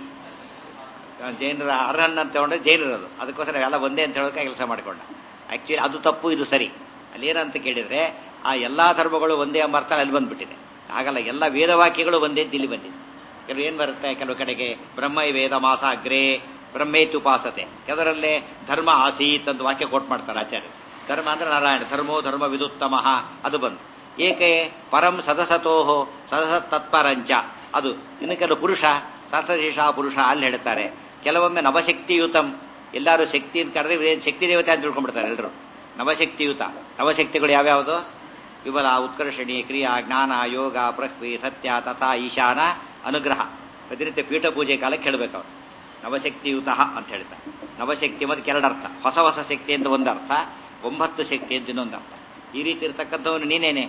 S1: ಜೈನರ ಅರ್ಹನ್ ಅಂತ ತಗೊಂಡ್ರೆ ಜೈನರದು. ಅದಕ್ಕೋಸ್ಕರ ಎಲ್ಲ ಒಂದೇ ಅಂತ ಹೇಳೋಕೆ ಕೆಲಸ ಮಾಡಿಕೊಂಡ. ಆಕ್ಚುಲಿ ಅದು ತಪ್ಪು, ಇದು ಸರಿ. ಅಲ್ಲೇನಂತ ಕೇಳಿದ್ರೆ ಆ ಎಲ್ಲಾ ಧರ್ಮಗಳು ಒಂದೇ ಎಂಬ ಅರ್ಥ ಅಲ್ಲಿ ಬಂದ್ಬಿಟ್ಟಿದೆ. ಹಾಗಲ್ಲ, ಎಲ್ಲ ವೇದವಾಕ್ಯಗಳು ಒಂದೇ ಅಂತ ಇಲ್ಲಿ ಬಂದಿದೆ. ಕೆಲವು ಏನ್ ಬರುತ್ತೆ, ಕೆಲವು ಕಡೆಗೆ ಬ್ರಹ್ಮೈ ವೇದ ಮಾಸ ಅಗ್ರೇ ಬ್ರಹ್ಮೇತ್ ಉಪಾಸತೆ, ಕೆಲವರಲ್ಲೇ ಧರ್ಮ ಆಸೀತ್ ಅಂತ ವಾಕ್ಯ ಕೋಟ್ ಮಾಡ್ತಾರೆ ಆಚಾರ್ಯ. ಧರ್ಮ ಅಂದ್ರೆ ನಾರಾಯಣ, ಧರ್ಮೋ ಧರ್ಮ ವಿದುತ್ತಮಃ ಅದು ಬಂದು. ಏಕೆ ಪರಂ ಸದಸತೋಹೋ ಸದಸತ್ ತತ್ಪರಂಚ ಅದು. ಇನ್ನು ಕೆಲವು ಪುರುಷ ಸತಶೇಷ ಪುರುಷ ಅಲ್ಲಿ ಹೇಳ್ತಾರೆ. ಕೆಲವೊಮ್ಮೆ ನವಶಕ್ತಿಯುತಂ, ಎಲ್ಲರೂ ಶಕ್ತಿ ಅಂತ ಕರೆದ್ರೆ ಶಕ್ತಿ ದೇವತೆ ಅಂತ ತಿಳ್ಕೊಂಡ್ಬಿಡ್ತಾರೆ ಎಲ್ಲರೂ. ನವಶಕ್ತಿಯುತ, ನವಶಕ್ತಿಗಳು ಯಾವ್ಯಾವುದು? ವಿಬಲ, ಉತ್ಕರ್ಷಣಿ, ಕ್ರಿಯಾ, ಜ್ಞಾನ, ಯೋಗ, ಪೃಥ್ವಿ, ಸತ್ಯ, ತಥಾ, ಈಶಾನ, ಅನುಗ್ರಹ. ಅದೇ ರೀತಿ ಪೀಠ ಪೂಜೆ ಕಾಲಕ್ಕೆ ಹೇಳ್ಬೇಕು ಅವರು ನವಶಕ್ತಿಯುತ ಅಂತ ಹೇಳ್ತಾರೆ. ನವಶಕ್ತಿ ಮತ್ತು ಎರಡರ್ಥ, ಹೊಸ ಹೊಸ ಶಕ್ತಿ ಅಂತ ಒಂದರ್ಥ, ಒಂಬತ್ತು ಶಕ್ತಿ ಅಂತ ಇನ್ನೊಂದು ಅರ್ಥ. ಈ ರೀತಿ ಇರ್ತಕ್ಕಂಥವನು ನೀನೇನೆ.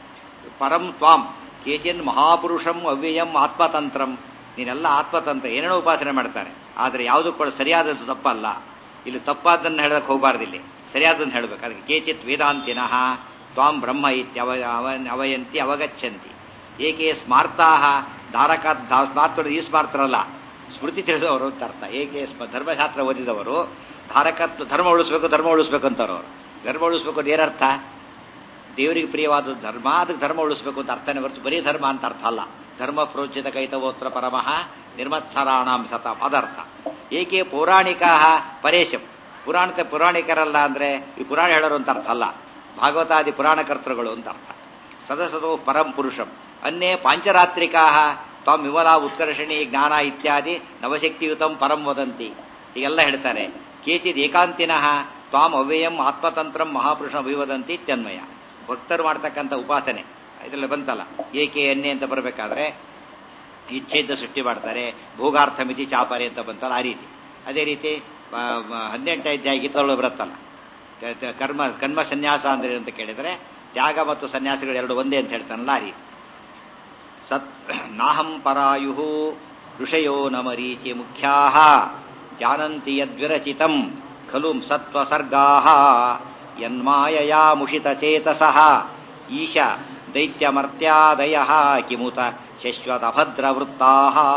S1: ಪರಂ ತ್ವಾಂ ಕೇಚಿನ್ ಮಹಾಪುರುಷಂ ಅವ್ಯಯಂ ಆತ್ಮತಂತ್ರಂ. ನೀನೆಲ್ಲ ಆತ್ಮತಂತ್ರ, ಏನೇನೋ ಉಪಾಸನೆ ಮಾಡ್ತಾರೆ, ಆದರೆ ಯಾವುದು ಕೂಡ ಸರಿಯಾದದ್ದು ತಪ್ಪಲ್ಲ. ಇಲ್ಲಿ ತಪ್ಪಾದ್ದನ್ನು ಹೇಳಕ್ಕೆ ಹೋಗಬಾರ್ದು, ಇಲ್ಲಿ ಸರಿಯಾದನ್ನು ಹೇಳಬೇಕು. ಅದಕ್ಕೆ ಕೇಚಿತ್ ವೇದಾಂತಿನಃ ತ್ವಾಂ ಬ್ರಹ್ಮ ಇತ್ಯವ ಅವಯಂತಿ ಅವಗಚ್ಚಂತಿ. ಏಕೆ ಸ್ಮಾರ್ತಾ ಧಾರಕ ಸ್ಮಾರ್ತರು, ಈ ಸ್ಮಾರ್ತರಲ್ಲ, ಸ್ಮೃತಿ ತಿಳಿದವರು ಅಂತ ಅರ್ಥ. ಏಕೆ ಧರ್ಮಶಾಸ್ತ್ರ ಓದಿದವರು ಧಾರಕತ್ವ, ಧರ್ಮ ಉಳಿಸ್ಬೇಕು ಧರ್ಮ ಉಳಿಸ್ಬೇಕು ಅಂತಾರೆ ಅವರು. ಧರ್ಮ ಉಳಿಸ್ಬೇಕು ಅಂತ ಏನರ್ಥ? ದೇವರಿಗೆ ಪ್ರಿಯವಾದ ಧರ್ಮ, ಅದಕ್ಕೆ ಧರ್ಮ ಉಳಿಸ್ಬೇಕು ಅಂತ ಅರ್ಥನೇ ಹೊರತು ಬರೀ ಧರ್ಮ ಅಂತ ಅರ್ಥ ಅಲ್ಲ. ಧರ್ಮ ಪ್ರೋಚಿತ ಕೈತವೋತ್ರ ಪರಮಃ ನಿರ್ಮತ್ಸರಾಣಾಂ ಸತಾಂ ಅದರ್ಥ. ಏಕೆ ಪೌರಾಣಿಕಾ ಪರೇಶಂ, ಪುರಾಣತೆ ಪುರಾಣಿಕರಲ್ಲ ಅಂದ್ರೆ ಈ ಪುರಾಣ ಹೇಳೋರು ಅಂತ ಅರ್ಥ ಅಲ್ಲ, ಭಾಗವತಾದಿ ಪುರಾಣ ಕರ್ತೃಗಳು ಅಂತ ಅರ್ಥ. ಸದಸದೋ ಪರಂ ಪುರುಷಂ ಅನ್ಯೇ ಪಾಂಚರಾತ್ರಿಕಾ ತ್ವಾಂ ವಿಮಲಾ ಉತ್ಕರ್ಷಣಿ ಜ್ಞಾನ ಇತ್ಯಾದಿ ನವಶಕ್ತಿಯುತಂ ಪರಂ ವದಂತಿ. ಹೀಗೆಲ್ಲ ಹೇಳ್ತಾರೆ. ಕೇಚಿದ್ ಏಕಾಂತಿನಃ ತ್ವಾಂ ಅವ್ಯಯಂ ಆತ್ಮತಂತ್ರಂ ಮಹಾಪುರುಷ ಅಭಿವದಂತಿ ಇತ್ಯನ್ವಯ. ಭಕ್ತರು ಮಾಡ್ತಕ್ಕಂಥ ಉಪಾಸನೆ ಇದರಲ್ಲಿ ಬಂತಲ್ಲ, ಏಕೆ ಎನ್ನೆ ಅಂತ ಬರಬೇಕಾದ್ರೆ ಇಚ್ಛೆಯಿಂದ ಸೃಷ್ಟಿ ಮಾಡ್ತಾರೆ, ಭೋಗಾರ್ಥ ಮಿತಿ ಚಾಪರೆ ಅಂತ ಬಂತಲ್ಲ, ಆ ರೀತಿ. ಅದೇ ರೀತಿ ಹದಿನೆಂಟನೇ ಅಧ್ಯಾಯ ಗೀತಗಳು ಬರುತ್ತಲ್ಲ, ಕರ್ಮ ಕರ್ಮ ಸನ್ಯಾಸ ಅಂದ್ರೆ ಅಂತ ಕೇಳಿದರೆ ತ್ಯಾಗ ಮತ್ತು ಸನ್ಯಾಸಿಗಳು ಎರಡು ಒಂದೇ ಅಂತ ಹೇಳ್ತಾನಲ್ಲ, ಆ ರೀತಿ. ಸತ್ ನಾಹಂ ಪರಾಯು ಋಷಯೋ ನಮರೀಚಿ ಮುಖ್ಯಾ ಜಾನಂತಿ ಯದ್ವಿರಚಿತಂ ಖಲು ಸತ್ವಸರ್ಗಾ ಯನ್ಮಾಯಯಾ ಮುಷಿತ ಚೇತಸಃ ಈಶ ದೈತ್ಯಮರ್ತ್ಯಾದಯ ಕಿಮುತ ಶಶ್ವತ ಭದ್ರವೃತ್ತಾ.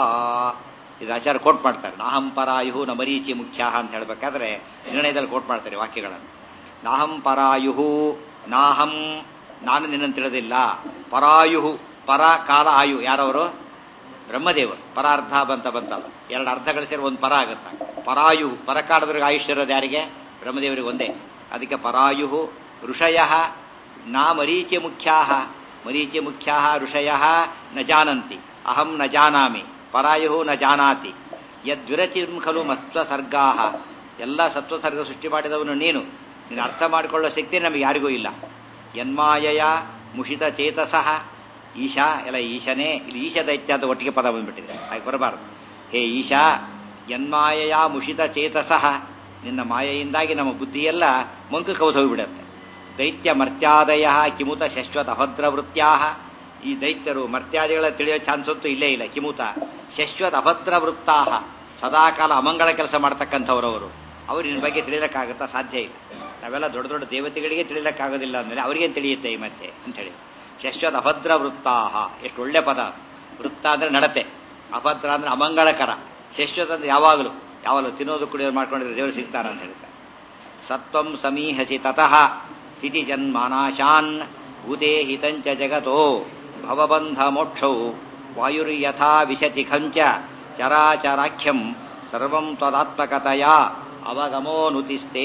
S1: ಇದು ಆಚಾರ್ಯ ಕೋಟ್ ಮಾಡ್ತಾರೆ. ನಾಹಂ ಪರಾಯು ನ ಮರೀಚಿ ಮುಖ್ಯ ಅಂತ ಹೇಳ್ಬೇಕಾದ್ರೆ ನಿರ್ಣಯದಲ್ಲಿ ಕೋಟ್ ಮಾಡ್ತಾರೆ ವಾಕ್ಯಗಳನ್ನು. ನಾಹಂ ಪರಾಯು, ನಾಹಂ ನಾನು ನಿನ್ನನ್ನು ತಿಳಿದಿಲ್ಲ. ಪರಾಯು, ಪರ ಕಾಲ ಆಯು, ಯಾರವರು? ಬ್ರಹ್ಮದೇವರು. ಪರಾರ್ಧ ಬಂತ ಬಂತಲ್ಲ, ಎರಡು ಅರ್ಧಗಳು ಸೇರಿ ಒಂದು ಪರ ಆಗುತ್ತ. ಪರಾಯು, ಪರಕಾಲದವರಿಗೆ ಆಯುಷ್ಯ ಇರೋದು ಯಾರಿಗೆ? ಬ್ರಹ್ಮದೇವರಿಗೆ ಒಂದೇ. ಅದಕ್ಕೆ ಪರಾಯು ಋಷಯ ನಾ ಮರೀಚಿ ಮುಖ್ಯಾ, ಮರೀಚಿ ಮುಖ್ಯಾ ಋಷಯ ನ ಜಾನಂತಿ, ಅಹಂ ನ ಜಾನಾಮಿ, ಪರಾಯು ನ ಜಾನಾತಿ. ಯದ್ವಿರಚಿಂ ಖಲು ಮತ್ವ ಸರ್ಗಾಹ, ಎಲ್ಲ ಸತ್ವಸರ್ಗ ಸೃಷ್ಟಿ ಮಾಡಿದವನು ನೀನು. ನೀನು ಅರ್ಥ ಮಾಡಿಕೊಳ್ಳೋ ಶಕ್ತಿ ನಮಗೆ ಯಾರಿಗೂ ಇಲ್ಲ. ಯನ್ಮಾಯಯ ಮುಷಿತ ಚೇತಸಃ ಈಶಾ, ಎಲ್ಲ ಈಶನೇ, ಇಲ್ಲಿ ಈಶ ದೈತ್ಯ ಅಂತ ಒಟ್ಟಿಗೆ ಪದ ಬಂದ್ಬಿಟ್ಟಿದೆ, ಹಾಗೆ ಬರಬಾರದು. ಹೇ ಈಶಾ, ಯನ್ಮಾಯಯ ಮುಷಿತ ಚೇತಸಃ, ನಿನ್ನ ಮಾಯೆಯಿಂದಾಗಿ ನಮ್ಮ ಬುದ್ಧಿಯೆಲ್ಲ ಮಂಕು ಕೌದು ಹೋಗಿಬಿಡುತ್ತೆ. ದೈತ್ಯ ಮರ್ತ್ಯಾದಯ ಕಿಮುತ ಶಶ್ವತ ಅಭದ್ರವೃತ್ತ್ಯಾ, ಈ ದೈತ್ಯರು ಮರ್ತ್ಯಾದಿಗಳ ತಿಳಿಯೋ ಚಾನ್ಸ್ ಅಂತೂ ಇಲ್ಲೇ ಇಲ್ಲ. ಕಿಮುತ ಶಶ್ವತ ಅಭದ್ರವೃತ್ತಾ, ಸದಾಕಾಲ ಅಮಂಗಳ ಕೆಲಸ ಮಾಡ್ತಕ್ಕಂಥವ್ರವರು, ಅವರು ನಿನ್ನ ಬಗ್ಗೆ ತಿಳಿಯಲಿಕ್ಕಾಗುತ್ತಾ? ಸಾಧ್ಯ ಇಲ್ಲ. ನಾವೆಲ್ಲ ದೊಡ್ಡ ದೊಡ್ಡ ದೇವತೆಗಳಿಗೆ ತಿಳಿಯಲಿಕ್ಕಾಗೋದಿಲ್ಲ ಅಂದಮೇಲೆ ಅವರಿಗೇನು ತಿಳಿಯುತ್ತೆ ಈ ಮತ್ತೆ ಅಂಥೇಳಿ. ಶಶ್ವತ ಅಭದ್ರ ವೃತ್ತಾ, ಎಷ್ಟು ಒಳ್ಳೆ ಪದ. ವೃತ್ತ ಅಂದರೆ ನಡತೆ, ಅಭದ್ರ ಅಂದರೆ ಅಮಂಗಳಕರ, ಶಶ್ವತ ಅಂದ್ರೆ ಯಾವಾಗಲೂ ಯಾವಾಗಲೂ ತಿನ್ನೋದು ಕುಡಿಯೋದು ಮಾಡ್ಕೊಂಡಿದ್ರೆ ದೇವರು ಸಿಗ್ತಾರ ಅಂತ ಹೇಳ್ತಾರೆ. ಸತ್ವಂ ಸಮೀಹಸಿ ತತಃ ಸ್ಥಿತಿ ಜನ್ಮಾನಾಶಾನ್ ಭೂತೆ ಹಿತಂಚ ಜಗತೋ ಭವಬಂಧ ಮೋಕ್ಷೌ ವಾಯುರ್ಯಥಾ ವಿಶತಿ ಖಂಚ ಚರಾಚರಾಖ್ಯಂ ಸರ್ವಂ ತ್ವದಾತ್ಮಕತೆಯ ಅವಗಮೋನುತಿಸ್ತೆ.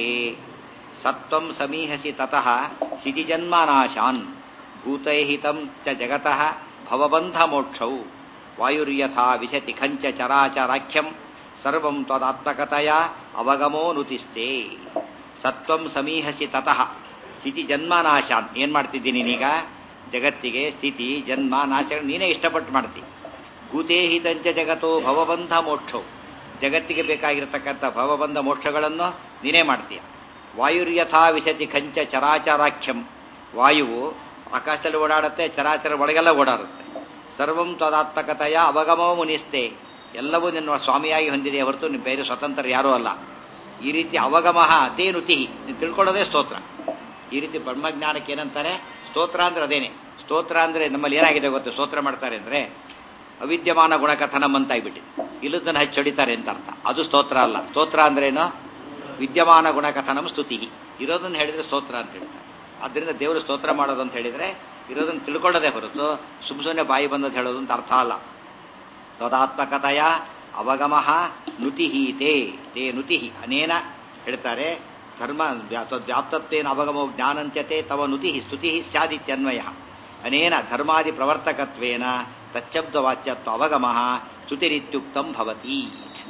S1: ಸತ್ವಂ ಸಮೀಹಸಿ ತತಃ ಸ್ಥಿತಿ ಜನ್ಮಾನಾಶಾನ್ ಭೂತೈ ಹಿತಂ ಚ ಜಗತಃ ಭವಬಂಧ ಮೋಕ್ಷೌ ವಾಯುರ್ಯಥಾ ವಿಶತಿ ಖಂಚ ಚರಾಚರಾಖ್ಯಂ ಸರ್ವಂ ತ್ವದಾತ್ಮಕತೆಯ ಅವಗಮೋನುತಿಸ್ತೆ. ಸತ್ವಂ ಸಮೀಹಸಿ ತತಃ ಸ್ಥಿತಿ ಜನ್ಮನಾಶಾನ್, ಏನ್ ಮಾಡ್ತಿದ್ದೀನಿ ನೀನೀಗ? ಜಗತ್ತಿಗೆ ಸ್ಥಿತಿ ಜನ್ಮ ನಾಶ ನೀನೇ ಇಷ್ಟಪಟ್ಟು ಮಾಡ್ತಿ. ಭೂತೇಹಿತಂಚ ಜಗತ್ತೋ ಭವಬಂಧ ಮೋಕ್ಷವು, ಜಗತ್ತಿಗೆ ಬೇಕಾಗಿರತಕ್ಕಂಥ ಭವಬಂಧ ಮೋಕ್ಷಗಳನ್ನು ನೀನೇ ಮಾಡ್ತೀಯ. ವಾಯುರ್ಯಥಾ ವಿಶತಿ ಖಂಚ ಚರಾಚರಾಖ್ಯಂ, ವಾಯುವು ಆಕಾಶದಲ್ಲಿ ಓಡಾಡುತ್ತೆ, ಚರಾಚರ ಒಳಗೆಲ್ಲ ಓಡಾಡುತ್ತೆ. ಸರ್ವಂ ತ್ವದಾತ್ಮಕತೆಯ ಅವಗಮೋ ಮುನಿಸ್ತೆ, ಎಲ್ಲವೂ ನಿನ್ನ ಸ್ವಾಮಿಯಾಗಿ ಹೊಂದಿದೆ ಹೊರತು ನೀವು ಬೇರೆ ಸ್ವತಂತ್ರ ಯಾರೂ ಅಲ್ಲ. ಈ ರೀತಿ ಅವಗಮಃ ತೇನುತಿ, ನೀವು ತಿಳ್ಕೊಳ್ಳೋದೇ ಸ್ತೋತ್ರ. ಈ ರೀತಿ ಬ್ರಹ್ಮಜ್ಞಾನಕ್ಕೆ ಏನಂತಾರೆ? ಸ್ತೋತ್ರ ಅಂದ್ರೆ ಅದೇನೆ. ಸ್ತೋತ್ರ ಅಂದ್ರೆ ನಮ್ಮಲ್ಲಿ ಏನಾಗಿದೆ ಗೊತ್ತು? ಸ್ತೋತ್ರ ಮಾಡ್ತಾರೆ ಅಂದ್ರೆ ಅವಿದ್ಯಮಾನ ಗುಣಕಥನಂ ಅಂತ ಆಗ್ಬಿಟ್ಟಿದೆ, ಇಲ್ಲದನ್ನು ಹಚ್ಚಿ ಹೊಡಿತಾರೆ ಅಂತ ಅರ್ಥ. ಅದು ಸ್ತೋತ್ರ ಅಲ್ಲ. ಸ್ತೋತ್ರ ಅಂದ್ರೇನು? ವಿದ್ಯಮಾನ ಗುಣಕಥನಂ ಸ್ತುತಿ, ಇರೋದನ್ನು ಹೇಳಿದ್ರೆ ಸ್ತೋತ್ರ ಅಂತ ಹೇಳ್ತಾರೆ. ಆದ್ದರಿಂದ ದೇವರು ಸ್ತೋತ್ರ ಮಾಡೋದು ಅಂತ ಹೇಳಿದ್ರೆ ಇರೋದನ್ನು ತಿಳ್ಕೊಳ್ಳೋದೇ ಹೊರತು ಸುಮ್ ಸುಮ್ಮನೆ ಬಾಯಿ ಬಂದದ್ದು ಹೇಳೋದು ಅಂತ ಅರ್ಥ ಅಲ್ಲ. ತದಾತ್ಮಕತೆಯ ಅವಗಮಃ ನುತಿಹಿ ತೇ ತೇ ನುತಿಹಿ ಅನೇನ ಹೇಳ್ತಾರೆ. ಧರ್ಮ ವ್ಯಾಪ್ತತ್ವೇನ ಅವಗಮೋ ಜ್ಞಾನಂಚತೆ ತವ ನುತಿ ಸ್ತುತಿ ಸ್ಯಾದಿತ್ಯನ್ವಯ. ಅನೇನ ಧರ್ಮಾದಿ ಪ್ರವರ್ತಕತ್ವೇನ ತಚ್ಚಬ್ದವಾಚ್ಯತ್ವ ಅವಗಮಃ ಸ್ತುತಿರಿತ್ಯುಕ್ತಂ ಭವತಿ.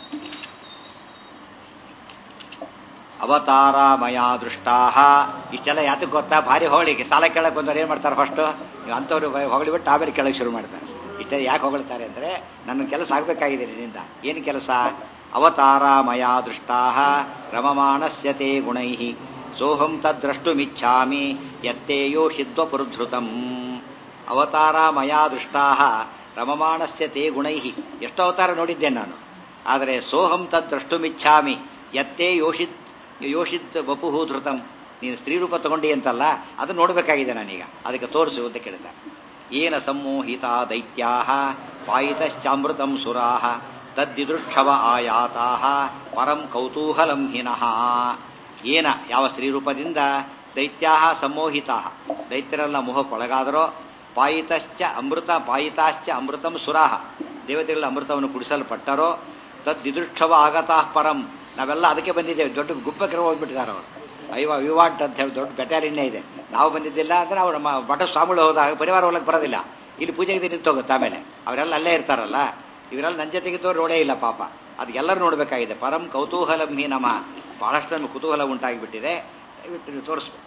S1: ಅವತಾರ ಮಯಾ ದೃಷ್ಟಾಹ, ಇಷ್ಟೆಲ್ಲ ಯಾತಕ್ಕೆ ಗೊತ್ತಾ? ಭಾರಿ ಹೊಗಳಿಕೆ. ಸಾಲ ಕೇಳಕ್ ಬಂದವ್ರು ಏನ್ ಮಾಡ್ತಾರೆ? ಫಸ್ಟ್ ಅಂಥವ್ರು ಹೊಗಳಿಬಿಟ್ಟು ಆಮೇಲೆ ಕೇಳಕ್ ಶುರು ಮಾಡ್ತಾರೆ. ಇಷ್ಟೇ ಯಾಕೆ ಹೊಗಳ್ತಾರೆ ಅಂದ್ರೆ ನನ್ನ ಕೆಲಸ ಆಗ್ಬೇಕಾಗಿದೆ ನಿನ್ನಿಂದ. ಏನು ಕೆಲಸ? ಅವತಾರ ಮಯಾ ದೃಷ್ಟಾಹ ರಮಮಾಣಸ್ಯ ತೇ ಗುಣೈಃ ಸೋಹಂ ತದ್ದ್ರಷ್ಟುಮಿಚ್ಛಾಮಿ ಯತ್ತೇ ಯೋಷಿದ್ವಪುರುಧೃತಂ. ಅವತಾರ ಮಯಾ ದೃಷ್ಟಾಹ ರಮಮಾಣಸ್ಯ ತೇ ಗುಣೈಃ, ಎಷ್ಟು ಅವತಾರ ನೋಡಿದ್ದೇನೆ ನಾನು, ಆದರೆ ಸೋಹಂ ತದ್ದ್ರಷ್ಟುಮಿಚ್ಛಾಮಿ ಯತ್ತೇ ಯೋಷಿತ್ ಯೋಷಿತ್ ವಪುಹು ಧೃತಂ, ನೀನು ಸ್ತ್ರೀ ರೂಪ ತಗೊಂಡಿ ಅಂತಲ್ಲ, ಅದು ನೋಡಬೇಕಾಗಿದೆ ನಾನೀಗ, ಅದಕ್ಕೆ ತೋರಿಸು ಅಂತ ಕೇಳಿದ. ಏನ ಸಮ್ಮೋಹಿತ ದೈತ್ಯಾಹ ಪಾಯಿತಶ್ಚಾಮೃತಂ ಸುರಾಹ ತದ್ದಿದೃಕ್ಷವ ಆಯಾತಾಹ ಪರಂ ಕೌತೂಹಲಂ ಹಿನಃ. ಏನ ಯಾವ ಸ್ತ್ರೀ ರೂಪದಿಂದ ದೈತ್ಯಾಹ ಸಮ್ಮೋಹಿತಾಹ, ದೈತ್ಯರೆಲ್ಲ ಮೋಹಕ್ಕೊಳಗಾದರೋ, ಪಾಯಿತಶ್ಚ ಅಮೃತ ಪಾಯಿತಾಶ್ಚ ಅಮೃತಂ ಸುರಾಹ, ದೇವತೆಗಳ ಅಮೃತವನ್ನು ಕುಡಿಸಲ್ಪಟ್ಟರೋ, ತದ್ದಿದೃಕ್ಷವ ಆಗತಾಹ ಪರಂ, ನಾವೆಲ್ಲ ಅದಕ್ಕೆ ಬಂದಿದ್ದೇವೆ. ದೊಡ್ಡ ಗುಪ್ಪಕ್ಕೆ ಹೋಗ್ಬಿಟ್ಟಿದ್ದಾರೆ ಅವರು. ಐವ ವಿವಾಟ್ ಅಂತ ಹೇಳಿ ದೊಡ್ಡ ಬೆಟಾಲಿಯನ್ನೇ ಇದೆ. ನಾವು ಬಂದಿದ್ದಿಲ್ಲ ಅಂದ್ರೆ ಅವ್ರ ಮಠ ಸ್ವಾಮಿಗಳು ಹೋದಾಗ ಪರಿವಾರ ಹೋಗಕ್ಕೆ ಬರೋದಿಲ್ಲ, ಇಲ್ಲಿ ಪೂಜೆಗೆ ನಿಂತು ಹೋಗುತ್ತೆ. ಆಮೇಲೆ ಅವರೆಲ್ಲ ಅಲ್ಲೇ ಇರ್ತಾರಲ್ಲ, ಇವರೆಲ್ಲ ನನ್ನ ಜೊತೆಗೆ ತೋರು ನೋಡೇ ಇಲ್ಲ ಪಾಪ. ಅದಕ್ಕೆಲ್ಲರೂ ನೋಡಬೇಕಾಗಿದೆ. ಪರಂ ಕೌತೂಹಲಂ ಹಿ ನಮ, ಬಹಳಷ್ಟು ನಮಗೆ ಕುತೂಹಲ ಉಂಟಾಗಿಬಿಟ್ಟಿದೆ, ದಯವಿಟ್ಟು ನೀವು ತೋರಿಸ್ಬೇಕು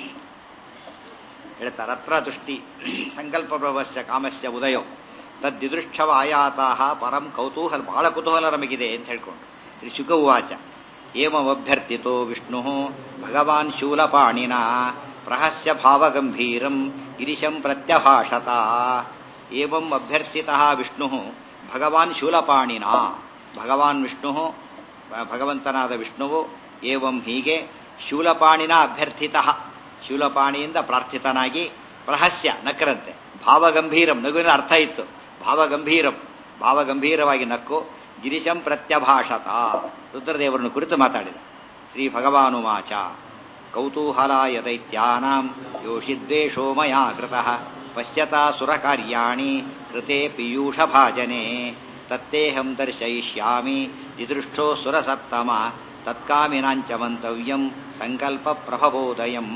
S1: ಹೇಳ್ತಾರೆ. ಅತ್ರ ದೃಷ್ಟಿ ಸಂಕಲ್ಪ ಪ್ರಭಸ್ಯ ಕಾಮಸ್ಯ ಉದಯೋ ತದ್ದಿದೃಕ್ಷವ ಆಯಾತಾಹ ಪರಂ ಕೌತೂಹಲ, ಬಹಳ ಕುತೂಹಲ ನಮಗಿದೆ ಅಂತ ಹೇಳ್ಕೊಂಡು ಶ್ರೀ ಶುಕ ಉವಾಚ. ಏಮವಭ್ಯರ್ಥಿತೋ ವಿಷ್ಣು ಭಗವಾನ್ ಶೂಲಪಾಣಿನ ಪ್ರಹಸ್ಯ ಭಾವಗಂಭೀರಂ ಗಿರಿಶಂ ಪ್ರತ್ಯಭಾಷತ. ಏವಂ ಅಭ್ಯರ್ಥಿತಃ ವಿಷ್ಣು ಭಗವಾನ್ ಶೂಲಪಾಣಿನ, ಭಗವಾನ್ ವಿಷ್ಣು ಭಗವಂತನಾದ ವಿಷ್ಣುವು ಏವಂ ಹೀಗೆ ಶೂಲಪಾಣಿನ ಅಭ್ಯರ್ಥಿತಃ, ಶೂಲಪಾಣಿಯಿಂದ ಪ್ರಾರ್ಥಿತನಾಗಿ ಪ್ರಹಸ್ಯ ನಕ್ಕರಂತೆ, ಭಾವಗಂಭೀರಂ ನಗುವಿನ ಅರ್ಥ ಇತ್ತು, ಭಾವಗಂಭೀರಂ ಭಾವಗಂಭೀರವಾಗಿ ನಕ್ಕು ಗಿರಿಶಂ ಪ್ರತ್ಯಭಾಷತ, ರುದ್ರದೇವರನ್ನು ಕುರಿತು ಮಾತಾಡಿದ. ಶ್ರೀ ಭಗವಾನುವಾಚ. ಕೌತೂಹಲಾಯ ದೈತ್ಯಾನಾಂ ಯೋಷಿದ್ವೇಷೋ ಮಯಾ ಕೃತಃ ಪಶ್ಯತಾ ಸುರಕಾರ್ಯಾಣಿ ಕೃತೆ ಪೀಯೂಷಭಾಜನೆ ತತ್ತೇಹಂ ದರ್ಶಯಿಷ್ಯಾಮಿ ದಿದೃಷ್ಟೋ ಸುರಸತ್ತಮ ತತ್ಕಾಮಿನಾಂಚ ಮಂತವ್ಯಂ ಸಂಕಲ್ಪ ಪ್ರಭಬೋದಯಂ.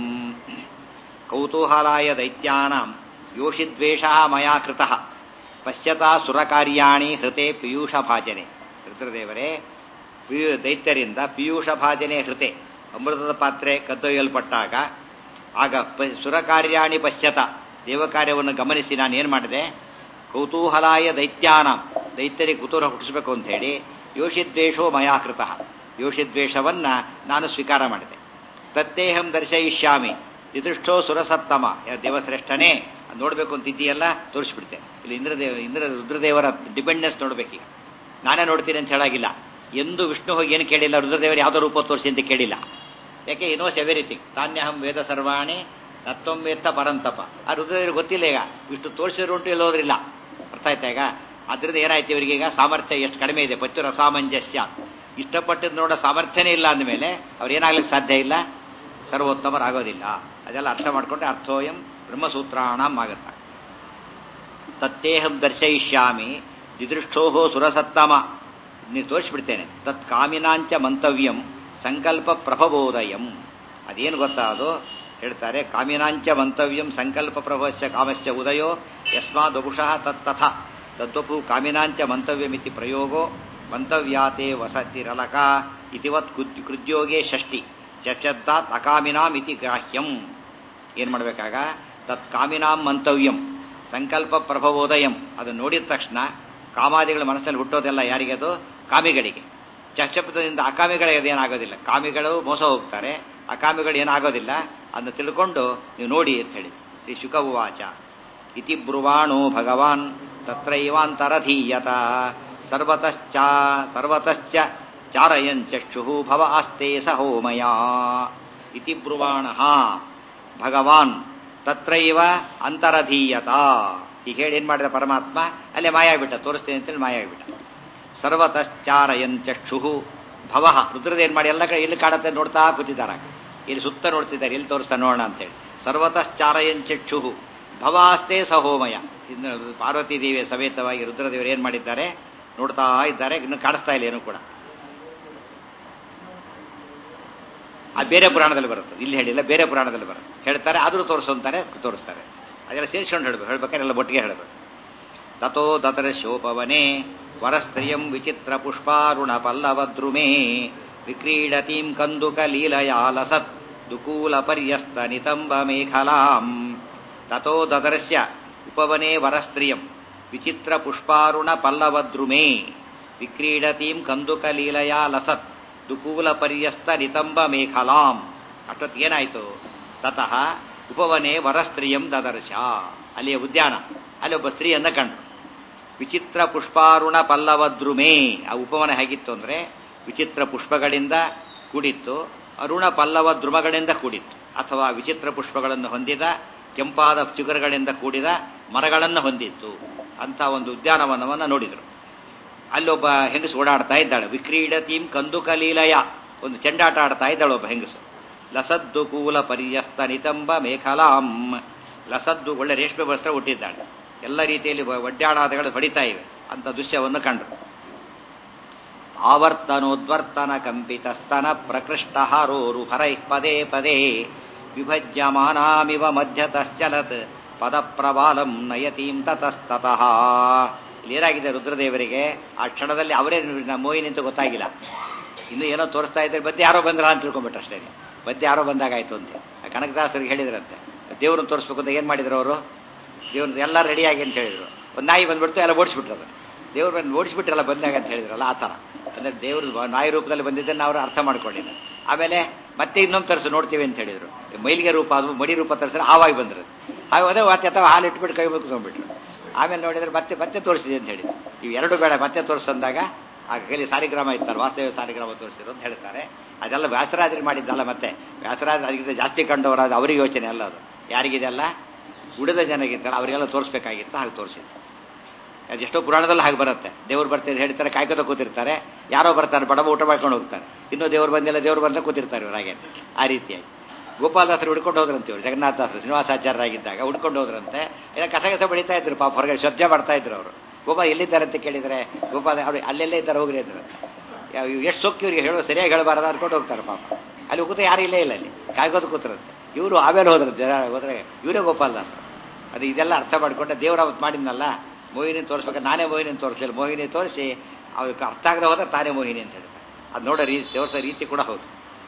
S1: ಕೌತೂಹಲಾಯ ದೈತ್ಯಾನಾಂ ಯೋಷಿದ್ವೇಷ ಮಯಾ ಕೃತಃ ಪಶ್ಯತಾ ಸುರಕಾರ್ಯಾಣಿ ಹೃತೆ ಪೀಯೂಷಭಾಜನೆ. ರುದ್ರದೇವರೇ ಪಿಯು ದೈತ್ಯರಿಂದ ಪಿಯೂಷ ಭಾಜನೆ ಹೃತೆ ಅಮೃತದ ಪಾತ್ರೆ ಕದ್ದೊಯ್ಯಲ್ಪಟ್ಟಾಗ ಆಗ ಪ ಸುರಕಾರ್ಯಾಣಿ ಪಶ್ಯತ ದೇವಕಾರ್ಯವನ್ನು ಗಮನಿಸಿ ನಾನು ಏನು ಮಾಡಿದೆ, ಕೌತೂಹಲಾಯ ದೈತ್ಯಾನ ದೈತ್ಯರಿಗೆ ಕುತೂಹಲ ಹುಟ್ಟಿಸಬೇಕು ಅಂತ ಹೇಳಿ ಯೋಷಿದ್ವೇಷೋ ಮಯಾಕೃತ ಯೋಷಿದ್ವೇಷವನ್ನ ನಾನು ಸ್ವೀಕಾರ ಮಾಡಿದೆ. ತತ್ತೇಹಂ ದರ್ಶಯಿಷ್ಯಾಮಿ ನಿದೃಷ್ಟೋ ಸುರಸತ್ತಮ ದೇವಶ್ರೇಷ್ಠನೇ ನೋಡಬೇಕು ಅಂತಿದ್ದೀಯಲ್ಲ ತೋರಿಸ್ಬಿಡ್ತೆ. ಇಲ್ಲಿ ಇಂದ್ರದೇವ ಇಂದ್ರ ರುದ್ರದೇವರ ಡಿಪೆಂಡೆನ್ಸ್ ನೋಡ್ಬೇಕೀಗ. ನಾನೇ ನೋಡ್ತೀನಿ ಅಂತ ಹೇಳಾಗಿಲ್ಲ. ಎಂದು ವಿಷ್ಣು ಹೋಗಿ ಏನು ಕೇಳಿಲ್ಲ, ರುದ್ರದೇವರು ಯಾವುದೋ ರೂಪ ತೋರಿಸಿ ಅಂತ ಕೇಳಿಲ್ಲ. ಯಾಕೆ ಇ ನೋಸ್ ಎವ್ರಿಥಿಂಗ್. ತಾನ್ಯಹಂ ವೇದ ಸರ್ವಾಣಿ ನತ್ತೊಮ್ಮೆತ್ತ ಪರಂತಪ. ಆ ರುದ್ರದೇವರು ಗೊತ್ತಿಲ್ಲ ಈಗ ಇಷ್ಟು ತೋರಿಸಿದ್ರು ಉಂಟು ಎಲ್ಲೋದ್ರಿಲ್ಲ. ಅರ್ಥ ಆಯ್ತಾ ಈಗ? ಅದರಿಂದ ಏನಾಯ್ತು ಇವರಿಗೆ ಈಗ ಸಾಮರ್ಥ್ಯ ಎಷ್ಟು ಕಡಿಮೆ ಇದೆ. ಪಚ್ಚು ರಸಾಮಂಜಸ್ಯ ಇಷ್ಟಪಟ್ಟದ್ದು ನೋಡೋ ಸಾಮರ್ಥ್ಯನೇ ಇಲ್ಲ ಅಂದಮೇಲೆ ಅವ್ರು ಏನಾಗ್ಲಿಕ್ಕೆ ಸಾಧ್ಯ ಇಲ್ಲ, ಸರ್ವೋತ್ತಮರಾಗೋದಿಲ್ಲ. ಅದೆಲ್ಲ ಅರ್ಥ ಮಾಡ್ಕೊಂಡ್ರೆ ಅರ್ಥೋಯಂ ಬ್ರಹ್ಮಸೂತ್ರಾಣಂ ಆಗತ್ತ. ತತ್ತೇಹಂ ದರ್ಶಯಿಷ್ಯಾಮಿ ದಿದೃಷ್ಟೋಹೋ ಸುರಸತ್ತಮ ನೀವು ತೋರಿಸ್ಬಿಡ್ತೇನೆ. ತತ್ ಕಾಮಿನಾಂಚ ಮಂತವ್ಯಂ ಸಂಕಲ್ಪ ಪ್ರಭಬೋದಯಂ. ಅದೇನು ಗೊತ್ತಾ ಅದು ಹೇಳ್ತಾರೆ. ಕಾಮಿನಾಂಚ ಮಂತವ್ಯಂ ಸಂಕಲ್ಪ ಪ್ರಭವಸ್ಯ ಕಾಮಶ್ಚ ಉದಯೋ ಯಸ್ಮಾದ್ ವಪುಷಃ ತತ್ತಥ ತದ್ವಪು ಕಾಮಿನಾಂಚ ಮಂತವ್ಯಮಿತಿ ಪ್ರಯೋಗೋ ಮಂತವ್ಯಾತೆ ವಸತಿರಲಕ ಇತಿವತ್ ಕೃದ್ಯೋಗೆ ಷಷ್ಠಿ ಶಬ್ದಾತ್ ಅಕಾಮಿನಾಂ ಇತಿ ಗ್ರಾಹ್ಯಂ. ಏನ್ ಮಾಡ್ಬೇಕಾಗ ತತ್ ಕಾಮಿನಾಂ ಮಂತವ್ಯಂ ಸಂಕಲ್ಪ ಪ್ರಭವೋದಯಂ ಅದು ನೋಡಿದ ತಕ್ಷಣ ಕಾಮಾದಿಗಳ ಮನಸ್ಸಲ್ಲಿ ಹುಟ್ಟೋದೆಲ್ಲ ಯಾರಿಗೆ? ಅದು ಕಾಮಿಗಳಿಗೆ. ಚಕ್ಷಪದಿಂದ ಅಕಾಮಿಗಳಿಗೆ ಅದೇನಾಗೋದಿಲ್ಲ. ಕಾಮಿಗಳು ಮೋಸ ಹೋಗ್ತಾರೆ, ಅಕಾಮಿಗಳು ಏನಾಗೋದಿಲ್ಲ. ಅದನ್ನು ತಿಳ್ಕೊಂಡು ನೀವು ನೋಡಿ ಅಂತ ಹೇಳಿ. ಶ್ರೀ ಶುಕ ಉವಾಚ ಇತಿ ಬ್ರುವಾಣೋ ಭಗವಾನ್ ತತ್ರೈವಾಂತರಧೀಯತ ಸರ್ವತಶ್ಚ ಸರ್ವತಶ್ಚ ಚಾರಯಂಚಕ್ಷು ಭವ ಆಸ್ತೆ ಸಹೋಮಯ ಇತಿ ಬ್ರುವಾಣಃ ಭಗವಾನ್ ತತ್ರೈವ ಅಂತರಧೀಯತ. ಈಗ ಹೇಳಿ ಏನ್ ಮಾಡಿದ ಪರಮಾತ್ಮ ಅಲ್ಲೇ ಮಾಯಾಗ್ಬಿಟ್ಟ. ತೋರಿಸ್ತೇನೆ ಅಂತೇಳಿ ಮಾಯಾಗ್ಬಿಟ್ಟ. ಸರ್ವತಶ್ಚಾರಯನ್ ಚಕ್ಷು ಭವ ರುದ್ರದ ಏನ್ ಮಾಡಿ ಎಲ್ಲ ಕಡೆ ಎಲ್ಲಿ ಕಾಣತ್ತೆ ನೋಡ್ತಾ ಕೂತಿದ್ದಾರೆ. ಇಲ್ಲಿ ಸುತ್ತ ನೋಡ್ತಿದ್ದಾರೆ, ಎಲ್ಲಿ ತೋರಿಸ್ತಾ ನೋಡೋಣ ಅಂತೇಳಿ. ಸರ್ವತಶ್ಚಾರಯನ್ ಚಕ್ಷು ಭವಾಸ್ತೆ ಸಹೋಮಯ. ಇನ್ನು ಪಾರ್ವತಿ ದೇವಿಯ ಸಮೇತವಾಗಿ ರುದ್ರದೇವರು ಏನ್ ಮಾಡಿದ್ದಾರೆ ನೋಡ್ತಾ ಇದ್ದಾರೆ. ಇನ್ನು ಕಾಣಿಸ್ತಾ ಇಲ್ಲ ಏನು ಕೂಡ. ಅದು ಬೇರೆ ಪುರಾಣದಲ್ಲಿ ಬರುತ್ತೆ, ಇಲ್ಲಿ ಹೇಳಿಲ್ಲ, ಬೇರೆ ಪುರಾಣದಲ್ಲಿ ಬರುತ್ತೆ. ಹೇಳ್ತಾರೆ ಆದರೂ ತೋರಿಸೋಂತಾರೆ, ತೋರಿಸ್ತಾರೆ. ಅದೆಲ್ಲ ಸೇರಿಸ್ಕೊಂಡು ಹೇಳ್ಬೇಕು. ಹೇಳ್ಬೇಕಾದ್ರೆ ಎಲ್ಲ ಒಟ್ಟಿಗೆ ಹೇಳಬೇಕು. ತಥೋ ದತರ ಶೋಪವನೆ ವರಸ್ತ್ರಿಯಂ ವಿಚಿತ್ರ ಪುಷ್ಪಾರುಣ ಪಲ್ಲವದ್ರುಮೇ ವಿಕ್ರೀಡತೀಂ ಕಂದುಕ ಲೀಲಯಾಲಸತ್ ದುಕೂಲ ಪರ್ಯಸ್ತ ನಿತಂಬ ಮೇಖಲಾಂ. ತಥೋ ದದರ್ಶ್ಯ ಉಪವನೆ ವರಸ್ತ್ರಿಯಂ ವಿಚಿತ್ರ ಪುಷ್ಪಾರುಣ ಪಲ್ಲವದ್ರುಮೇ ವಿಕ್ರೀಡತೀಂ ಕಂದುಕ ಲೀಲಯಾಲಸತ್ ದುಕೂಲ ಪರ್ಯಸ್ತ ನಿತಂಬ ಮೇಖಲಾಂ. ಅಷ್ಟೊತ್ತಿಗೆ ಏನಾಯ್ತು? ತತಃ ಉಪವನೆ ವರಸ್ತ್ರೀಯಂ ದದರ್ಶ. ಅಲ್ಲಿಯ ಉದ್ಯಾನ, ಅಲ್ಲಿ ಒಬ್ಬ ಸ್ತ್ರೀಯನ್ನ ಕಂಡು. ವಿಚಿತ್ರ ಪುಷ್ಪಾರುಣ ಪಲ್ಲವದ್ರುಮೇ. ಆ ಉಪವನ ಹೇಗಿತ್ತು ಅಂದ್ರೆ ವಿಚಿತ್ರ ಪುಷ್ಪಗಳಿಂದ ಕೂಡಿತ್ತು, ಅರುಣ ಪಲ್ಲವ ದ್ರುಮಗಳಿಂದ ಕೂಡಿತ್ತು. ಅಥವಾ ವಿಚಿತ್ರ ಪುಷ್ಪಗಳನ್ನು ಹೊಂದಿದ ಕೆಂಪಾದ ಚಿಗುರುಗಳಿಂದ ಕೂಡಿದ ಮರಗಳನ್ನು ಹೊಂದಿತ್ತು. ಅಂತ ಒಂದು ಉದ್ಯಾನವನವನ್ನು ನೋಡಿದರು. ಅಲ್ಲೊಬ್ಬ ಹೆಂಗಸು ಓಡಾಡ್ತಾ ಇದ್ದಾಳೆ. ವಿಕ್ರೀಡತೀಂ ಕಂದುಕಲೀಲಯ, ಒಂದು ಚೆಂಡಾಟ ಆಡ್ತಾ ಇದ್ದಾಳೆ ಒಬ್ಬ ಹೆಂಗಸು. ಲಸದ್ದು ಕೂಲ ಪರ್ಯಸ್ತ ನಿತಂಬ ಮೇಖಲಾಂ. ಲಸದ್ದು ಒಳ್ಳೆ ರೇಷ್ಮೆ ವಸ್ತ್ರ ಹುಟ್ಟಿದ್ದಾಳೆ. ಎಲ್ಲ ರೀತಿಯಲ್ಲಿ ಒಡ್ಡಾಡಾದಗಳು ಹೊಡಿತಾ ಇವೆ. ಅಂತ ದೃಶ್ಯವನ್ನು ಕಂಡರು. ಆವರ್ತನೋದ್ವರ್ತನ ಕಂಪಿತ ಸ್ತನ ಪ್ರಕೃಷ್ಟ ಹಾರೋರು ಹರೈ ಪದೇ ಪದೇ ವಿಭಜ್ಯಮಾನಾಮಿವ ಮಧ್ಯತಶ್ಚಲತ್ ಪದ ಪ್ರಬಾಲಂ ನಯತೀಂ ತತಸ್ತತಃ. ಏನಾಗಿದೆ ರುದ್ರದೇವರಿಗೆ ಆ ಕ್ಷಣದಲ್ಲಿ ಅವರೇ ಮೋಹಿನಿ ಅಂತ ಗೊತ್ತಾಗಿಲ್ಲ. ಇನ್ನು ಏನೋ ತೋರಿಸ್ತಾ ಇದ್ದಾರೆ, ಬದ್ದೆ ಯಾರೋ ಬಂದ್ರ ಅಂತ ತಿಳ್ಕೊಂಡ್ಬಿಟ್ರು ಅಷ್ಟೇ. ಬದ್ದೆ ಯಾರೋ ಬಂದಾಗಾಯ್ತು ಅಂತ ಕನಕದಾಸರಿಗೆ ಹೇಳಿದ್ರಂತೆ. ದೇವ್ರನ್ನ ತೋರಿಸ್ಬೇಕು ಅಂತ ಏನ್ ಮಾಡಿದ್ರು ಅವರು? ದೇವ್ರನ್ನ ಎಲ್ಲ ರೆಡಿಯಾಗಿ ಅಂತ ಹೇಳಿದ್ರು. ಒಂದು ನಾಯಿ ಬಂದ್ಬಿಡ್ತು, ಎಲ್ಲ ಓಡಿಸ್ಬಿಟ್ರು. ಅದು ದೇವ್ರು ಬಂದು ಓಡಿಸ್ಬಿಟ್ರಲ್ಲ ಬಂದಾಗ ಅಂತ ಹೇಳಿದ್ರಲ್ಲ ಆ ಥರ. ಅಂದ್ರೆ ದೇವ್ರು ನಾಯಿ ರೂಪದಲ್ಲಿ ಬಂದಿದ್ದನ್ನು ಅವರು ಅರ್ಥ ಮಾಡ್ಕೊಂಡಿದ್ದಾರೆ. ಆಮೇಲೆ ಮತ್ತೆ ಇನ್ನೊಂದು ತರಿಸು ನೋಡ್ತೀವಿ ಅಂತ ಹೇಳಿದ್ರು. ಮೈಲಿಗೆ ರೂಪ ಅದು ಮಡಿ ರೂಪ ತರಿಸಿದ್ರೆ ಹಾವಾಗಿ ಬಂದ್ರು. ಹಾಗೆ ಅದೇ ಮತ್ತೆ ಅಥವಾ ಹಾಲು ಇಟ್ಬಿಟ್ಟು ಕೈ ಮುಗ್ಕೊಂಡ್ಬಿಟ್ರು. ಆಮೇಲೆ ನೋಡಿದ್ರೆ ಮತ್ತೆ ಮತ್ತೆ ತೋರಿಸಿದೆ ಅಂತ ಹೇಳಿ. ಇವು ಎರಡು ಬೇಡ ಮತ್ತೆ ತೋರಿಸಂದಾಗ ಆ ಕೈಲಿ ಸಾಲಿಗ್ರಾಮ ಇತ್ತಲ್ಲ, ವಾಸ್ತವ ಸಾಲಿಗ್ರಾಮ ತೋರಿಸಿದ್ರು ಅಂತ ಹೇಳ್ತಾರೆ. ಅದೆಲ್ಲ ವ್ಯಾಸರಾಜರು ಮಾಡಿದ್ದಲ್ಲ. ಮತ್ತೆ ವ್ಯಾಸರಾಜ ಅದಕ್ಕಿಂತ ಜಾಸ್ತಿ ಕಂಡವರಾದ ಅವರಿಗೆ ಯೋಚನೆ ಅಲ್ಲ ಅದು. ಯಾರಿಗಿದೆಲ್ಲ ಉಳಿದ ಜನಗಿತ್ತಲ್ಲ ಅವರಿಗೆಲ್ಲ ತೋರಿಸ್ಬೇಕಾಗಿತ್ತು, ಹಾಗೆ ತೋರಿಸಿದ್ರು. ಅದೆಷ್ಟೋ ಪುರಾಣದಲ್ಲಿ ಹಾಗೆ ಬರುತ್ತೆ. ದೇವ್ರು ಬರ್ತಾರೆ ಹೇಳ್ತಾರೆ, ಕಾಯ್ಕೋತ ಕೂತಿರ್ತಾರೆ. ಯಾರೋ ಬರ್ತಾರೆ, ಬಡವ ಊಟ ಮಾಡ್ಕೊಂಡು ಹೋಗ್ತಾರೆ. ಇನ್ನೂ ದೇವ್ರು ಬಂದಿಲ್ಲ, ದೇವ್ರು ಬಂದ ಕೂತಿರ್ತಾರೆ ಇವ್ರು. ಹಾಗೆ ಆ ರೀತಿಯಾಗಿ ಗೋಪಾಲದಾಸರು ಹುಡ್ಕೊಂಡು ಹೋದ್ರಂತೆ ಇವರು. ಜಗನ್ನಾಥದಾಸರು ಶ್ರೀನಿವಾಸಾಚಾರ್ಯರಾಗಿದ್ದಾಗ ಹುಡ್ಕೊಂಡು ಹೋದ್ರಂತೆ. ಇಲ್ಲ ಕಸ ಕಸ ಬೆಳೀತಾ ಇದ್ರು ಪಾಪ, ಹೊರಗಡೆ ಶ್ರದ್ಧೆ ಮಾಡ್ತಾ ಇದ್ರು ಅವರು. ಗೋಪಾಲ ಎಲ್ಲಿದ್ದಾರೆ ಅಂತ ಕೇಳಿದರೆ ಗೋಪಾಲ ಅವ್ರು ಅಲ್ಲೆಲ್ಲೇ ಇದ್ದಾರೆ ಹೋಗ್ರಿ ಅಂದ್ರು. ಎಷ್ಟು ಸೊಕ್ಕಿ ಇವ್ರಿಗೆ ಹೇಳೋ ಸರಿಯಾಗಿ ಹೇಳಬಾರ್ದು ಅನ್ಕೊಂಡು ಹೋಗ್ತಾರೆ ಪಾಪ. ಅಲ್ಲಿ ಕೂತ ಯಾರು ಇಲ್ಲೇ ಇಲ್ಲ, ಅಲ್ಲಿ ಕಾಯ್ಕೋದು ಕೂತಿರಂತೆ. ಇವರು ಆಮೇಲೆ ಹೋದ್ರಂತೆ. ಹೋದ್ರೆ ಇವರೇ ಗೋಪಾಲದಾಸರು. ಅದು ಇದೆಲ್ಲ ಅರ್ಥ ಮಾಡಿಕೊಂಡೆ ದೇವ್ರು ಅವತ್ತು ಮಾಡಿದ್ನಲ್ಲ, ಮೋಹಿನಿ ತೋರಿಸ್ಬೇಕಾದ್ರೆ ನಾನೇ ಮೋಹಿನಿ ತೋರಿಸಲಿಲ್ಲ, ಮೋಹಿನಿ ತೋರಿಸಿ ಅವ್ರಿಗೆ ಅರ್ಥ ಆಗದೆ ಹೋದ್ರೆ ತಾನೇ ಮೋಹಿನಿ ಅಂತ ಹೇಳ್ತಾರೆ. ಅದು ನೋಡೋ ರೀತಿ ತೋರಿಸೋ ರೀತಿ ಕೂಡ ಹೌದು.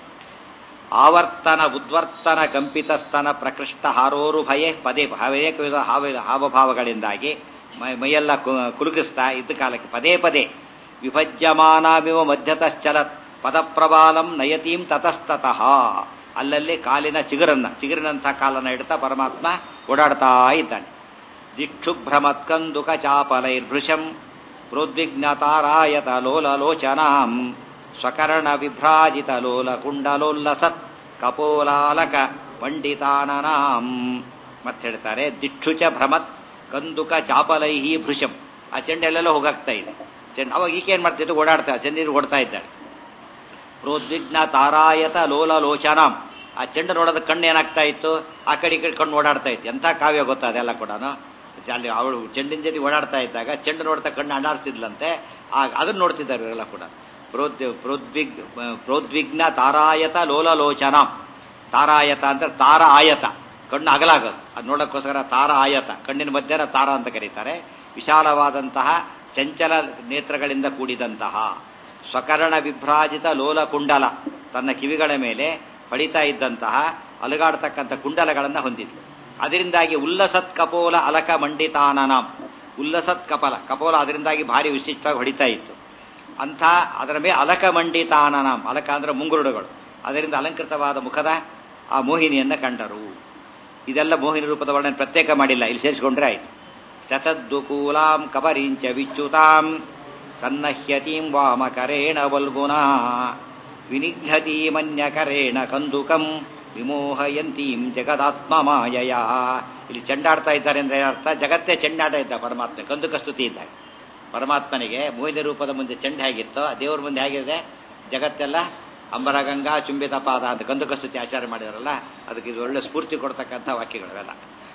S1: ಆವರ್ತನ ಉದ್ವರ್ತನ ಕಂಪಿತಸ್ತನ ಪ್ರಕೃಷ್ಟ ಹಾರೋರು ಭಯೇ ಪದೇ ಹವೇ ಹಾವ ಹಾವಭಾವಗಳಿಂದಾಗಿ ಮೈ ಮೈಯೆಲ್ಲ ಕುಲುಕಿಸ್ತಾ ಇದ್ದ ಕಾಲಕ್ಕೆ ಪದೇ ಪದೇ ವಿಭಜ್ಯಮಾನವಿವ ಮಧ್ಯತಶ್ಚಲತ್ ಪದಪ್ರಬಾಲಂ ನಯತೀಂ ತತಸ್ತತಃ ಅಲ್ಲಲ್ಲಿ ಕಾಲಿನ ಚಿಗುರನ್ನ ಚಿಗುರಿನಂಥ ಕಾಲನ್ನ ಇಡ್ತಾ ಪರಮಾತ್ಮ ಓಡಾಡ್ತಾ ಇದ್ದಾನೆ. ದಿಕ್ಷುಭ್ರಮತ್ಕಂದುಕ ಚಾಪಲೈರ್ಭೃಶಂ ಪ್ರೋದ್ವಿಗ್ನತಾರಾಯತ ಲೋಲಲೋಚನಾಂ ಸ್ವಕರ್ಣ ವಿಭ್ರಾಜಿತ ಲೋಲ ಕುಂಡಲೋಲ್ಲಸತ್ ಕಪೋಲಾಲಕ ಪಂಡಿತಾನನಾಂ. ಮತ್ತೆ ಹೇಳ್ತಾರೆ ದಿಕ್ಷುಚ ಭ್ರಮತ್ ಕಂದುಕ ಚಾಪಲೈಹಿ ಭೃಶಂ. ಆ ಚೆಂಡೆಲ್ಲೆಲ್ಲ ಹೋಗಾಗ್ತಾ ಇದೆ ಚೆಂಡು. ಅವಾಗ ಈಕೆ ಏನ್ ಮಾಡ್ತಿದ್ದು ಓಡಾಡ್ತಾ ಚೆಂಡಿರು ಓಡ್ತಾ ಇದ್ದಾಳೆ. ಪ್ರೋದ್ವಿಗ್ನ ತಾರಾಯತ ಲೋಲ ಲೋಚನಾಂ. ಆ ಚೆಂಡು ನೋಡೋದ ಕಣ್ಣು ಏನಾಗ್ತಾ ಇತ್ತು, ಆ ಕಡೆ ಈ ಕಡೆ ಕಣ್ಣು ಓಡಾಡ್ತಾ ಇತ್ತು. ಎಂಥ ಕಾವ್ಯ ಗೊತ್ತಾ ಅದೆಲ್ಲ ಕೂಡ. ಅಲ್ಲಿ ಅವಳು ಚೆಂಡಿನ ಜೊತೆ ಓಡಾಡ್ತಾ ಇದ್ದಾಗ ಚೆಂಡು ನೋಡ್ತಾ ಕಣ್ಣು ಅಣ್ಣಾಡ್ತಿದ್ಲಂತೆ. ಆಗ ಅದನ್ನ ನೋಡ್ತಿದ್ದಾರೆ ಇವರೆಲ್ಲ ಕೂಡ. ಪ್ರೋದ್ ಪ್ರೋದ್ವಿಗ್ ಪ್ರೋದ್ವಿಗ್ನ ತಾರಾಯತ ಲೋಲ ಲೋಚನಾಂ. ತಾರಾಯತ ಅಂತ ತಾರ ಆಯತ, ಕಣ್ಣು ಅಗಲಾಗೋದು. ಅದು ನೋಡೋಕ್ಕೋಸ್ಕರ ತಾರ ಆಯತ, ಕಣ್ಣಿನ ಮಧ್ಯನ ತಾರ ಅಂತ ಕರೀತಾರೆ. ವಿಶಾಲವಾದಂತಹ ಚಂಚಲ ನೇತ್ರಗಳಿಂದ ಕೂಡಿದಂತಹ ಸ್ವಕರ್ಣ ವಿಭ್ರಾಜಿತ ಲೋಲ ಕುಂಡಲ, ತನ್ನ ಕಿವಿಗಳ ಮೇಲೆ ಹೊಡಿತಾ ಇದ್ದಂತಹ ಅಲುಗಾಡ್ತಕ್ಕಂಥ ಕುಂಡಲಗಳನ್ನು ಹೊಂದಿದ್ಲು. ಅದರಿಂದಾಗಿ ಉಲ್ಲಸತ್ ಕಪೋಲ ಅಲಕ ಮಂಡಿತಾನನಾಂ. ಉಲ್ಲಸತ್ ಕಪಲ ಕಪೋಲ ಅದರಿಂದಾಗಿ ಭಾರಿ ವಿಶಿಷ್ಟವಾಗಿ ಹೊಡಿತಾ ಇತ್ತು. ಅಂಥ ಅದರ ಮೇಲೆ ಅಲಕ ಮಂಡಿತಾನನಾಂ. ಅಲಕ ಅಂದ್ರೆ ಮುಂಗುರುಡುಗಳು. ಅದರಿಂದ ಅಲಂಕೃತವಾದ ಮುಖದ ಆ ಮೋಹಿನಿಯನ್ನ ಕಂಡರು. ಇದೆಲ್ಲ ಮೋಹಿನಿ ರೂಪದ ವರ್ಣನೆ ಪ್ರತ್ಯೇಕ ಮಾಡಿಲ್ಲ, ಇಲ್ಲಿ ಸೇರಿಸಿಕೊಂಡ್ರೆ ಆಯ್ತು. ಶತದ್ದುಕೂಲಾಂ ಕಬರಿಂಚ ವಿಚ್ಯುತಾಂ ಸನ್ನಹ್ಯತೀಂ ವಾಮಕರೇಣ ವಲ್ಗುನಾ ವಿನಿಘ್ನತೀಮನ್ಯಕರೇಣ ಕಂದುಕಂ ವಿಮೋಹಯಂತೀಂ ಜಗದಾತ್ಮ ಮಾಯಯ. ಇಲ್ಲಿ ಚೆಂಡಾಡ್ತಾ ಇದ್ದಾರೆ ಅಂದ್ರೆ ಅರ್ಥ ಜಗತ್ತೇ ಚೆಂಡಾಟ ಇದ್ದ ಪರಮಾತ್ಮ ಕಂದುಕ ಸ್ತುತಿ ಇದ್ದಾಗ. ಪರಮಾತ್ಮನಿಗೆ ಮೋಹಿನಿ ರೂಪದ ಮುಂದೆ ಚೆಂಡ ಹೇಗಿತ್ತೋ ದೇವ್ರ ಮುಂದೆ ಹೇಗಿದೆ ಜಗತ್ತೆಲ್ಲ ಅಂಬರಗಂಗಾ ಚುಂಬಿತ ಪಾದ ಅಂತ ಕಂದುಕ ಸ್ತುತಿ ಆಚಾರ ಮಾಡಿದಾರಲ್ಲ, ಅದಕ್ಕೆ ಇದು ಒಳ್ಳೆ ಸ್ಫೂರ್ತಿ ಕೊಡ್ತಕ್ಕಂಥ ವಾಕ್ಯಗಳವೆಲ್ಲ.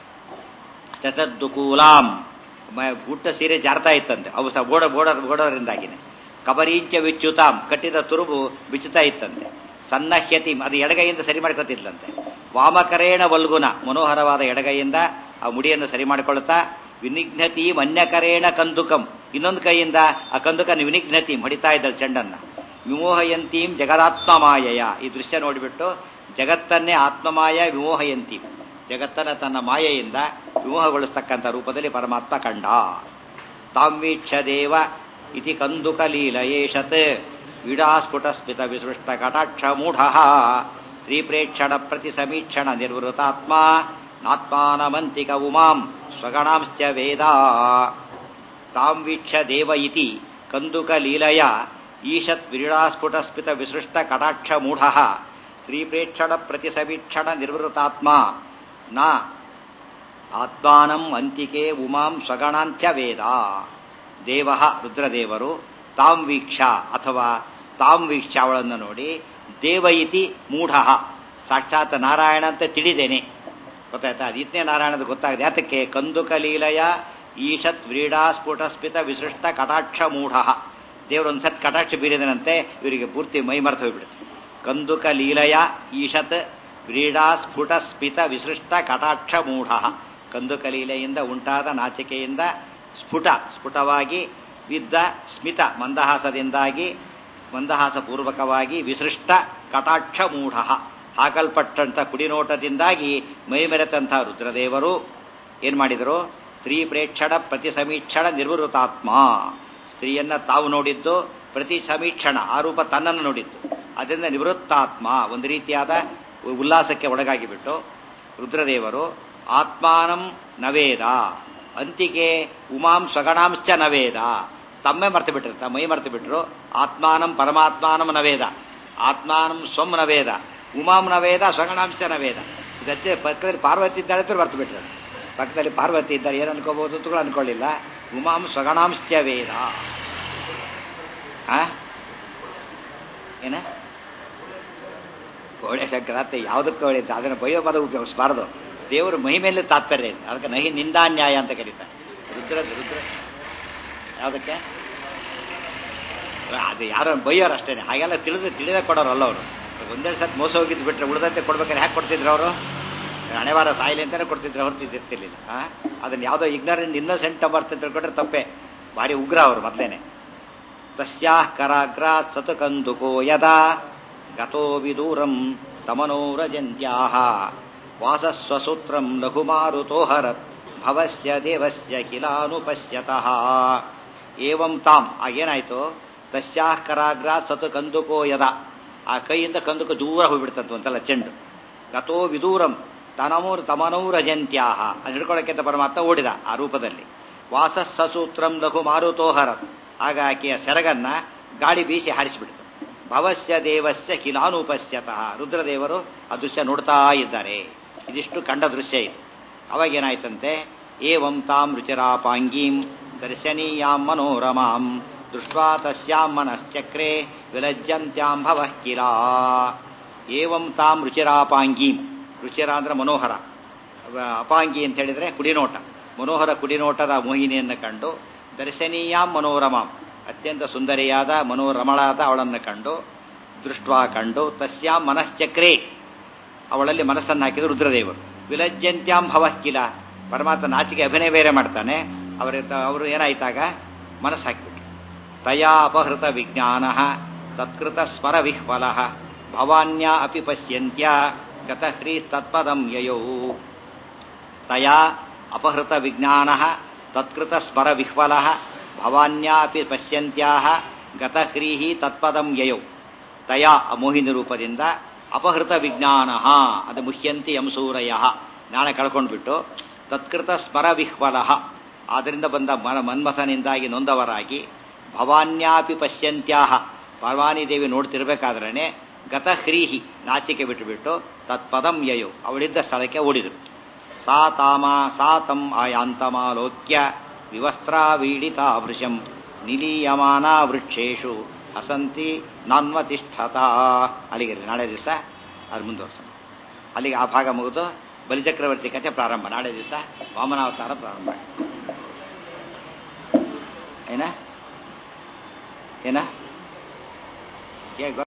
S1: ಶತದ್ದುಕೂಲಾಂ ಊಟ ಸೀರೆ ಜಾರ್ತಾ ಇತ್ತಂತೆ, ಅವು ಸಹ ಬೋಡ ಬೋಡ ಬೋಡೋದ್ರಿಂದಾಗಿನೇ. ಕಬರೀಂಚ ವಿಚ್ಯುತಾಂ, ಕಟ್ಟಿದ ತುರುಬು ಬಿಚ್ಚುತ್ತಾ ಇತ್ತಂತೆ. ಸನ್ನಹ್ಯತಿಂ, ಅದು ಎಡಗೈಯಿಂದ ಸರಿ ಮಾಡ್ಕೊತಿದ್ಲಂತೆ. ವಾಮಕರೇಣ ವಲ್ಗುನ, ಮನೋಹರವಾದ ಎಡಗೈಯಿಂದ ಆ ಮುಡಿಯನ್ನು ಸರಿ ಮಾಡಿಕೊಳ್ತಾ, ವಿನಿಘ್ನತಿ ಮನ್ಯಕರೇಣ ಕಂದುಕಂ, ಇನ್ನೊಂದು ಕೈಯಿಂದ ಆ ಕಂದುಕ ವಿನಿಘ್ನತಿ ಹೊಡಿತಾ ಇದ್ದಳು ಚೆಂಡನ್ನ. ವಿಮೋಹಯಂತೀಂ ಜಗದಾತ್ಮ ಮಾಯಯ, ಈ ದೃಶ್ಯ ನೋಡಿಬಿಟ್ಟು ಜಗತ್ತನ್ನೇ ಆತ್ಮಮಾಯ ವಿಮೋಹಯಂತೀಂ, ಜಗತ್ತನ್ನ ತನ್ನ ಮಾಯೆಯಿಂದ ವಿಮೋಹಗೊಳಿಸ್ತಕ್ಕಂಥ ರೂಪದಲ್ಲಿ ಪರಮಾತ್ಮ ಕಂಡ. ತಾಂವೀಕ್ಷ ದೇವ ಇತಿ ಕಂದುಕ ಲೀಲಯೇಷತ್ ವಿಡಾಸ್ಫುಟಸ್ಫಿತ ವಿಸೃಷ್ಟ ಕಟಾಕ್ಷ ಮೂಢ ಶ್ರೀಪ್ರೇಕ್ಷಣ ಪ್ರತಿ ಸಮೀಕ್ಷಣ ನಿರ್ವೃತಾತ್ಮ ನಾತ್ಮಾನಮಂತಿಕ ಉಮಾಂ ಸ್ವಗಣಾಂಶ್ಚ ವೇದ. ತಾಂವೀಕ್ಷ ದೇವ ಇತಿ ಕಂದುಕ ಲೀಲಯ ಈಶತ್ ವಿಡಾಸ್ಫುಟಸ್ಫಿತ ವಿಸೃಷ್ಟ ಕಟಾಕ್ಷ ಮೂಢ ಸ್ತ್ರೀಪ್ರೇಕ್ಷಣ ಪ್ರತಿ ಸಮೀಕ್ಷಣ ನಿರ್ವೃತಾತ್ಮ ನ ಆತ್ಮಾನಂ ಅಂತಿಕೆ ಉಮಾಂ ಸ್ವಗಣಾಂಚ ವೇದ. ದೇವ ರುದ್ರದೇವರು ತಾಂ ವೀಕ್ಷ ಅಥವಾ ತಾಂ ವೀಕ್ಷ ಅವಳನ್ನು ನೋಡಿ ದೇವ ಇತಿ ಮೂಢ, ಸಾಕ್ಷಾತ್ ನಾರಾಯಣ ಅಂತ ತಿಳಿದೇನೆ, ಗೊತ್ತಾಯ್ತಾ? ಅದು ಇತ್ನೇ ನಾರಾಯಣದ ಗೊತ್ತಾಗಿದೆ. ಯಾತಕ್ಕೆ? ಕಂದುಕ ಲೀಲಯ ಈಶತ್ ವ್ರೀಡಾ ಸ್ಫುಟಸ್ಫಿತ ವಿಸೃಷ್ಟ ಕಟಾಕ್ಷ ಮೂಢ. ದೇವರು ಒಂದು ಸತ್ ಕಟಾಕ್ಷ ಬೀರಿದನಂತೆ, ಇವರಿಗೆ ಪೂರ್ತಿ ಮೈ ಮರೆತು ಹೋಗ್ಬಿಡುತ್ತೆ. ಕಂದುಕ ಲೀಲಯ ಈಶತ್ ವ್ರೀಡಾ ಸ್ಫುಟಸ್ಫಿತ ವಿಸೃಷ್ಟ ಕಟಾಕ್ಷ ಮೂಢ. ಕಂದುಕ ಲೀಲೆಯಿಂದ ಉಂಟಾದ ನಾಚಿಕೆಯಿಂದ ಸ್ಫುಟ ಸ್ಫುಟವಾಗಿ ವಿದ್ದ ಸ್ಮಿತ ಮಂದಹಾಸದಿಂದಾಗಿ ಮಂದಹಾಸಪೂರ್ವಕವಾಗಿ ವಿಸೃಷ್ಟ ಕಟಾಕ್ಷ ಮೂಢ ಹಾಕಲ್ಪಟ್ಟಂಥ ಕುಡಿನೋಟದಿಂದಾಗಿ ಮೈಮೆರೆತಂಥ ರುದ್ರದೇವರು ಏನ್ ಮಾಡಿದರು? ಸ್ತ್ರೀ ಪ್ರೇಕ್ಷಣ ಪ್ರತಿ ಸಮೀಕ್ಷಣ ನಿರ್ವೃತಾತ್ಮ, ಸ್ತ್ರೀಯನ್ನ ತಾವು ನೋಡಿದ್ದು, ಪ್ರತಿ ಸಮೀಕ್ಷಣ ಆ ರೂಪ ತನ್ನನ್ನು ನೋಡಿದ್ದು, ಅದರಿಂದ ನಿವೃತ್ತಾತ್ಮ ಒಂದು ರೀತಿಯಾದ ಉಲ್ಲಾಸಕ್ಕೆ ಒಳಗಾಗಿ ಬಿಟ್ಟು ರುದ್ರದೇವರು ಆತ್ಮಾನಂ ನವೇದ ಅಂತಿಕೆ ಉಮಾಂ ಸ್ವಗಣಾಂಶ್ಚ ನವೇದ, ತಮ್ಮೇ ಮರ್ತು ಬಿಟ್ಟಿರ್ತ ಮೈ ಮರ್ತು ಬಿಟ್ರು. ಆತ್ಮಾನಂ ಪರಮಾತ್ಮಾನಂ ನವೇದ, ಆತ್ಮಾನಂ ಸ್ವಂ ನವೇದ, ಉಮಾಂ ನವೇದ, ಸ್ವಗಣಾಂಶ್ಚ ನವೇದ. ಇದಕ್ಕೆ ಪಕ್ಕದಲ್ಲಿ ಪಾರ್ವತಿ ಇದ್ದಾಳೆ ಅಂತ ಮರ್ತು ಬಿಟ್ರು. ಪಕ್ಕದಲ್ಲಿ ಪಾರ್ವತಿ ಇದ್ದಾರೆ, ಏನು ಅನ್ಕೋಬಹುದು ಅಂತ ಕೂಡ ಅನ್ಕೊಳ್ಳಿಲ್ಲ. ಉಮಾಂ ಸ್ವಗಣಾಂಶ್ಚ ವೇದ. ಆ ಏನ ಕೋಳೆ ಸಂಕ್ರಾಂತಿ ಯಾವುದಕ್ಕೆ ಹೊಳಿತ, ಅದನ್ನು ಬಯ್ಯೋ ಪದ ಉಪಯೋಗಿಸಬಾರದು. ದೇವರು ಮಹಿಮೆಯಲ್ಲಿ ತಾತ್ಪರ್ಯ ಇದೆ, ಅದಕ್ಕೆ ನಹಿ ನಿಂದಾನ್ಯಾಯ ಅಂತ ಕರೀತಾರೆ. ರುದ್ರ ರುದ್ರ ಯಾವುದಕ್ಕೆ ಅದು ಯಾರೋ ಬೈಯೋರು ಅಷ್ಟೇನೆ, ಹಾಗೆಲ್ಲ ತಿಳಿದು ತಿಳಿದೇ ಕೊಡೋರಲ್ಲ ಅವರು. ಒಂದೆರಡು ಸತ್ ಮೋಸ ಹೋಗಿದ್ದು ಬಿಟ್ರೆ ಉಳಿದಂತೆ ಕೊಡ್ಬೇಕಾದ್ರೆ ಹ್ಯಾಕೆ ಕೊಡ್ತಿದ್ರು ಅವರು? ಹಣೆವಾರ ಸಾಯಿಲಿ ಅಂತಾನೆ ಕೊಡ್ತಿದ್ರು, ಹೊರತಿದ್ದಿರ್ತಿರ್ಲಿಲ್ಲ. ಆ ಅದನ್ನ ಯಾವುದೋ ಇಗ್ನರೆಂಟ್ ಇನ್ನೋಸೆಂಟ್ ಬರ್ತಿದ್ರು ಕೊಟ್ರೆ ತಪ್ಪೆ. ಭಾರಿ ಉಗ್ರ ಅವರು ಮೊದಲೇನೆ. ತಸ್ಯಾಃ ಕರಾಗ್ರಾತ್ ಸತ್ ಕಂದುಕೋ ಯದಾ ಗತೋ ವಿದೂರಂ ತಮನೋರಜಂತ್ಯಾಃ ವಾಸಸ್ವಸೂತ್ರಂ ಲಘುಮಾರುತೋಹರತ್ ಭವಸ್ಯ ದೇವಸ್ಯ ಕಿಲಾನುಪಶ್ಯತಃ. ಏವಂ ತಾಂ ಆಗೇನಾಯ್ತು, ತಸ್ಯಾಃ ಕರಾಗ್ರಾತ್ ಸತ್ ಕಂದುಕೋ ಯದಾ, ಆ ಕೈಯಿಂದ ಕಂದುಕ ದೂರ ಹೋಗ್ಬಿಡ್ತಂತು ಅಂತಲ್ಲ ಚೆಂಡು. ಗತೋ ವಿದೂರಂ ತನಮೂರ್ ತಮನೌರಜಂತ್ಯಾಹ, ಅದು ಹಿಡ್ಕೊಳ್ಳೋಕ್ಕಿಂತ ಪರಮಾತ್ಮ ಓಡಿದ ಆ ರೂಪದಲ್ಲಿ. ವಾಸಸ್ಸೂತ್ರಂ ಲಘು ಮಾರುತೋಹರತ್, ಆಗ ಆಕೆಯ ಸೆರಗನ್ನ ಗಾಳಿ ಬೀಸಿ ಹಾರಿಸಿಬಿಡ್ತು. ಭವಸ್ಯ ದೇವಸ್ಯ ಕಿಲಾನುಪಶ್ಯತಃ, ರುದ್ರದೇವರು ಆ ದೃಶ್ಯ ನೋಡ್ತಾ ಇದ್ದಾರೆ. ಇದಿಷ್ಟು ಕಂಡ ದೃಶ್ಯ ಇದು. ಅವಾಗೇನಾಯ್ತಂತೆ, ಏವಂ ತಾಂ ರುಚಿರಾಪಾಂಗೀಂ ದರ್ಶನೀಯಾಂ ಮನೋರಮಾಂ ದೃಷ್ಟ್ವಾ ತಸ್ಯಾಂ ಮನಶ್ಚಕ್ರೆ ವಿಲಜ್ಜಂತ್ಯಾಂ ಭವಃ ಕಿಲಾ. ಏವಂ ತಾಂ ರುಚಿರಾಪಾಂಗೀಂ, ರುಚಿರ ಅಂದ್ರೆ ಮನೋಹರ, ಅಪಾಂಗಿ ಅಂತ ಹೇಳಿದ್ರೆ ಕುಡಿನೋಟ, ಮನೋಹರ ಕುಡಿನೋಟದ ಮೋಹಿನಿಯನ್ನು ಕಂಡು, ದರ್ಶನೀಯಾಂ ಮನೋರಮಾಂ, ಅತ್ಯಂತ ಸುಂದರಿಯಾದ ಮನೋರಮಳಾದ ಅವಳನ್ನು ಕಂಡು, ದೃಷ್ಟ್ವಾ ಕಂಡು, ತಸ್ಯಾಂ ಮನಶ್ಚಕ್ರೆ, ಅವಳಲ್ಲಿ ಮನಸ್ಸನ್ನು ಹಾಕಿದ್ರು ರುದ್ರದೇವರು. ವಿಲಜ್ಜಂತ್ಯಾಂ ಭವಃ ಕಿಲ, ಪರಮಾತ್ಮ ನಾಚಿಕೆ ಅಭಿನಯ ಬೇರೆ ಮಾಡ್ತಾನೆ. ಅವರ ಅವರು ಏನಾಯ್ತಾಗ ಮನಸ್ಸು ಹಾಕಿಬಿಟ್ರು. ತಯಾ ಅಪಹೃತ ವಿಜ್ಞಾನ ತತ್ಕೃತ ಸ್ಮರ ವಿಹ್ವಲ ಭವಾನ್ಯಾ ಅಪಿ ಪಶ್ಯಂತ್ಯ ಗತಹ್ರೀಸ್ತತ್ಪದಂ ಯಯೌ. ತಯಾ ಅಪಹೃತ ವಿಜ್ಞಾನ ತತ್ಕೃತ ಸ್ಮರ ವಿಹ್ವಲ ಭವಾನ್ಯಾ ಅಪಿ ಪಶ್ಯಂತ್ಯಾಹ ಗತಹ್ರೀಹಿ ತತ್ಪದಂ ಯಯೌ. ತಯಾ ಮೋಹಿನಿ ರೂಪದಿಂದ ಅಪಹೃತ ವಿಜ್ಞಾನ, ಅದು ಮುಹ್ಯಂತಿ ಯಂಸೂರಯ, ಜ್ಞಾನ ಕಳ್ಕೊಂಡ್ಬಿಟ್ಟು, ತತ್ಕೃತ ಸ್ಮರ ವಿಹ್ವಲ, ಆದ್ದರಿಂದ ಬಂದ ಮನ ಮನ್ಮಥನಿಂದಾಗಿ ನೊಂದವರಾಗಿ, ಭವಾನ್ಯಾಪಿ ಪಶ್ಯಂತ್ಯಾಹ, ಭವಾನಿ ದೇವಿ ನೋಡ್ತಿರ್ಬೇಕಾದ್ರೇ ಗತಹ್ರೀಹಿ ನಾಚಿಕೆ ಬಿಟ್ಟುಬಿಟ್ಟು, ತತ್ಪದಂ ಯಯೋ, ಅವಳಿದ್ದ ಸ್ಥಳಕ್ಕೆ ಓಡಿದರು. ಸಾ ತಾಮ ಸಾ ತಂ ಆಯಾಂತಮಾಲೋಕ್ಯ ವಿವಸ್ತ್ರಾವೀಡಿತಾ ಭೃಶಂ ನಿಲೀಯಮಾನ ವೃಕ್ಷೇಶು ಹಸಂತಿ ನಾನ್ವತಿಷ್ಠತ. ಅಲ್ಲಿಗೆ ನಾಳೆ ದಿವಸ ಅದು ಮುಂದುವರ್ಸೋಣ. ಅಲ್ಲಿಗೆ ಆ ಭಾಗ ಮುಗಿದು ಬಲಿಚಕ್ರವರ್ತಿ ಕಥೆ ಪ್ರಾರಂಭ. ನಾಳೆ ದಿವಸ ವಾಮನಾವತಾರ ಪ್ರಾರಂಭ. ಏನ ಏನ